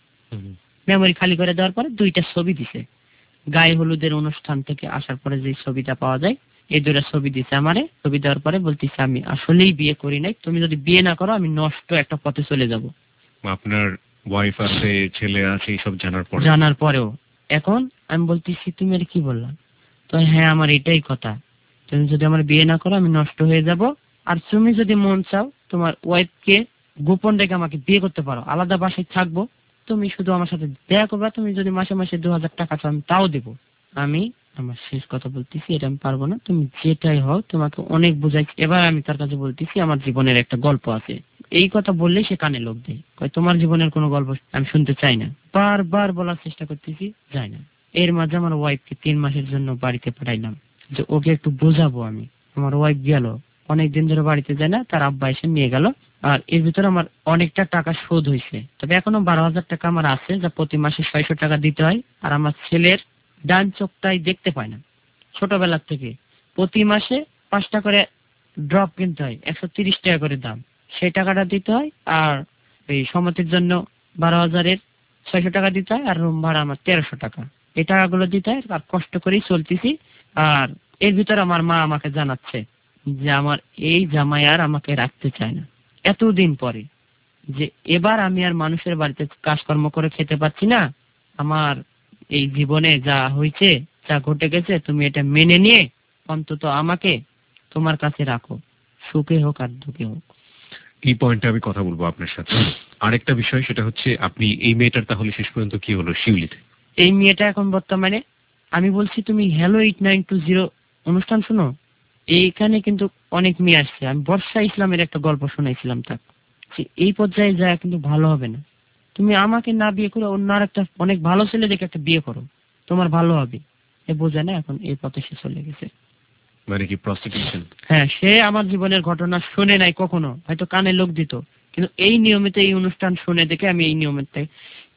খালি করে দেওয়ার পরে 2টা ছবি দিছে। গায়ে হলুদের অনুষ্ঠান থেকে আসার পরে যে ছবিটা পাওয়া যায়, এই 2টা ছবি দিছে আমারে। ছবি দেওয়ার পরে বলতেছে আমি আসলেই বিয়ে করি নাই, তুমি যদি বিয়ে না করো আমি নষ্ট একটা পথে চলে যাব। আপনার ওয়াইফ আছে, ছেলে আছে, এইসব জানার পরেও এখন আমি বলতেছি তুমি আর কি বললা? তো হ্যাঁ আমার এটাই কথা, তুমি যদি আমার বিয়ে না করো আমি নষ্ট হয়ে যাব, আর তুমি যদি মন চাও তোমার ওয়াইফকে গোপন রেখে আমাকে বিয়ে করতে পারো, আলাদা বাসায় থাকবো, তুমি শুধু আমার সাথে দেখা করবা, তুমি যদি মাসে মাসে 2000 টাকা চাও আমি তাও দেবো। আমি আমার শেষ কথা বলতেছি, এটা আমি পারবো না, তুমি যেটাই হও, তোমাকে অনেক বুঝাইছি। এবার আমি তার কাছে বলতেছি আমার জীবনের একটা গল্প আছে। এই কথা বললে সে কানে লোক দেয়, কয় তোমার জীবনের কোনো গল্প আমি শুনতে চাই না। বারবার বলার চেষ্টা করতেছি, যায় না। এর মাঝে আমার ওয়াইফকে 3 মাসের জন্য বাড়িতে পাঠাইলাম যে ওকে একটু বোঝাবো আমি। আমার ওয়াইফ গেল, অনেকদিন ধরে বাড়িতে যায় না, তার আব্বা এসে নিয়ে গেল। আর এর ভিতরে আমার অনেকটা টাকা শোধ হয়েছে, তবে এখনো 12,000 টাকা আমার আছে, যা প্রতি মাসে 600 টাকা দিতে হয়। আর আমার ছেলের ডান চোখটাই দেখতে পায় না ছোটবেলার থেকে, প্রতি মাসে 5টা করে ড্রপ কিনতে হয়, 130 টাকা করে দাম, সেই টাকাটা দিতে হয়। আর এই সমাধির জন্য 12,000-এর 600 টাকা দিতে হয়, আর রুম ভাড়া আমার 1300 টাকা, এই টাকাগুলো দিতে হয়। আর কষ্ট করেই চলতেছি। আর এর ভিতরে আমার মা আমাকে জানাচ্ছে যে আমার এই জামাই আর আমাকে রাখতে চায় না এতদিন পরে, যে এবার আমি আর মানুষের বাড়িতে কাজকর্ম করে খেতে পাচ্ছি না, আমার এই জীবনে যা হয়েছে, যা ঘটে গেছে, তুমি এটা মেনে নিয়ে অন্তত আমাকে তোমার কাছে রাখো, সুখে হোক আর দুঃখে হোক। এই পয়েন্টে আমি কথা বলবো আপনার সাথে। আরেকটা বিষয়, সেটা হচ্ছে আপনি এই মেয়েটার তাহলে শেষ পর্যন্ত কি হলো শিউলিতে? এই মেয়েটা এখন বর্তমানে, আমি বলছি তুমি হ্যালো 8920 অনুষ্ঠান শুনো, এইখানে কিন্তু অনেক মেয়ে আসছে। আমি বর্ষা ইসলামের একটা গল্প শোনাইছিলাম তার, এই পর্যায়ে যায় কিন্তু ভালো হবে না, তুমি আমাকে না বিয়ে করে অন্য আর একটা অনেক ভালো ছেলে দেখে একটা বিয়ে করো, তোমার ভালো হবে। এ বোঝে না, এখন এই পথে সে চলে গেছে। মানে কি প্রস্টিটিউশন? হ্যাঁ, সে আমার জীবনের ঘটনা শুনে নাই কখনো, হয়তো কানে লোক দিত, কিন্তু এই নিয়মিত এই অনুষ্ঠান শুনে দেখে আমি এই নিয়মিত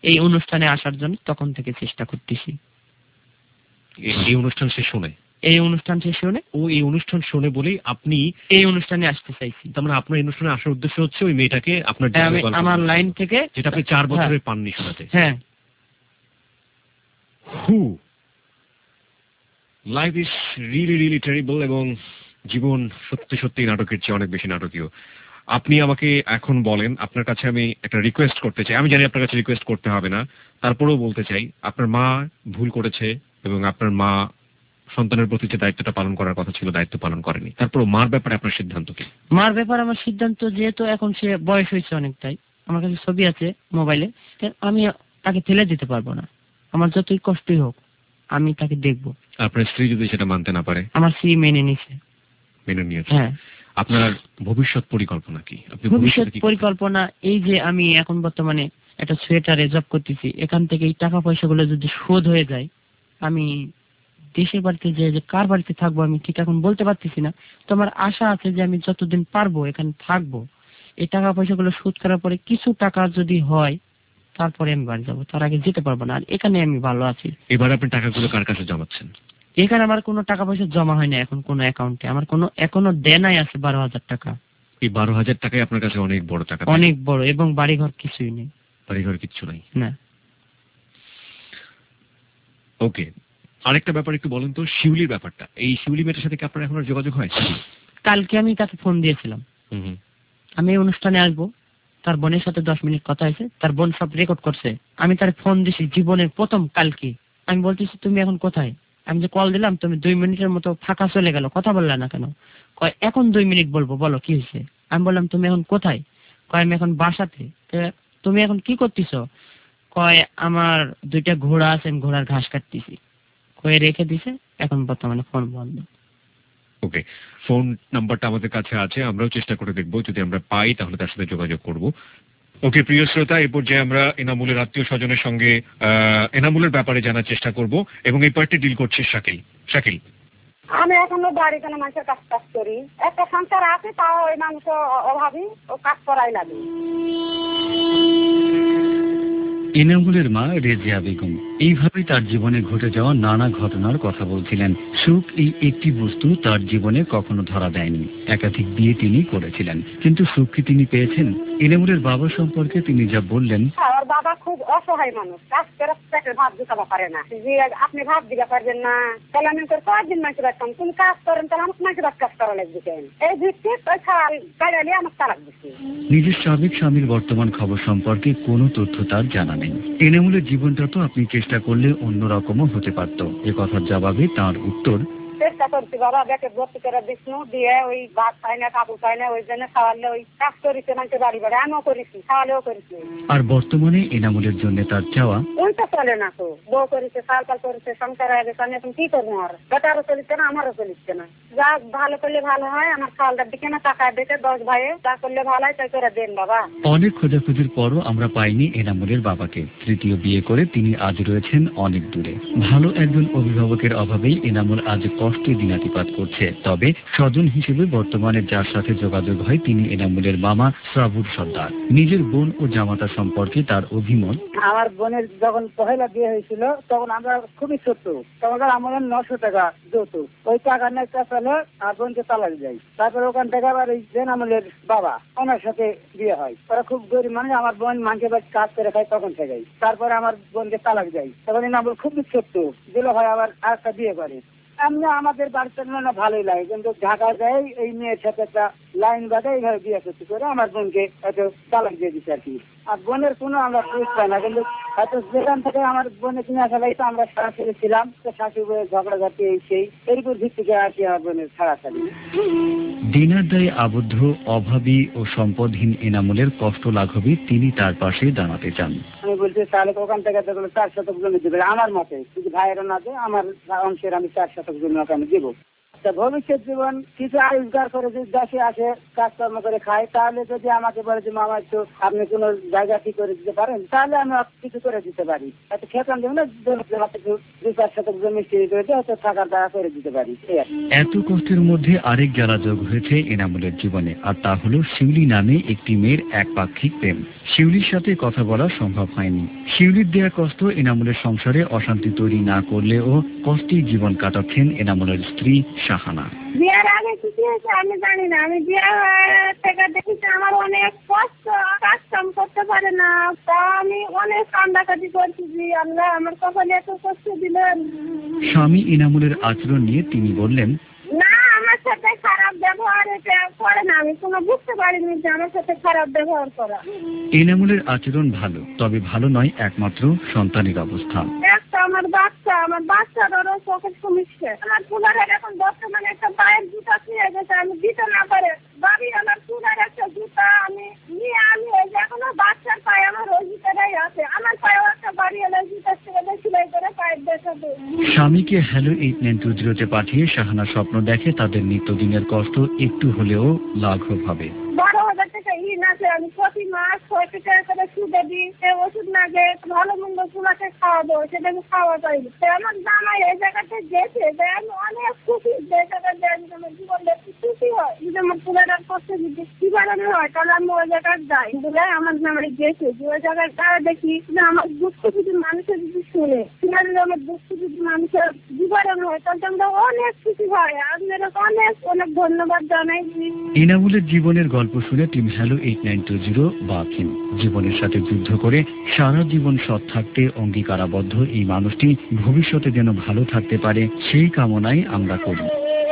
এই অনুষ্ঠানে আসার জন্য তখন থেকে চেষ্টা করতেছি। এই অনুষ্ঠান সে শোনে, এই অনুষ্ঠান সে শোনে, ও এই অনুষ্ঠান শোনে বলেই আপনি এই অনুষ্ঠানে আসতে চাইছি। তার মানে আপনার এই অনুষ্ঠানে আসার উদ্দেশ্য হচ্ছে ওই মেয়েটাকে আপনার আমার লাইন থেকে, যেটা আপনি 4 বছরের পাননি শোনাতে। হ্যাঁ। Life is really really terrible, এবং জীবন সত্যি সত্যি নাটকের চেয়ে অনেক বেশি নাটকীয়। আপনি আমাকে এখন বলেন, আপনার কাছে আমি একটা রিকোয়েস্ট করতে চাই। আমি জানি আপনার কাছে রিকোয়েস্ট করতে হবে না, তারপরেও বলতে চাই, আপনার মা ভুল করেছে এবং আপনার মা সন্তানের প্রতি যে দায়িত্বটা পালন করার কথা ছিল দায়িত্ব পালন করেনি। তারপরও মার ব্যাপারে আপনার সিদ্ধান্ত কি? মার ব্যাপারে আমার সিদ্ধান্ত, যেহেতু এখন সে বয়স হয়েছে অনেকটাই, আমার কাছে ছবি আছে মোবাইলে, আমি তাকে ফেলে দিতে পারবো না। আমার যতই কষ্টই হোক আমি তাকে দেখবো। আপনার স্ত্রী যদি সেটা মানতে না পারে? আমার স্ত্রী মেনে নিয়েছে। মেনে নিয়েছে? হ্যাঁ। আপনার ভবিষ্যৎ পরিকল্পনা কি? ভবিষ্যৎ পরিকল্পনা এই যে আমি এখন বর্তমানে একটা সোয়েটারে জব করতেছি, এখান থেকে এই টাকা পয়সাগুলো যদি শোধ হয়ে যায়, আমি দেশের বাড়িতে যে কার বাড়িতে থাকবো আমি ঠিক এখন বলতে পারতেছি না। তো আমার আশা আছে যে আমি যতদিন পারবো এখানে থাকবো। এই টাকা পয়সাগুলো শোধ করার পরে কিছু টাকা যদি হয় তারপরে আমি বাড়ি যাবো, তার আগে যেতে পারবো না। আর এখানে আমি ভালো আছি। এবার আপনি টাকাগুলো কার কাছে জমাচ্ছেন? এখানে আমার কোনো টাকা পয়সা জমা হয় না এখন কোনো অ্যাকাউন্টে। আমার কোনো এখনো দেনাই আছে 12,000 টাকা। এই 12,000 টাকাই আপনার কাছে অনেক বড় টাকা? অনেক বড়, এবং বাড়িঘর কিছুই নেই। বাড়িঘর কিচ্ছু নাই? না। ওকে, আরেকটা ব্যাপার একটু বলেন তো, শিউলির ব্যাপারটা। এই শিউলি মেয়েটার সাথে কি আপনার এখন আর যোগাযোগ হয়? কালকে আমি তাকে ফোন দিয়েছিলাম, আমি এই অনুষ্ঠানে আসবো। তার বোনের সাথে 10 মিনিট কথা হয়েছে, তার বোন সব রেকর্ড করছে। আমি তার ফোন দিছি জীবনের প্রথম কালকে। আমি বলতেছি তুমি এখন কোথায়? আমি যে কল দিলাম তুমি 2 মিনিটের মতো ফাঁকা চলে গেল, কথা বললে না কেন? কয় এখন 2 মিনিট বলবো, বলো কি হয়েছে? আমি বললাম তুমি এখন কোথায়? কয় আমি এখন বাসাতে। তুমি এখন কি করতেছ? কয় আমার 2টা ঘোড়া আছে, আমি ঘোড়ার ঘাস কাটতেছি। কয়ে রেখে দিছে, এখন বর্তমানে ফোন বন্ধ। ওকে, ফোন নাম্বারটা আমাদের কাছে আছে, আমরাও চেষ্টা করে দেখবো, যদি আমরা পাই তাহলে তার সাথে যোগাযোগ করব। ওকে প্রিয় শ্রোতা, এই পর্যায়ে আমরা এনামুলের আত্মীয় স্বজনের সঙ্গে এনামুলের ব্যাপারে জানার চেষ্টা করব, এবং এই পার্টি ডিল করছে শাকিল। শাকিল, আমি এখনো বাড়িতে মানুষের কাজ করি, একটা সংসার আছে, তাও ওই মানুষ অভাবী, ও কাজ করাই লাগে। এনামুলের মা রেজিয়া বেগম এইভাবে তার জীবনে ঘটে যাওয়া নানা ঘটনার কথা বলছিলেন। সুখ এই একটি বস্তু তার জীবনে কখনো ধরা দেয়নি। একাধিক বিয়ে তিনি করেছিলেন, কিন্তু সুখ কি তিনি পেয়েছেন? এনামুলের বাবা সম্পর্কে তিনি যা বললেন, আমার বাবা খুব অসহায় মানুষ, কাজ করে পেটের ভাত দিতে পারে না। যে আপনি ভাত দিতে পারবেন না, তাহলে আমি কয়েকদিন মাইকে রাখতাম, তুমি কাজ করেন তাহলে আমাকে মাইকে কাজ করা লাগবে। এই ভিত্তি পয়সা গাড়ি আমার তালাক দিচ্ছে। নিজের সাবেক স্বামীর বর্তমান খবর সম্পর্কে কোনো তথ্য তার জানা নেই। এনামুলের জীবনটা তো আপনি চেষ্টা করলে অন্যরকমও হতে পারত। এ কথার জবাবে তার উত্তর, চেষ্টা করছি বাবা, ব্যাকে ভর্তি করে বিষ্ণু দিয়ে ওই ভাত খাই না, কাপড় খাই না, ওই জন্য খাওয়ালে ওই কাজ করেছে মানুষের বাড়ি বাড়ি, আমিও করেছি, খাওয়ালেও করেছি। আর বর্তমানে এনামুলের জন্য তার চাওয়া, ওই তো চলে না তো, বউ করেছে, সাল করেছে, সংসার হয়ে গেছে, আমি এখন কি করবো? আর বেটারও চলিচ্ছে না, আমারও চলিচ্ছে না। যা ভালো করলে ভালো হয়, আমার খাওয়ালটার দিকে না টাকায় দেখে 10 ভাইয়ে যা করলে ভালো হয় তাই করে দেন বাবা। অনেক খোঁজাখুঁজির পরও আমরা পাইনি এনামুলের বাবাকে। তৃতীয় বিয়ে করে তিনি আজ রয়েছেন অনেক দূরে। ভালো একজন অভিভাবকের অভাবেই এনামুল আজ কষ্টে দিনাতিপাত করছে। তবে স্বজন হিসেবে বর্তমানে যার সাথে যোগাযোগ হয় তিনি এনামুলের মামা শ্রাবুর সর্দার। নিজের বোন ও জামাতা সম্পর্কে তার অভিমত, আমার বোনের যখন পহেলা বিয়ে হয়েছিল তখন আমরা খুবই ছোট, তখন আমাদের 900 টাকা যৌতুক, ওই টাকা নিয়ে চলে আর বোনকে তালাক যাই। তারপরে ওখান থেকে আবার ওই এনামুলের বাবা ওনার সাথে বিয়ে হয়। ওরা খুব গরিব মানুষ, আমার বোন মাঝে বাড়ি কাজ করে খায় তখন থেকেই। তারপরে আমার বোনকে তালাক যাই, তখন এনামুল খুবই ছোট্ট দিল হয়, আবার আরেকটা বিয়ে করে। এমনি আমাদের বাড়িতে না ভালোই লাগে, কিন্তু ঢাকা যায় এই মেয়ের সাথে একটা লাইন বাঁধে এইভাবে বিয়ে করতে করে আমার বোনকে হয়তো তালাক দিয়ে দিচ্ছে আর কি। আর বোনের কোনো আমরা খোঁজ পাই না, কিন্তু হয়তো যেখান থেকে আমার বোনে কিনে আসা লাগছে আমরা সরাসরি ছিলাম, শাশুড়ি বলে ঝগড়াঝাটি এই সেই এরপর ভিত্তিকে আর কি আমার বোনের ছাড়াছাড়ি। দিনার দায়ে আবদ্ধ, অভাবী ও সম্পদহীন এনামুলের কষ্ট লাঘবে তিনি তার পাশে দাঁড়াতে চান। আমি বলছি তাহলে ওখান থেকে 4 শতক জমি দেবে আমার মতে, যদি ভাইয়েরও না দেয় আমার অংশের আমি 4 শতক জমি আমি দেবো। ভবিষ্যৎ জীবন কিছু আয় রোজগার করে যদি দেশে আসে কাজকর্ম করে খায়, তাহলে যদি আমাকে বলে যে মামা একটু আপনি কোনো জায়গা ঠিক করে দিতে পারেন, তাহলে আমি কিছু করে দিতে পারি। এত খেতাম দেব না, 2-4 শতক জমি তৈরি করে দিয়ে হয়তো থাকার দ্বারা করে দিতে পারি। এত কষ্টের মধ্যে আরেক জ্বালা যোগ হয়েছে এনামুলের জীবনে, আর তা হলো শিউলি নামে একটি মেয়ের একপাক্ষিক প্রেম। শিউলির সাথে কথা বলা সম্ভব হয়নি। শিউলির দেয়া কষ্ট এনামুলের সংসারে অশান্তি তৈরি না করলেও কষ্টে জীবন কাটাচ্ছেন এনামুলের স্ত্রী শাহানা। বিয়ার আগে কিছু হয়েছে আমি জানি না, আমি বিয়ার থেকে দেখেছি আমার অনেক কষ্ট, কাজ কাম করতে পারে না, তা আমি অনেক কান্দাকাটি করছি যে আল্লাহ আমার কপালে এত কষ্ট দিলেন। স্বামী এনামুলের আচরণ নিয়ে তিনি বললেন, না আমার সাথে খারাপ ব্যবহার এটা করে না, আমি কোনো বুঝতে পারিনি যে আমার সাথে খারাপ ব্যবহার করা। এনামুলের আচরণ ভালো, তবে ভালো নয় একমাত্র সন্তানের অবস্থা। একটা আমার বাচ্চারও চোখের সমস্যা। আমার পুলারের এখন বর্তমানে একটা পায়ের জুতা ছিঁড়ে গেছে, আমি দিতে না পারে বাড়ি আমার পুলার একটা জুতা আমি নিয়ে আমি ওই যে এখনো বাচ্চার পায়ে আমার ওই জুতাটাই আছে, আমার পায়েও একটা বাড়ি এলার জুতা ছেড়ে সেলাই করে পায়ের দেখাবে। স্বামীকে হ্যালো 8920 পাঠিয়ে শাহানা স্বপ্ন দেখে তাদের নিত্যদিনের কষ্ট একটু হলেও লাঘব হবে। 12,000 টাকা ঋণ আছে, আমি প্রতি মাস 6 টাকা করে সুদে দিই, ওষুধ লাগে ভালো মন্দ পুলাকে খাওয়াবো, সেটা আমি খাওয়া যাই। আমার জামাই এই জায়গাতে গেছে, আমি অনেক খুশি, যে জায়গাতে আমার জীবনটা খুশি হয়, যদি আমার পুলাটার কষ্ট যদি কি বাড়ানো হয় তাহলে আমি ওই জায়গায় যাই। বলে আমার জামাই গেছে, যে ওই জায়গায় তারা দেখি আমার দুঃখ যদি মানুষের যদি শুনে, যদি আমার দুঃখ যদি মানুষের বিবরণ হয় তাহলে আমরা অনেক খুশি হয়। আপনারা অনেক অনেক ধন্যবাদ জানাই। এনামুলের জীবনের গল্প শুনে টিম হ্যালো 8920 বাঁচেন। জীবনের সাথে যুদ্ধ করে সারা জীবন সৎ থাকতে অঙ্গীকারাবদ্ধ এই মানুষটি ভবিষ্যতে যেন ভালো থাকতে পারে সেই কামনাই আমরা করি।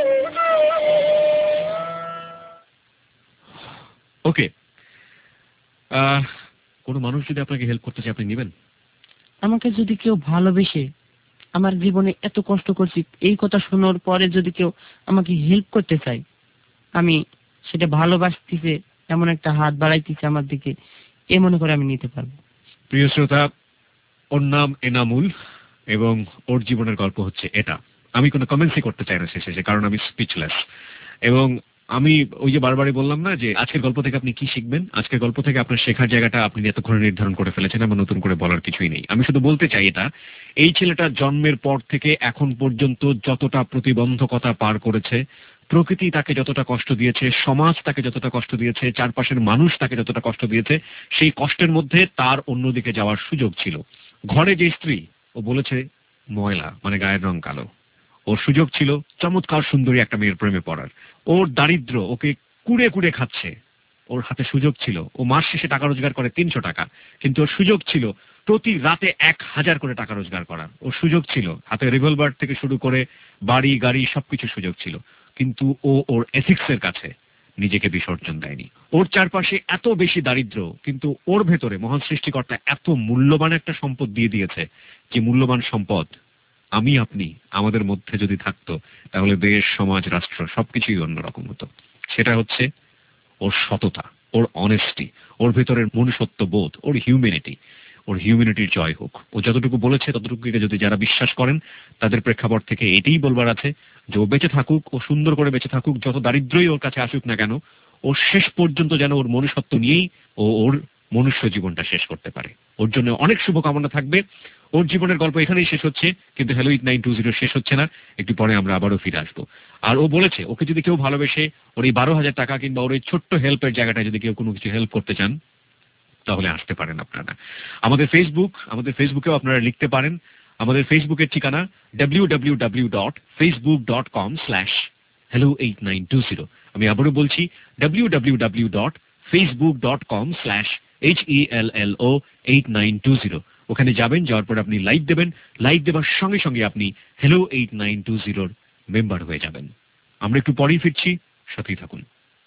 ওকে, কোন মানুষ যদি আপনাকে হেল্প করতে চায় আপনি নেবেন? আমাকে যদি কেউ ভালোবেসে, আমার জীবনে এত কষ্ট করছি এই কথা শোনার পরে যদি কেউ আমাকে হেল্প করতে চায়, আমি সেটা ভালোবাসতেছে এমন একটা হাত বাড়াইতেছে আমার দিকে, এ মনে করে আমি নিতে পারবো। প্রিয় শ্রোতা, ওর নাম এনামুল এবং ওর জীবনের গল্প হচ্ছে এটা। আমি কোনো কমেন্টসই করতে চাই না শেষে, কারণ আমি স্পিচলেস। এবং আমি ওই যে বারবারই বললাম না যে আজকের গল্প থেকে আপনি কি শিখবেন, আজকের গল্প থেকে আপনার শেখার জায়গাটা আপনি এতক্ষণে নির্ধারণ করে ফেলেছেন, আমার নতুন করে বলার কিছুই নেই। আমি শুধু বলতে চাই এটা, এই ছেলেটা জন্মের পর থেকে এখন পর্যন্ত যতটা প্রতিবন্ধকতা পার করেছে, প্রকৃতি তাকে যতটা কষ্ট দিয়েছে, সমাজ তাকে যতটা কষ্ট দিয়েছে, চারপাশের মানুষ তাকে যতটা কষ্ট দিয়েছে, সেই কষ্টের মধ্যে তার অন্যদিকে যাওয়ার সুযোগ ছিল। ঘরে যে স্ত্রী, ও বলেছে ময়লা, মানে গায়ের রং কালো, ওর সুযোগ ছিল চমৎকার সুন্দরী একটা মেয়ের প্রেমে পড়ার। ওর দারিদ্র ওকে কুড়ে কুড়ে খাচ্ছে, ওর হাতে সুযোগ ছিল, ও মাস শেষে টাকা রোজগার করে 300 টাকা, কিন্তু ওর সুযোগ ছিল প্রতি রাতে 1000 করে টাকা রোজগার করার। ওর সুযোগ ছিল হাতে রিভলভার থেকে শুরু করে বাড়ি গাড়ি সবকিছু সুযোগ ছিল, কিন্তু ও ওর এথিক্সের কাছে নিজেকে বিসর্জন দেয়নি। ওর চারপাশে এত বেশি দারিদ্র, কিন্তু ওর ভেতরে মহান সৃষ্টিকর্তা এত মূল্যবান একটা সম্পদ দিয়ে দিয়েছে, যে মূল্যবান সম্পদ আমি আপনি আমাদের মধ্যে যদি থাকতো তাহলে দেশ সমাজ রাষ্ট্র সবকিছুই অন্যরকম হতো। সেটা হচ্ছে ওর সততা, ওর অনেস্টি, ওর ভেতরের মনুষ্যত্ব বোধ, ওর হিউম্যানিটি। ওর হিউম্যানিটির জয় হোক। ও যতটুকু বলেছে ততটুকুকে যদি যারা বিশ্বাস করেন তাদের প্রেক্ষাপট থেকে এটাই বলবার আছে যে ও বেঁচে থাকুক, ও সুন্দর করে বেঁচে থাকুক, যত দারিদ্রই ওর কাছে আসুক না কেন, ও শেষ পর্যন্ত যেন ওর মনুষ্যত্ব নিয়েই ও ওর মনুষ্য জীবনটা শেষ করতে পারে। ওর জন্য অনেক শুভকামনা থাকবে। ওর জীবনের গল্প এখানেই শেষ হচ্ছে, কিন্তু হ্যালো 8920 শেষ হচ্ছে না, একটু পরে আমরা আবারও ফিরে আসবো। আর ও বলেছে ওকে যদি কেউ ভালোবেসে ওর এই 12,000 টাকা কিংবা ওর এই ছোট্ট হেল্পের জায়গাটায় যদি কেউ কোনো কিছু হেল্প করতে চান তাহলে আসতে পারেন আপনারা। আমাদের ফেসবুকেও আপনারা লিখতে পারেন। আমাদের ফেসবুকের ঠিকানা www.facebook.com/hello8920। আমি আবারও বলছি www.facebook.com/HELLO8920। ওখানে যাবেন, যাওয়ার পর আপনি লাইক দেবেন, লাইক দেওয়ার সঙ্গে সঙ্গে আপনি হ্যালো 8920 মেম্বার হয়ে যাবেন। আমরা একটু পরেই ফিরছি, সাথেই থাকুন।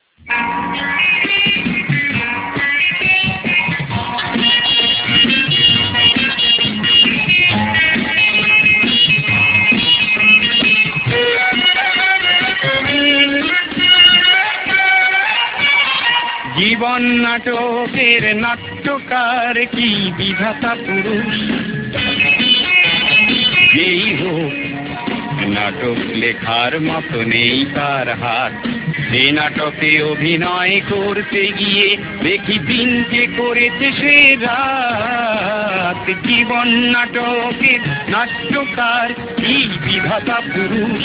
জীবন নাটকের নাট্যকার কি বিধাতা পুরুষ, যেই হোক নাটক লেখার মতো নেই তার হাত, যে নাটকে অভিনয় করতে গিয়ে দেখি দিনকে করেছে সে রাত। জীবন নাটকের নাট্যকার কি বিধাতা পুরুষ,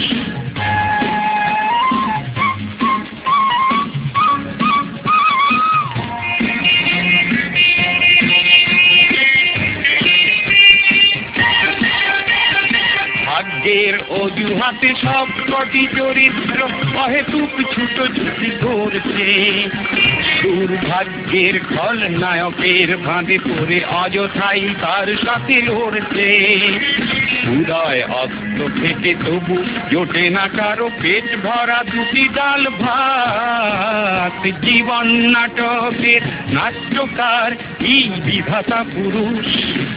ভাগ্যের অজুহাতে সব কটি চরিত্র অহেতুক ছুটোছুটি করছে, দুর্ভাগ্যের খলনায়কের ফাঁদে পড়ে অযথাই তার সাথে লড়ছে। উদয় অস্ত থেকে তবু জোটে না কারো পেট ভরা দুটি ডাল ভাত। জীবন নাটকের নাট্যকার এই বিধাতা পুরুষ।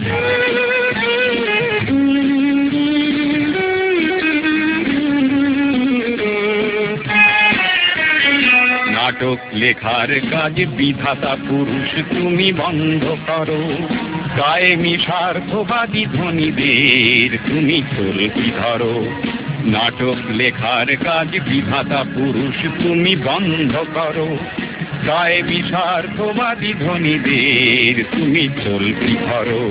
নাটক লেখার কাজ বিধাতা পুরুষ তুমি বন্ধ করো, কায়েমি স্বার্থবাদী ধনীদের তুমি চলতি ধরো। নাটক লেখার কাজ বিধাতা পুরুষ তুমি বন্ধ করো, কায়েমি স্বার্থবাদী ধনীদের তুমি চলতি ধরো।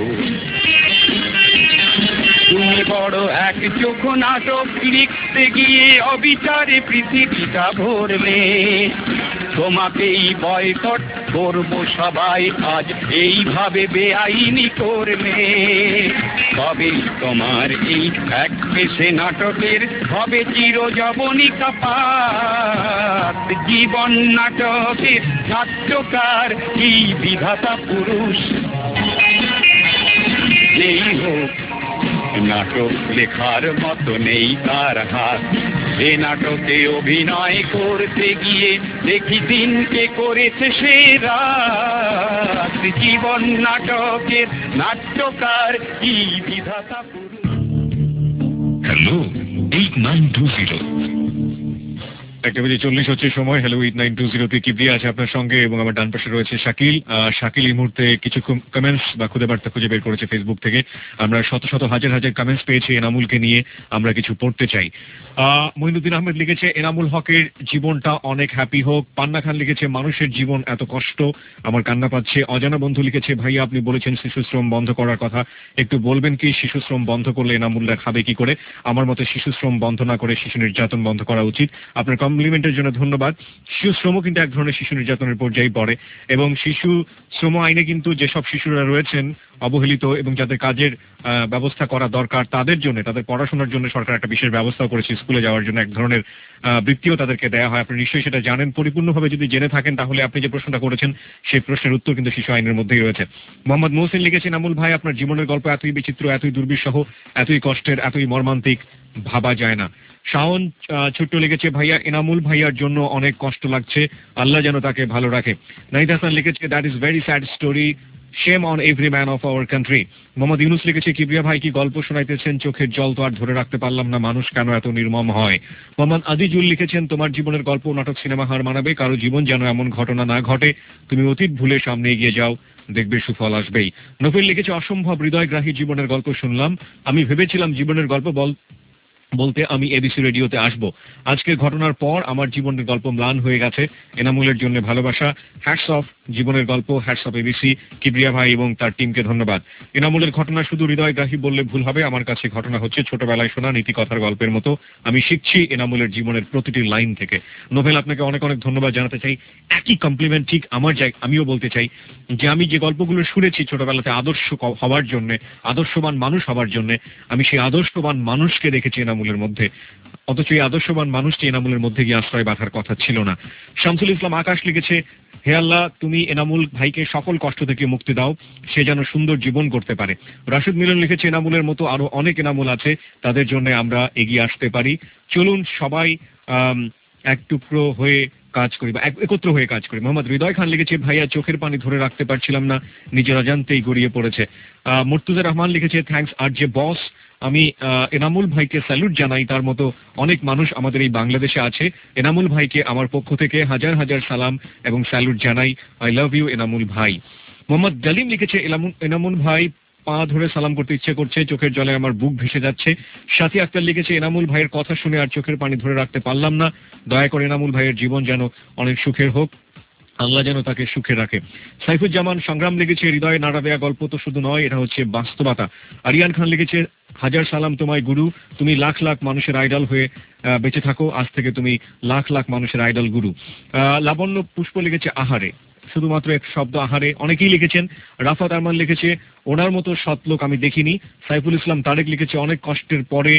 তুমি বড় এক চোখ নাটক লিখতে গিয়ে অবিচারে পৃথিবীটা ভরলে, তোমাকেই বয়কট করবো সবাই আজ এইভাবে বেআইনি করলে। তবে তোমার এই এক পেশে নাটকের হবে চিরযবনিকা পাত। জীবন নাটকের নাট্যকার কি বিধাতা পুরুষ। যেই হোক নাটক লেখার মতো নেই তার হাত, এ নাটকে অভিনয় করতে গিয়ে দেখি দিনকে করেছে সে রাত। জীবন নাটকের নাট্যকার কি বিধাতা পুরুষ। হ্যালো 8920 1:40 হচ্ছে সময়। হ্যালো 8920 কি দিয়ে আছে আপনার সঙ্গে, এবং আমার ডান পাশে রয়েছে শাকিল। শাকিল এই মুহূর্তে কিছু কমেন্টস বা খুদে বার্তা খুঁজে বের করেছে ফেসবুক থেকে। আমরা শত শত হাজার হাজার কমেন্টস পেয়েছি এনামুলকে নিয়ে, আমরা কিছু পড়তে চাই। মঈনুদ্দিন আহমেদ লিখেছে এনামুল হকের জীবনটা অনেক হ্যাপি হোক। পান্না খান লিখেছে মানুষের জীবন এত কষ্ট আমার কান্না পাচ্ছে। অজানা বন্ধু লিখেছে ভাইয়া আপনি বলেছেন শিশুশ্রম বন্ধ করার কথা, একটু বলবেন কি শিশুশ্রম বন্ধ করলে এনামুলরা খাবে কি করে? আমার মতে শিশুশ্রম বন্ধ না করে শিশু নির্যাতন বন্ধ করা উচিত। আপনার কমপ্লিমেন্টের জন্য ধন্যবাদ। শিশু শ্রমও কিন্তু এক ধরনের শিশু নির্যাতনের পর্যায়ে পড়ে, এবং শিশু শ্রম আইনে কিন্তু যেসব শিশুরা রয়েছেন অবহেলিত এবং যাদের কাজের ব্যবস্থা করা দরকার তাদের জন্য, তাদের পড়াশোনার জন্য সরকার একটা বিশেষ ব্যবস্থা করেছে, স্কুলে যাওয়ার জন্য এক ধরনের বৃত্তিও তাদেরকে দেওয়া হয়। আপনি নিশ্চয়ই সেটা জানেন। পরিপূর্ণভাবে যদি জেনে থাকেন তাহলে আপনি যে প্রশ্নটা করেছেন সেই প্রশ্নের উত্তর কিন্তু শিশু আইনের মধ্যেই রয়েছে। মোহাম্মদ মহসিন লিখেছেন এনামুল ভাই আপনার জীবনের গল্প এতই বিচিত্র, এতই দুর্বিষহ, এতই কষ্টের, এতই মর্মান্তিক, ভাবা যায় না। শাওন ছোট্ট লিখেছে ভাইয়া এনামুল ভাইয়ার জন্য অনেক কষ্ট লাগছে, আল্লাহ যেন তাকে ভালো রাখে। নাহিদ হাসান লিখেছে that is very sad story, shame on every man of our country। Mohammad Yunus লিখেছে কিবরিয়া ভাই কি গল্প শোনাইতেছেন, চোখের জল তো আর ধরে রাখতে পারলাম না, মানুষ কেন এত নির্মম হয়। মোহাম্মদ আজিজুল লিখেছেন তোমার জীবনের গল্প নাটক সিনেমা হার মানাবে, কারো জীবন যেন এমন ঘটনা না ঘটে, তুমি অতীত ভুলে সামনে এগিয়ে যাও, দেখবে সুফল আসবেই। নফিল লিখেছে অসম্ভব হৃদয়গ্রাহী জীবনের গল্প শুনলাম, আমি ভেবেছিলাম জীবনের গল্প বলতে আমি এবিসি রেডিওতে আসব, আজকের ঘটনার পর আমার জীবনের গল্প ম্লান হয়ে গেছে, এনামুলের জন্য ভালোবাসা, হ্যাটস অফ জীবনের গল্প, হ্যাটস অফ এবিসি, কিবরিয়া ভাই এবং তার টিমকে ধন্যবাদ। এনামুলের ঘটনা শুধু হৃদয়গ্রাহী বললে ভুল হবে, আমার কাছে ঘটনা হচ্ছে ছোটবেলায় শোনা নীতি কথার গল্পের মতো, আমি শিখছি এনামুলের জীবনের প্রতিটি লাইন থেকে। নোভেল আপনাকে অনেক অনেক ধন্যবাদ জানাতে চাই। একই কমপ্লিমেন্ট ঠিক আমার আমিও বলতে চাই যে আমি যে গল্পগুলো শুনেছি ছোটবেলাতে আদর্শ হওয়ার জন্য, আদর্শবান মানুষ হওয়ার জন্য, আমি সেই আদর্শবান মানুষকে দেখেছি এনামুলের মধ্যে, অথচ এই আদর্শবান মানুষটি এনামুলের মধ্যে গিয়ে আশ্রয় বাঁধার কথা ছিল না। শামসুল ইসলাম আকাশ লিখেছে হে আল্লাহ তুমি এনামুল ভাইকে সকল কষ্ট থেকে মুক্তি দাও, সে যেন সুন্দর জীবন করতে পারে। রাশিদ মিলন লিখেছে এনামুলের মতো আরো অনেক এনামুল আছে, তাদের জন্য আমরা এগিয়ে আসতে পারি, চলুন সবাই এক টুকরো হয়ে কাজ করি বা একত্র হয়ে কাজ করি। মোহাম্মদ হৃদয় খান লিখেছে ভাইয়া চোখের পানি ধরে রাখতে পারছিলাম না, নিজের অজান্তেই গড়িয়ে পড়েছে। মুর্তুজা রহমান লিখেছে থ্যাঙ্কস আর যে বস, আমি এনামুল ভাইকে স্যালুট জানাই, তার মতো অনেক মানুষ আমাদের এই বাংলাদেশে আছে, এনামুল ভাইকে আমার পক্ষ থেকে হাজার হাজার সালাম এবং স্যালুট জানাই, আই লাভ ইউ এনামুল ভাই। মোহাম্মদ জালিম লিখেছে এনামুল ভাই পা ধরে সালাম করতে ইচ্ছে করছে, চোখের জলে আমার বুক ভেসে যাচ্ছে। সাথী আক্তার লিখেছে, এনামুল ভাইয়ের কথা শুনে আর চোখের পানি ধরে রাখতে পারলাম না, দয়া করে এনামুল ভাইয়ের জীবন যেন অনেক সুখের হোক, আল্লাহ যেন তাকে সুখে রাখে। সাইফুজ্জামান সংগ্রাম লিখেছে, হৃদয়ে নাড়া দেয়া গল্প তো শুধু নয়, এটা হচ্ছে বাস্তবতা। আরিয়ান খান লিখেছে, হাজার সালাম তোমায় গুরু, তুমি লাখ লাখ মানুষের আইডল হয়ে বেঁচে থাকো, আজ থেকে তুমি লাখ লাখ মানুষের আইডল গুরু। লাবণ্য পুষ্প লিখেছে, আহারে, শুধুমাত্র এক শব্দ আহারে। অনেকেই লিখেছেন। রাফাত আরমান লিখেছে, ওনার মতো সৎ লোক আমি দেখিনি। সাইফুল ইসলাম তারেক লিখেছে, অনেক কষ্টের পরে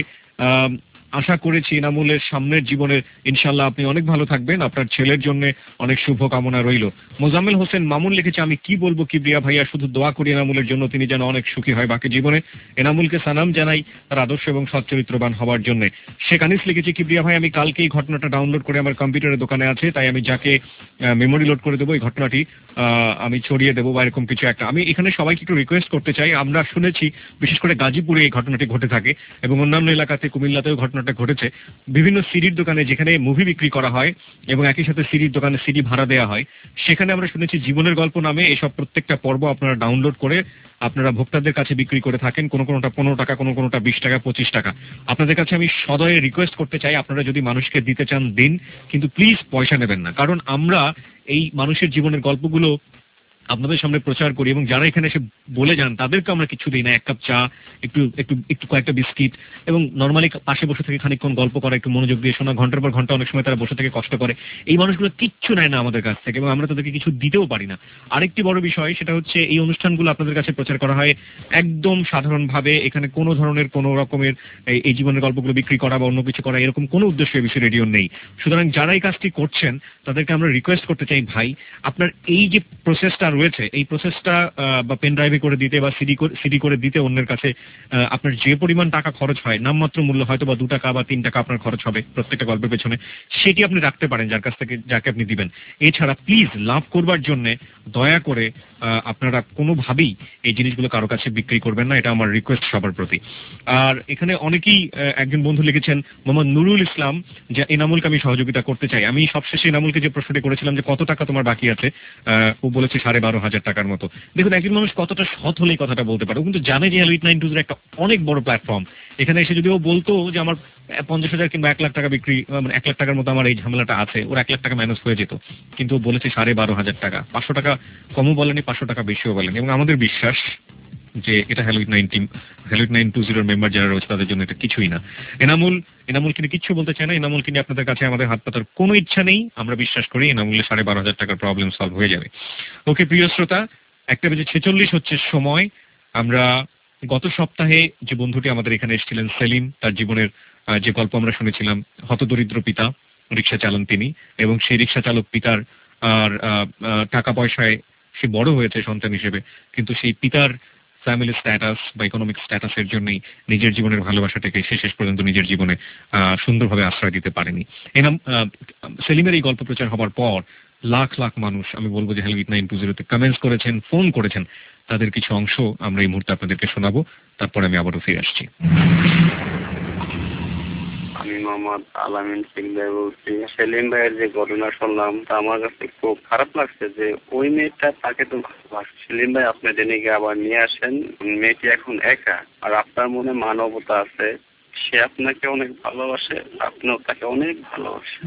আশা করেছি এনামুলের সামনের জীবনের ইনশাল্লাহ আপনি অনেক ভালো থাকবেন, আপনার ছেলের জন্য অনেক শুভ কামনা রইল। মোজাম্মেল হোসেন মামুন লিখেছে, আমি কি বলবো কিবরিয়া ভাইয়া, শুধু দোয়া করি এনামুলের জন্য, তিনি যেন অনেক সুখী হয় বাকি জীবনে। এনামুলকে সালাম জানাই তার আদর্শ এবং সচ্চরিত্রবান হওয়ার জন্য। শেখ আনিস লিখেছে, কিবরিয়া ভাই আমি কালকেই ঘটনাটা ডাউনলোড করে আমার কম্পিউটারের দোকানে আছে, তাই আমি যাকে মেমোরি লোড করে দেবো এই ঘটনাটি আমি ছড়িয়ে দেবো বা এরকম কিছু একটা। আমি এখানে সবাইকে একটু রিকোয়েস্ট করতে চাই, আমরা শুনেছি বিশেষ করে গাজীপুরে এই ঘটনাটি ঘটে থাকে এবং অন্যান্য এলাকাতে কুমিল্লাতেও ঘটনাটা ঘটেছে। বিভিন্ন সিডির দোকানে যেখানে মুভি বিক্রি করা হয় এবং একই সাথে সিডির দোকানে সিডি ভাড়া দেওয়া হয়, সেখানে আমরা শুনেছি জীবনের গল্প নামে এসব প্রত্যেকটা পর্ব আপনারা ডাউনলোড করে আপনারা ভোক্তাদের কাছে বিক্রি করে থাকেন, কোনোটা 15 টাকা, কোনোটা 20 টাকা, 25 টাকা। আপনাদের কাছে আমি সদয়ে রিকোয়েস্ট করতে চাই, আপনারা যদি মানুষকে দিতে চান দিন, কিন্তু প্লিজ পয়সা নেবেন না। কারণ আমরা এই মানুষের জীবনের গল্পগুলো আপনাদের সামনে প্রচার করি এবং যারা এখানে এসে বলে যান তাদেরকে আমরা কিছু দিই না, এক কাপ চা, একটু একটু একটু কয়েকটা বিস্কিট এবং নর্মালি পাশে বসে থেকে খানিকক্ষণ গল্প করা, একটু মনোযোগ দিয়ে শোনা, ঘন্টার পর ঘন্টা অনেক সময় তারা বসে থেকে কষ্ট করে। এই মানুষগুলো কিচ্ছু নেয় না আমাদের কাছ থেকে এবং আমরা তাদেরকে কিছু দিতেও পারি না। আরেকটি বড় বিষয় সেটা হচ্ছে এই অনুষ্ঠানগুলো আপনাদের কাছে প্রচার করা হয় একদম সাধারণভাবে, এখানে কোনো ধরনের কোনো রকমের এই জীবনের গল্পগুলো বিক্রি করা বা অন্য কিছু করা এরকম কোনো উদ্দেশ্য এবিসি রেডিও নেই। সুতরাং যারা এই কাজটি করছেন তাদেরকে আমরা রিকোয়েস্ট করতে চাই, ভাই আপনার এই যে প্রসেসটা রয়েছে এই প্রসেসটা বা পেন ড্রাইভে করে দিতে বা সিডি করে দিতে অন্যের কাছে আপনার যে পরিমাণ টাকা খরচ হয়, নামমাত্র মূল্য হয়তো বা 2 টাকা বা 3 টাকা আপনার খরচ হবে প্রত্যেকটা গল্পের পেছনে, সেটি আপনি রাখতে পারেন যার কাছ থেকে যাকে আপনি দিবেন। এছাড়া প্লিজ লাভ করবার জন্য দয়া করে আপনারা কোনোভাবেই এই জিনিসগুলো কারো কাছে বিক্রি করবেন না, এটা আমার রিকোয়েস্ট সবার প্রতি। আর এখানে অনেকেই একজন বন্ধু লিখেছেন, মোহাম্মদ নুরুল ইসলাম, যে এনামুলকে আমি সহযোগিতা করতে চাই। আমি সবশেষে এনামুলকে যে প্রশ্নটি করেছিলাম যে কত টাকা তোমার বাকি আছে, ও বলেছে 12,500 টাকার মতো। দেখুন একজন মানুষ কতটা সৎ হলে এই কথাটা বলতে পারে, ও কিন্তু জানে যে হ্যালো 892 একটা অনেক বড় প্ল্যাটফর্ম। এখানে এসে যদি ও বলতো যে আমার 50,000 কিংবা 1 লাখ টাকা বিক্রি, মানে 1 লাখ টাকার মতো আমার এই ঝামেলাটা আছে, ওর 1 লাখ টাকা ম্যানেজ হয়ে যেত, কিন্তু ও বলেছে 12,500 টাকা। 500 টাকা কমও বলেনি, 500 টাকা বেশিও বলেনি। এবং আমাদের বিশ্বাস যে এটা হ্যালো 892 মেম্বার যারা রয়েছে তাদের জন্য এটা কিছুই না। এনামুল কিনে কিচ্ছু বলতে চায় না, এনামুল কিনে আপনাদের কাছে আমাদের হাত পাতার কোনো ইচ্ছা নেই। আমরা বিশ্বাস করি এনামুলের 12,500 টাকার প্রবলেম সলভ হয়ে যাবে। ওকে প্রিয় শ্রোতা, 1:46 হচ্ছে সময়। আমরা গত সপ্তাহে যে বন্ধুটি আমাদের এখানে এসেছিলেন সেলিম, তার জীবনের যে গল্প আমরা শুনেছিলাম, হতদরিদ্র পিতা, রিক্সা চালান তিনি, এবং সেই রিক্সা চালক পিতার আর টাকা পয়সায় সে বড় হয়েছে সন্তান হিসেবে, কিন্তু সেই পিতার ফ্যামিলি স্ট্যাটাস বা ইকোনমিক স্ট্যাটাসের জন্যই নিজের জীবনের ভালোবাসাটাকে শেষ পর্যন্ত নিজের জীবনে সুন্দরভাবে আশ্রয় দিতে পারেনি। সেলিমের এই গল্প প্রচার হবার পর লাখ লাখ মানুষ, আমি বলবো যে হ্যালো 892 কমেন্টস করেছেন, ফোন করেছেন, তাদের কিছু অংশ আমরা এই মুহূর্তে আপনাদেরকে শোনাবো, তারপর আমি আবারও ফিরে আসছি। আমি মোহাম্মদ আলামিন সিকদার বলছি। সেলিম ভাইয়ের যে ঘটনা শুনলাম তা আমার কাছে খুব খারাপ লাগছে যে ওই মেয়েটা তাকে তো ভালোবাসে। সেলিম ভাই আপনি জেনে গিয়ে আবার নিয়ে আসেন, মেয়েটি এখন একা, আর আপনার মনে মানবতা আছে, সে আপনাকে অনেক ভালোবাসে, আপনিও তাকে অনেক ভালোবাসেন।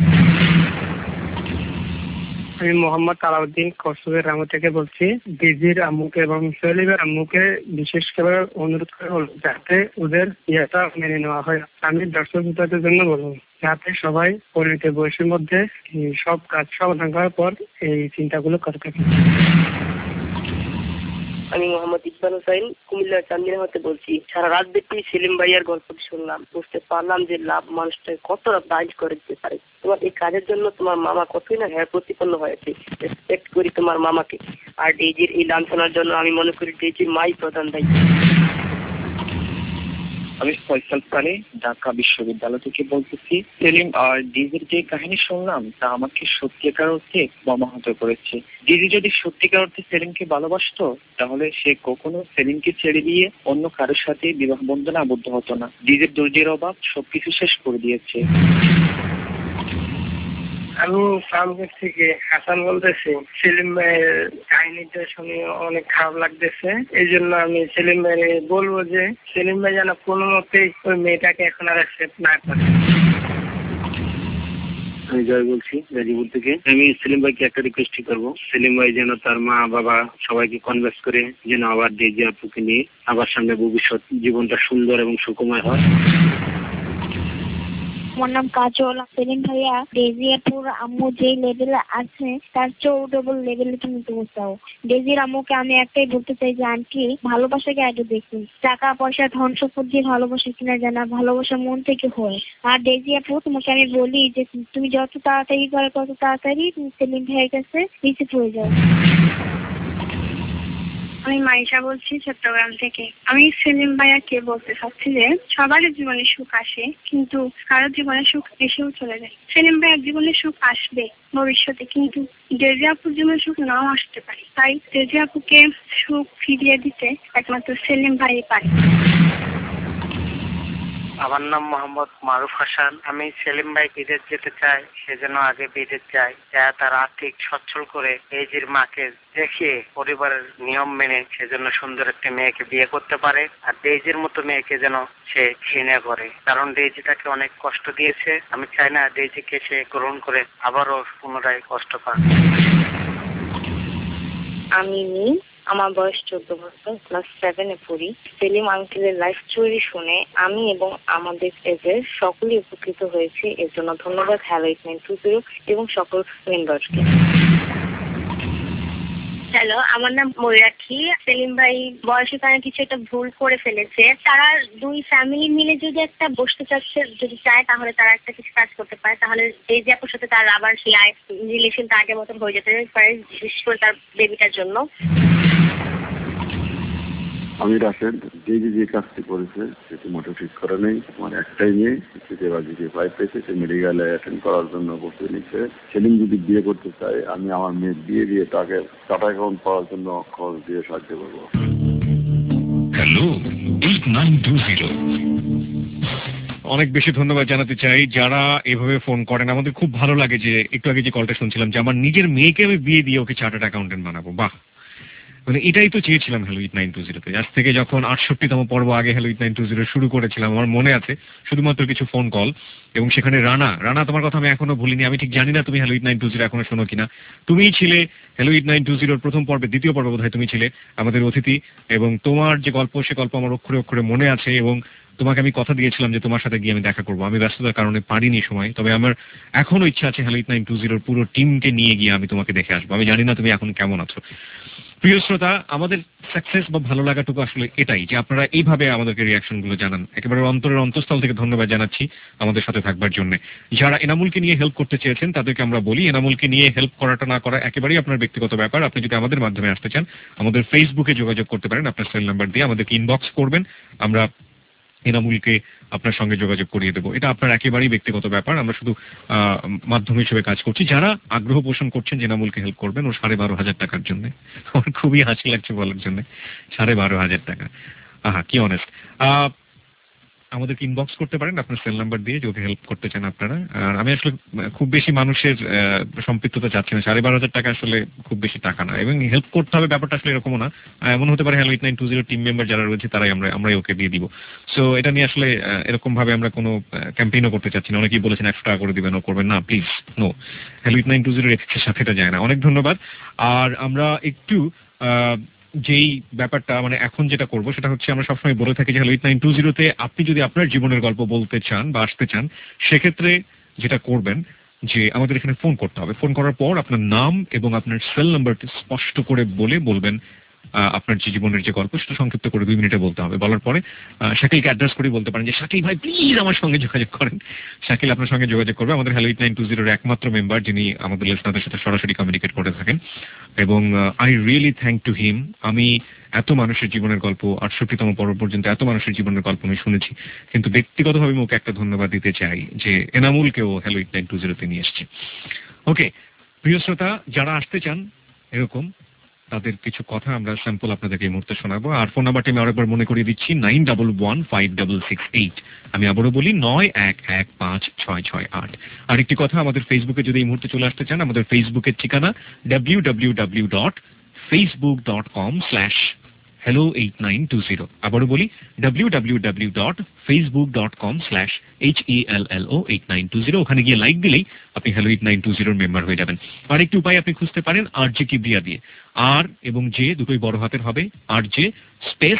আমি মোহাম্মদ আলাউদ্দিন কসবের রামু থেকে বলছি। দিদির আম্মুকে এবং সেলিমের আম্মুকে বিশেষ করে অনুরোধ করে বলবো যাতে ওদের ইয়েটা মেনে নেওয়া হয়। আমি দর্শক শ্রোতাদের জন্য বলবো যাতে সবাই পরিণত বয়সের মধ্যে সব কাজ সমাধান করার পর এই চিন্তাগুলো করে থাকে। আমি মোহাম্মদ ইকবাল হোসেন কুমিল্লা চান্দিনা হতে বলছি। সারা রাত ব্যাপী সেলিম ভাইয়ার গল্প শুনলাম, বুঝতে পারলাম যে লাভ মানুষটাকে কতটা দায়ী করে দিতে পারে। তোমার এই কাজের জন্য তোমার মামা কতই না হ্যাঁ প্রতিপন্ন হয়েছে, রেসপেক্ট করি তোমার মামাকে। আর ডেজির এই লাঞ্ছনার জন্য আমি মনে করি ডেজির মাই প্রধান দায়ী। আমি ফয়সাল সালে ঢাকা বিশ্ববিদ্যালয় থেকে বলতেছি। সেলিম আর ডিজির যে কাহিনী শুনলাম তা আমাকে সত্যিকার অর্থে মর্মাহত করেছে। ডিজি যদি সত্যিকার অর্থে সেলিমকে ভালোবাসতো তাহলে সে কখনো সেলিমকে ছেড়ে দিয়ে অন্য কারোর সাথে বিবাহ বন্ধনে আবদ্ধ হতো না। ডিজির ধৈর্যের অভাব সবকিছু শেষ করে দিয়েছে। আমি ফার্মগেট থেকে হাসান বলতেছি। সেলিম ভাইয়ের কাহিনীটা শুনে অনেক খারাপ লাগতেছে। এই জন্য আমি সেলিম ভাইকে বলবো যে সেলিম ভাই যেন কোনো মতেই ওই মেয়েটাকে এখন আর অ্যাকসেপ্ট না করে। আমি জয় বলছি গাজীপুর থেকে। আমি সেলিম ভাইকে একটা রিকোয়েস্ট করবো, সেলিম ভাই যেন তার মা বাবা সবাইকে কনভিন্স করে যেন আবার ডেজি আপুকে নিয়ে আবার সামনে ভবিষ্যৎ জীবনটা সুন্দর এবং সুখময় হয়। আমার নাম কাজল। সেলিম ভাইয়া ডেজি আপুর আম্মু যে লেভেলে আছে তার 4 লেভেলে তুমি পৌঁছাও। ডেজির আম্মুকে আমি একটাই বলতে চাই যে আন্টি ভালোবাসাকে আগে দেখুন, টাকা পয়সা ধন সম্পদ দিয়ে ভালোবাসা কিনা জানা, ভালোবাসা মন থেকে হয়। আর ডেজি আপু তোমাকে আমি বলি যে তুমি যত তাড়াতাড়ি পারো তত তাড়াতাড়ি তুমি সেলিম ভাইয়ের কাছে রিসিভ হয়ে যাও। আমি মাইশা বলছি চট্টগ্রাম থেকে। আমি সেলিম ভাইয়াকে বলতে চাচ্ছি যে সবারই জীবনে সুখ আসে, কিন্তু কারোর জীবনে সুখ এসেও চলে যায়। সেলিম ভাইয়ার জীবনে সুখ আসবে ভবিষ্যতে, কিন্তু ডেজি আপুর জীবনে সুখ নাও আসতে পারে। তাই ডেজি আপুকে সুখ ফিরিয়ে দিতে একমাত্র সেলিম ভাই পারে। আমার নাম মোহাম্মদ মারুফ হাসান। আমি সেলিম ভাই বিদেশ যেতে চাই, সেজন্য আগে বিদেশ যাই, যা তার আর্থিক সচ্ছল করে ডেজির মাকে দেখিয়ে পরিবারের নিয়ম মেনে সেজন্য সুন্দর একটি মেয়েকে বিয়ে করতে পারে। আর ডেজির মতো মেয়েকে যেন সে ঘৃণা করে, কারণ ডেজি তাকে অনেক কষ্ট দিয়েছে। আমি চাই না ডেজিকে সে গ্রহণ করে আবারও পুনরায় কষ্ট পায়। আমি আমার বয়স 14 বছর, ক্লাস 7-এ পড়ি। সেলিম আঙ্কেলের লাইফ স্টোরি শুনে আমি এবং আমাদের পেজের সকলেই উপকৃত হয়েছে। এর জন্য ধন্যবাদ হ্যালো 8920 এবং সকল মেম্বারকে। হ্যালো, আমার নাম ময়ূরাক্ষী। সেলিম ভাই বয়সের কারণে কিছু একটা ভুল করে ফেলেছে। তারা দুই ফ্যামিলি মিলে যদি একটা বসতে চাচ্ছে, যদি চায় তাহলে তারা একটা কিছু কাজ করতে পারে। তাহলে এই যে আপুর সাথে তার আবার লাইফ রিলেশনটা আগের মতন হয়ে যেতে পারে, বিশেষ করে তার বেবিটার জন্য। আমি রাশেদ। যে কাজটি করেছে সেটি মোটেও ঠিক করে নেই। আমার একটাই মেয়ে, সেটি এবার জিকে 5 পেয়েছে, সে মেডিকেলে অ্যাটেন্ড করার জন্য প্রস্তুতি নিচ্ছে। সেলিম যদি বিয়ে করতে চায়, আমি আমার মেয়ে বিয়ে দিয়ে তাকে টাটা অ্যাকাউন্ট পাওয়ার জন্য খরচ দিয়ে সাহায্য করবো। হ্যালো 8920। অনেক বেশি ধন্যবাদ জানাতে চাই যারা এভাবে ফোন করেন। আমাদের খুব ভালো লাগে যে একটু আগে যে কলটা শুনছিলাম যে আমার নিজের মেয়েকে আমি বিয়ে দিয়ে ওকে চার্টার্ড অ্যাকাউন্টেন্ট বানাবো। বাহ, মানে এটাই তো চেয়েছিলাম হ্যালো 8920-তে। আজ থেকে যখন 68তম পর্ব আগে হ্যালো 8920 শুরু করেছিলাম, আমার মনে আছে শুধুমাত্র কিছু ফোন কল, এবং সেখানে রানা তোমার কথা আমি এখনো ভুলিনি। আমি ঠিক জানি না তুমি হ্যালো 8920 এখনো শোনো কিনা। তুমিই ছিলে হ্যালো 8920 প্রথম পর্বে, দ্বিতীয় পর্বে বোধহয় তুমি ছিলে আমাদের অতিথি, এবং তোমার যে গল্প সে গল্প আমার অক্ষরে অক্ষরে মনে আছে। এবং তোমাকে আমি কথা দিয়েছিলাম যে তোমার সাথে গিয়ে আমি দেখা করবো। আমি ব্যস্ততার কারণে পারিনি সময়, তবে আমার এখনো ইচ্ছা আছে হ্যালো 8920 পুরো টিমকে নিয়ে গিয়ে আমি তোমাকে দেখে আসবো। আমি জানি না তুমি এখন কেমন আছো। প্রিয় শ্রোতা, আমাদের সাকসেস বা ভালো লাগাটুকু আসলে এটাই যে আপনারা এইভাবে আমাদেরকে রিয়াকশন গুলো জানান। একেবারে অন্তরের অন্তঃস্থল থেকে ধন্যবাদ জানাচ্ছি আমাদের সাথে থাকবার জন্য। যারা এনামুলকে নিয়ে হেল্প করতে চেয়েছেন তাদেরকে আমরা বলি, এনামুলকে নিয়ে হেল্প করাটা না করা একেবারেই আপনার ব্যক্তিগত ব্যাপার। আপনি যদি আমাদের মাধ্যমে আসতে চান, আমাদের ফেসবুকে যোগাযোগ করতে পারেন আপনার সেল নাম্বার দিয়ে, আমাদেরকে ইনবক্স করবেন, আমরা এনামুলকে আপনার সঙ্গে যোগাযোগ করিয়ে দেবো। এটা আপনার একেবারেই ব্যক্তিগত ব্যাপার, আমরা শুধু মাধ্যম হিসেবে কাজ করছি। যারা আগ্রহ পোষণ করছেন যে এনামুলকে হেল্প করবেন, ও 12,500 টাকার জন্য, আমার খুবই হাসি লাগছে বলার জন্য, 12,500 টাকা। আহা, কি অনেস্ট। আমাদেরকে ইনবক্স করতে পারেন আপনার সেল নাম্বার দিয়ে যদি হেল্প করতে চান আপনারা। আর আমি আসলে খুব বেশি মানুষের সম্পৃক্ততা চাচ্ছি না। 12,500 টাকা আসলে খুব বেশি টাকা না, এবং হেল্প করতে হবে ব্যাপারটা আসলে এরকমও না। এমন হতে পারে হ্যালো 8920 টিম মেম্বার যারা রয়েছে তারাই আমরাই ওকে দিয়ে দিব। সো এটা নিয়ে আসলে এরকম ভাবে আমরা কোনো ক্যাম্পেইনও করতে চাচ্ছি না। অনেকেই বলেছেন 100 টাকা করে দিবেন, ও করবেন না, প্লিজ নো। হ্যালো 8920 এর সাথে এটা যায় না। অনেক ধন্যবাদ। আর আমরা একটু যেই ব্যাপারটা মানে এখন যেটা করব সেটা হচ্ছে, আমরা সবসময় বলে থাকি যে হ্যালো 8920-তে আপনি যদি আপনার জীবনের গল্প বলতে চান বা আসতে চান, সেক্ষেত্রে যেটা করবেন যে আমাদের এখানে ফোন করতে হবে। ফোন করার পর আপনার নাম এবং আপনার সেল নাম্বারটি স্পষ্ট করে বলবেন আপনার যে জীবনের যে গল্প সেটা সংক্ষিপ্ত করে 2 মিনিটে বলতে হবে। বলার পরে শাকিলকে অ্যাড্রেস করে বলতে পারেন যে শাকিল ভাই প্লিজ আমার সঙ্গে যোগাযোগ করেন। শাকিল আপনার সঙ্গে যোগাযোগ করবে, আমাদের হ্যালো 8920 একমাত্র মেম্বার যিনি আমাদের লিসনারদের সাথে সরাসরি কমিউনিকেট করে থাকেন। এবং I really thank to him. আমি এত মানুষের জীবনের গল্প, 68তম পর্ব পর্যন্ত এত মানুষের জীবনের গল্প আমি শুনেছি, কিন্তু ব্যক্তিগতভাবে ওকে একটা ধন্যবাদ দিতে চাই যে এনামুলকেও হ্যালো 8920-তে নিয়ে এসছে। ওকে প্রিয় শ্রোতা, যারা আসতে চান এরকম তাদের কিছু কথা আমরা স্যাম্পল আপনাদেরকে এই মুহূর্তে শোনাবো। আর ফোন নাম্বারটি আমি আরেকবার মনে করিয়ে দিচ্ছি 91156668। আমি আবারও বলি 91156668। আরেকটি কথা, আমাদের ফেসবুকে যদি এই মুহূর্তে চলে আসতে চান, আমাদের ফেসবুকের ঠিকানা www.facebook.com/hello8920। আবারও বলি www.facebook.com/hello8920। ওখানে গিয়ে লাইক দিলেই আপনি হ্যালো 8920 মেম্বার হয়ে যাবেন। আরেকটি উপায় আপনি খুঁজতে পারেন আরজে কিবরিয়া দিয়ে। আর এবং জে দুটোই বড় হাতের হবে, RJ space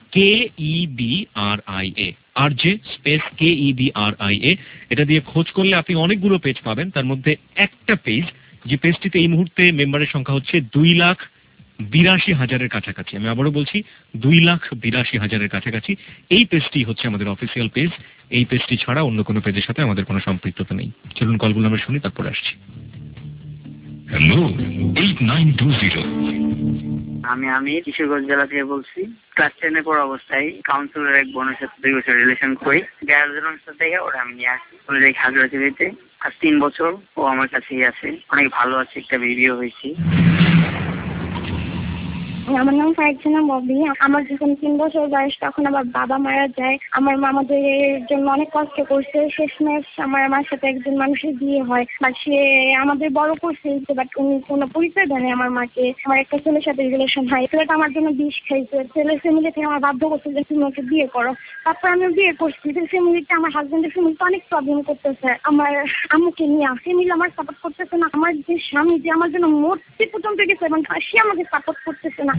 KEBRIA, RJ space KEBRIA। এটা দিয়ে খোঁজ করলে আপনি অনেকগুলো পেজ পাবেন। তার মধ্যে একটা পেজ, যে পেজটিতে এই মুহূর্তে মেম্বারের সংখ্যা হচ্ছে 2,82,000-এর কাছাকাছি। আমি আবারও বলছি 2,82,000-এর কাছাকাছি। এই পেজটি হচ্ছে আমাদের অফিসিয়াল পেজ। এই পেজটি ছাড়া অন্য কোনো পেজের সাথে আমাদের কোনো সম্পৃক্ততা নেই। চলুন কলগুলো আমরা শুনি, তারপরে আসছি। হ্যালো 8920। আমি কিশোরগঞ্জ জেলা থেকে বলছি। ক্লাস 10-এ পড়া অবস্থায় কাউন্সিলর এক বোনের সাথে 2 বছর রিলেশন করি। গার্জেনের সাথে ওরা আমি নিয়ে আসি বলে যাই হাজরাতিতে। আজ 3 বছর ও আমার কাছেই আছে, অনেক ভালো আছে, একটা বেবিও হয়েছে। আমার নাম ফারজানা ববি। আমার যখন 3 বছর বয়স তখন আমার বাবা মারা যায়। আমার মা আমাদের জন্য অনেক কষ্ট করছে। শেষমেশ আমার সাথে একজন মানুষের বিয়ে হয়, বাট সে আমাদের বড় করছে, বাট উনি কোনো পরিচয় দেয়নি আমার মাকে। আমার একটা ছেলের সাথে রিলেশন হয়, ছেলেটা আমার জন্য বিষ খাইছে। ছেলের ফ্যামিলি থেকে আমার বাধ্য করছে যে তুমি ওকে বিয়ে করো। তারপর আমি বিয়ে করছি। ফ্যামিলিতে আমার হাজবেন্ডের ফ্যামিলিতে অনেক প্রবলেম করতেছে। আমার আম্মুকে নিয়ে ফ্যামিলি আমার সাপোর্ট করতেছে না। আমার যে স্বামী, যে আমার জন্য মরতে পর্যন্ত গেছে, এবং সে আমাকে সাপোর্ট করতেছে না।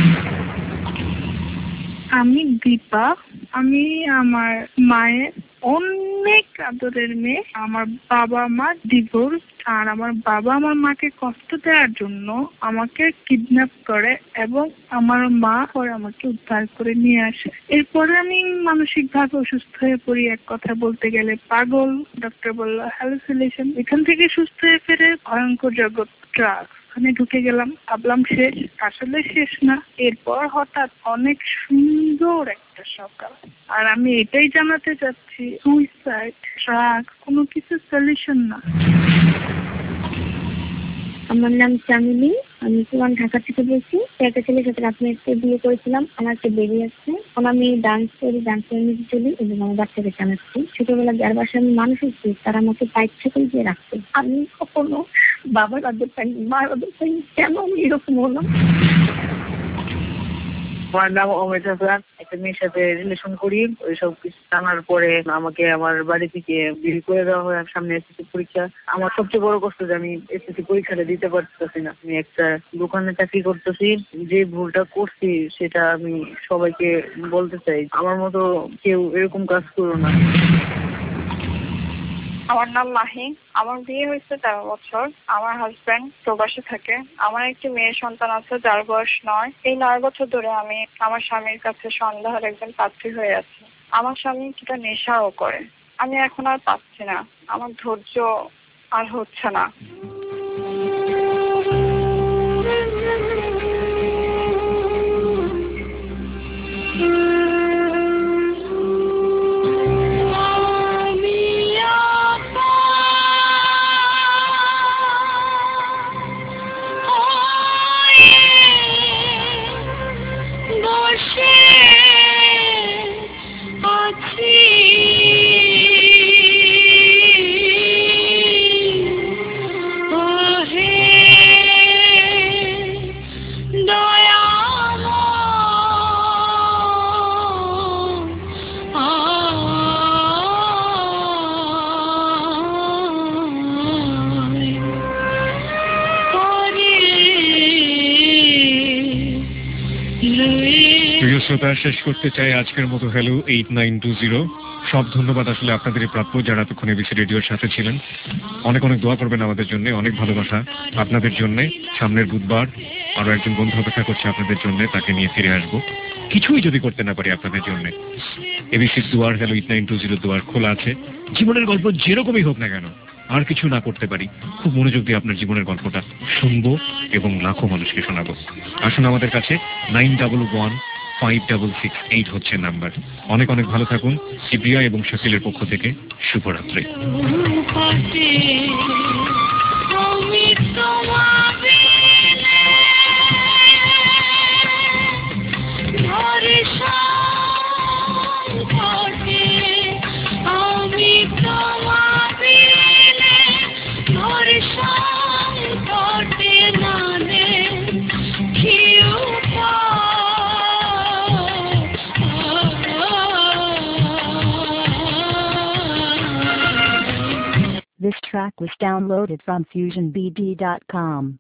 আমি দীপা। আমি আমার মায়ের অনেক আদরের মেয়ে। আমার বাবা মা ডিভোর্স, আর আমার বাবা আমার মাকে কষ্ট দেওয়ার জন্য আমাকে কিডন্যাপ করে এবং আমার মা পরে আমাকে উদ্ধার করে নিয়ে আসে। এরপরে আমি মানসিক ভাবে অসুস্থ হয়ে পড়ি, এক কথা বলতে গেলে পাগল। ডক্টর বললো হ্যালুসিনেশন। এখান থেকে সুস্থ হয়ে ফিরে ভয়ঙ্কর জগৎ ড্রাগস, ওখানে ঢুকে গেলাম। ভাবলাম শেষ, আসলে শেষ না। এরপর হঠাৎ অনেক সুন্দর একটা সকাল। আর আমি এটাই জানাতে চাচ্ছি, সুইসাইড, ড্রাগ কোনো কিছু সলিউশন না। আমার নাম চামিলি। আমি পুরান ঢাকা থেকে বলছি। একটা ছেলের সাথে আপনি বিয়ে করেছিলাম, আমার একটা বেবি আছে। এখন আমি ডান্স করি, ডান্সের মধ্যে চলি এবং আমার বাচ্চাকে জানাচ্ছি। ছোটবেলা যার বাসায় আমি মানুষ হচ্ছি, তারা আমাকে পাইপ ছেকল দিয়ে রাখছে। আমি কখনো বাবার আদর পাইনি, মার আদর পাইনি। কেন আমি এরকম হলাম? আমার নাম অমিত হাসান। একটা মেয়ের সাথে রিলেশন করি। ওই সব কিছু জানার পরে আমাকে আমার বাড়ি থেকে বিয়ে করে দেওয়া হয়। সামনে এসএসসি পরীক্ষা। আমার সবচেয়ে বড় কষ্ট যে আমি এসএসসি পরীক্ষাটা দিতে পারতেছি না। আমি একটা দোকানে চাকরি করতেছি। যে ভুলটা করছি সেটা আমি সবাইকে বলতে চাই, আমার মতো কেউ এরকম কাজ করো না। আমার নাম মাহি। আমার বিয়ে হয়েছে 13 বছর। আমার হাজবেন্ড প্রবাসে থাকে। আমার একটি মেয়ে সন্তান আছে যার বয়স 9। এই 9 বছর ধরে আমি আমার স্বামীর কাছে সন্দেহের একজন পাত্রী হয়ে আছি। আমার স্বামী কিছুটা নেশাও করে। আমি এখন আর পাচ্ছি না, আমার ধৈর্য আর হচ্ছে না। শ্রোতা, শেষ করতে চাই আজকের মতো হ্যালো 8920। সব ধন্যবাদ আসলে আপনাদেরই প্রাপ্য যারা এতক্ষণ এবিসি রেডিওর সাথে ছিলেন। অনেক অনেক দোয়া করবেন আমাদের জন্য, অনেক ভালোবাসা আপনাদের জন্য। সামনের বুধবার আরো একজন বন্ধু অপেক্ষা করছে আপনাদের জন্য, তাকে নিয়ে ফিরে আসবো। কিছুই যদি করতে না পারি আপনাদের জন্য, এবিসির দুয়ার হ্যালো 8920 দুয়ার খোলা আছে। জীবনের গল্প যেরকমই হোক না কেন, আর কিছু না করতে পারি, খুব মনোযোগ দিয়ে আপনার জীবনের গল্পটা শুনবো এবং লাখো মানুষকে শোনাবো। আসুন আমাদের কাছে। 91156668 হচ্ছে নাম্বার। অনেক অনেক ভালো থাকুন। কিবরিয়া এবং শাকিলের পক্ষ থেকে শুভরাত্রি। আমি তোমার track was downloaded from FusionBD.com.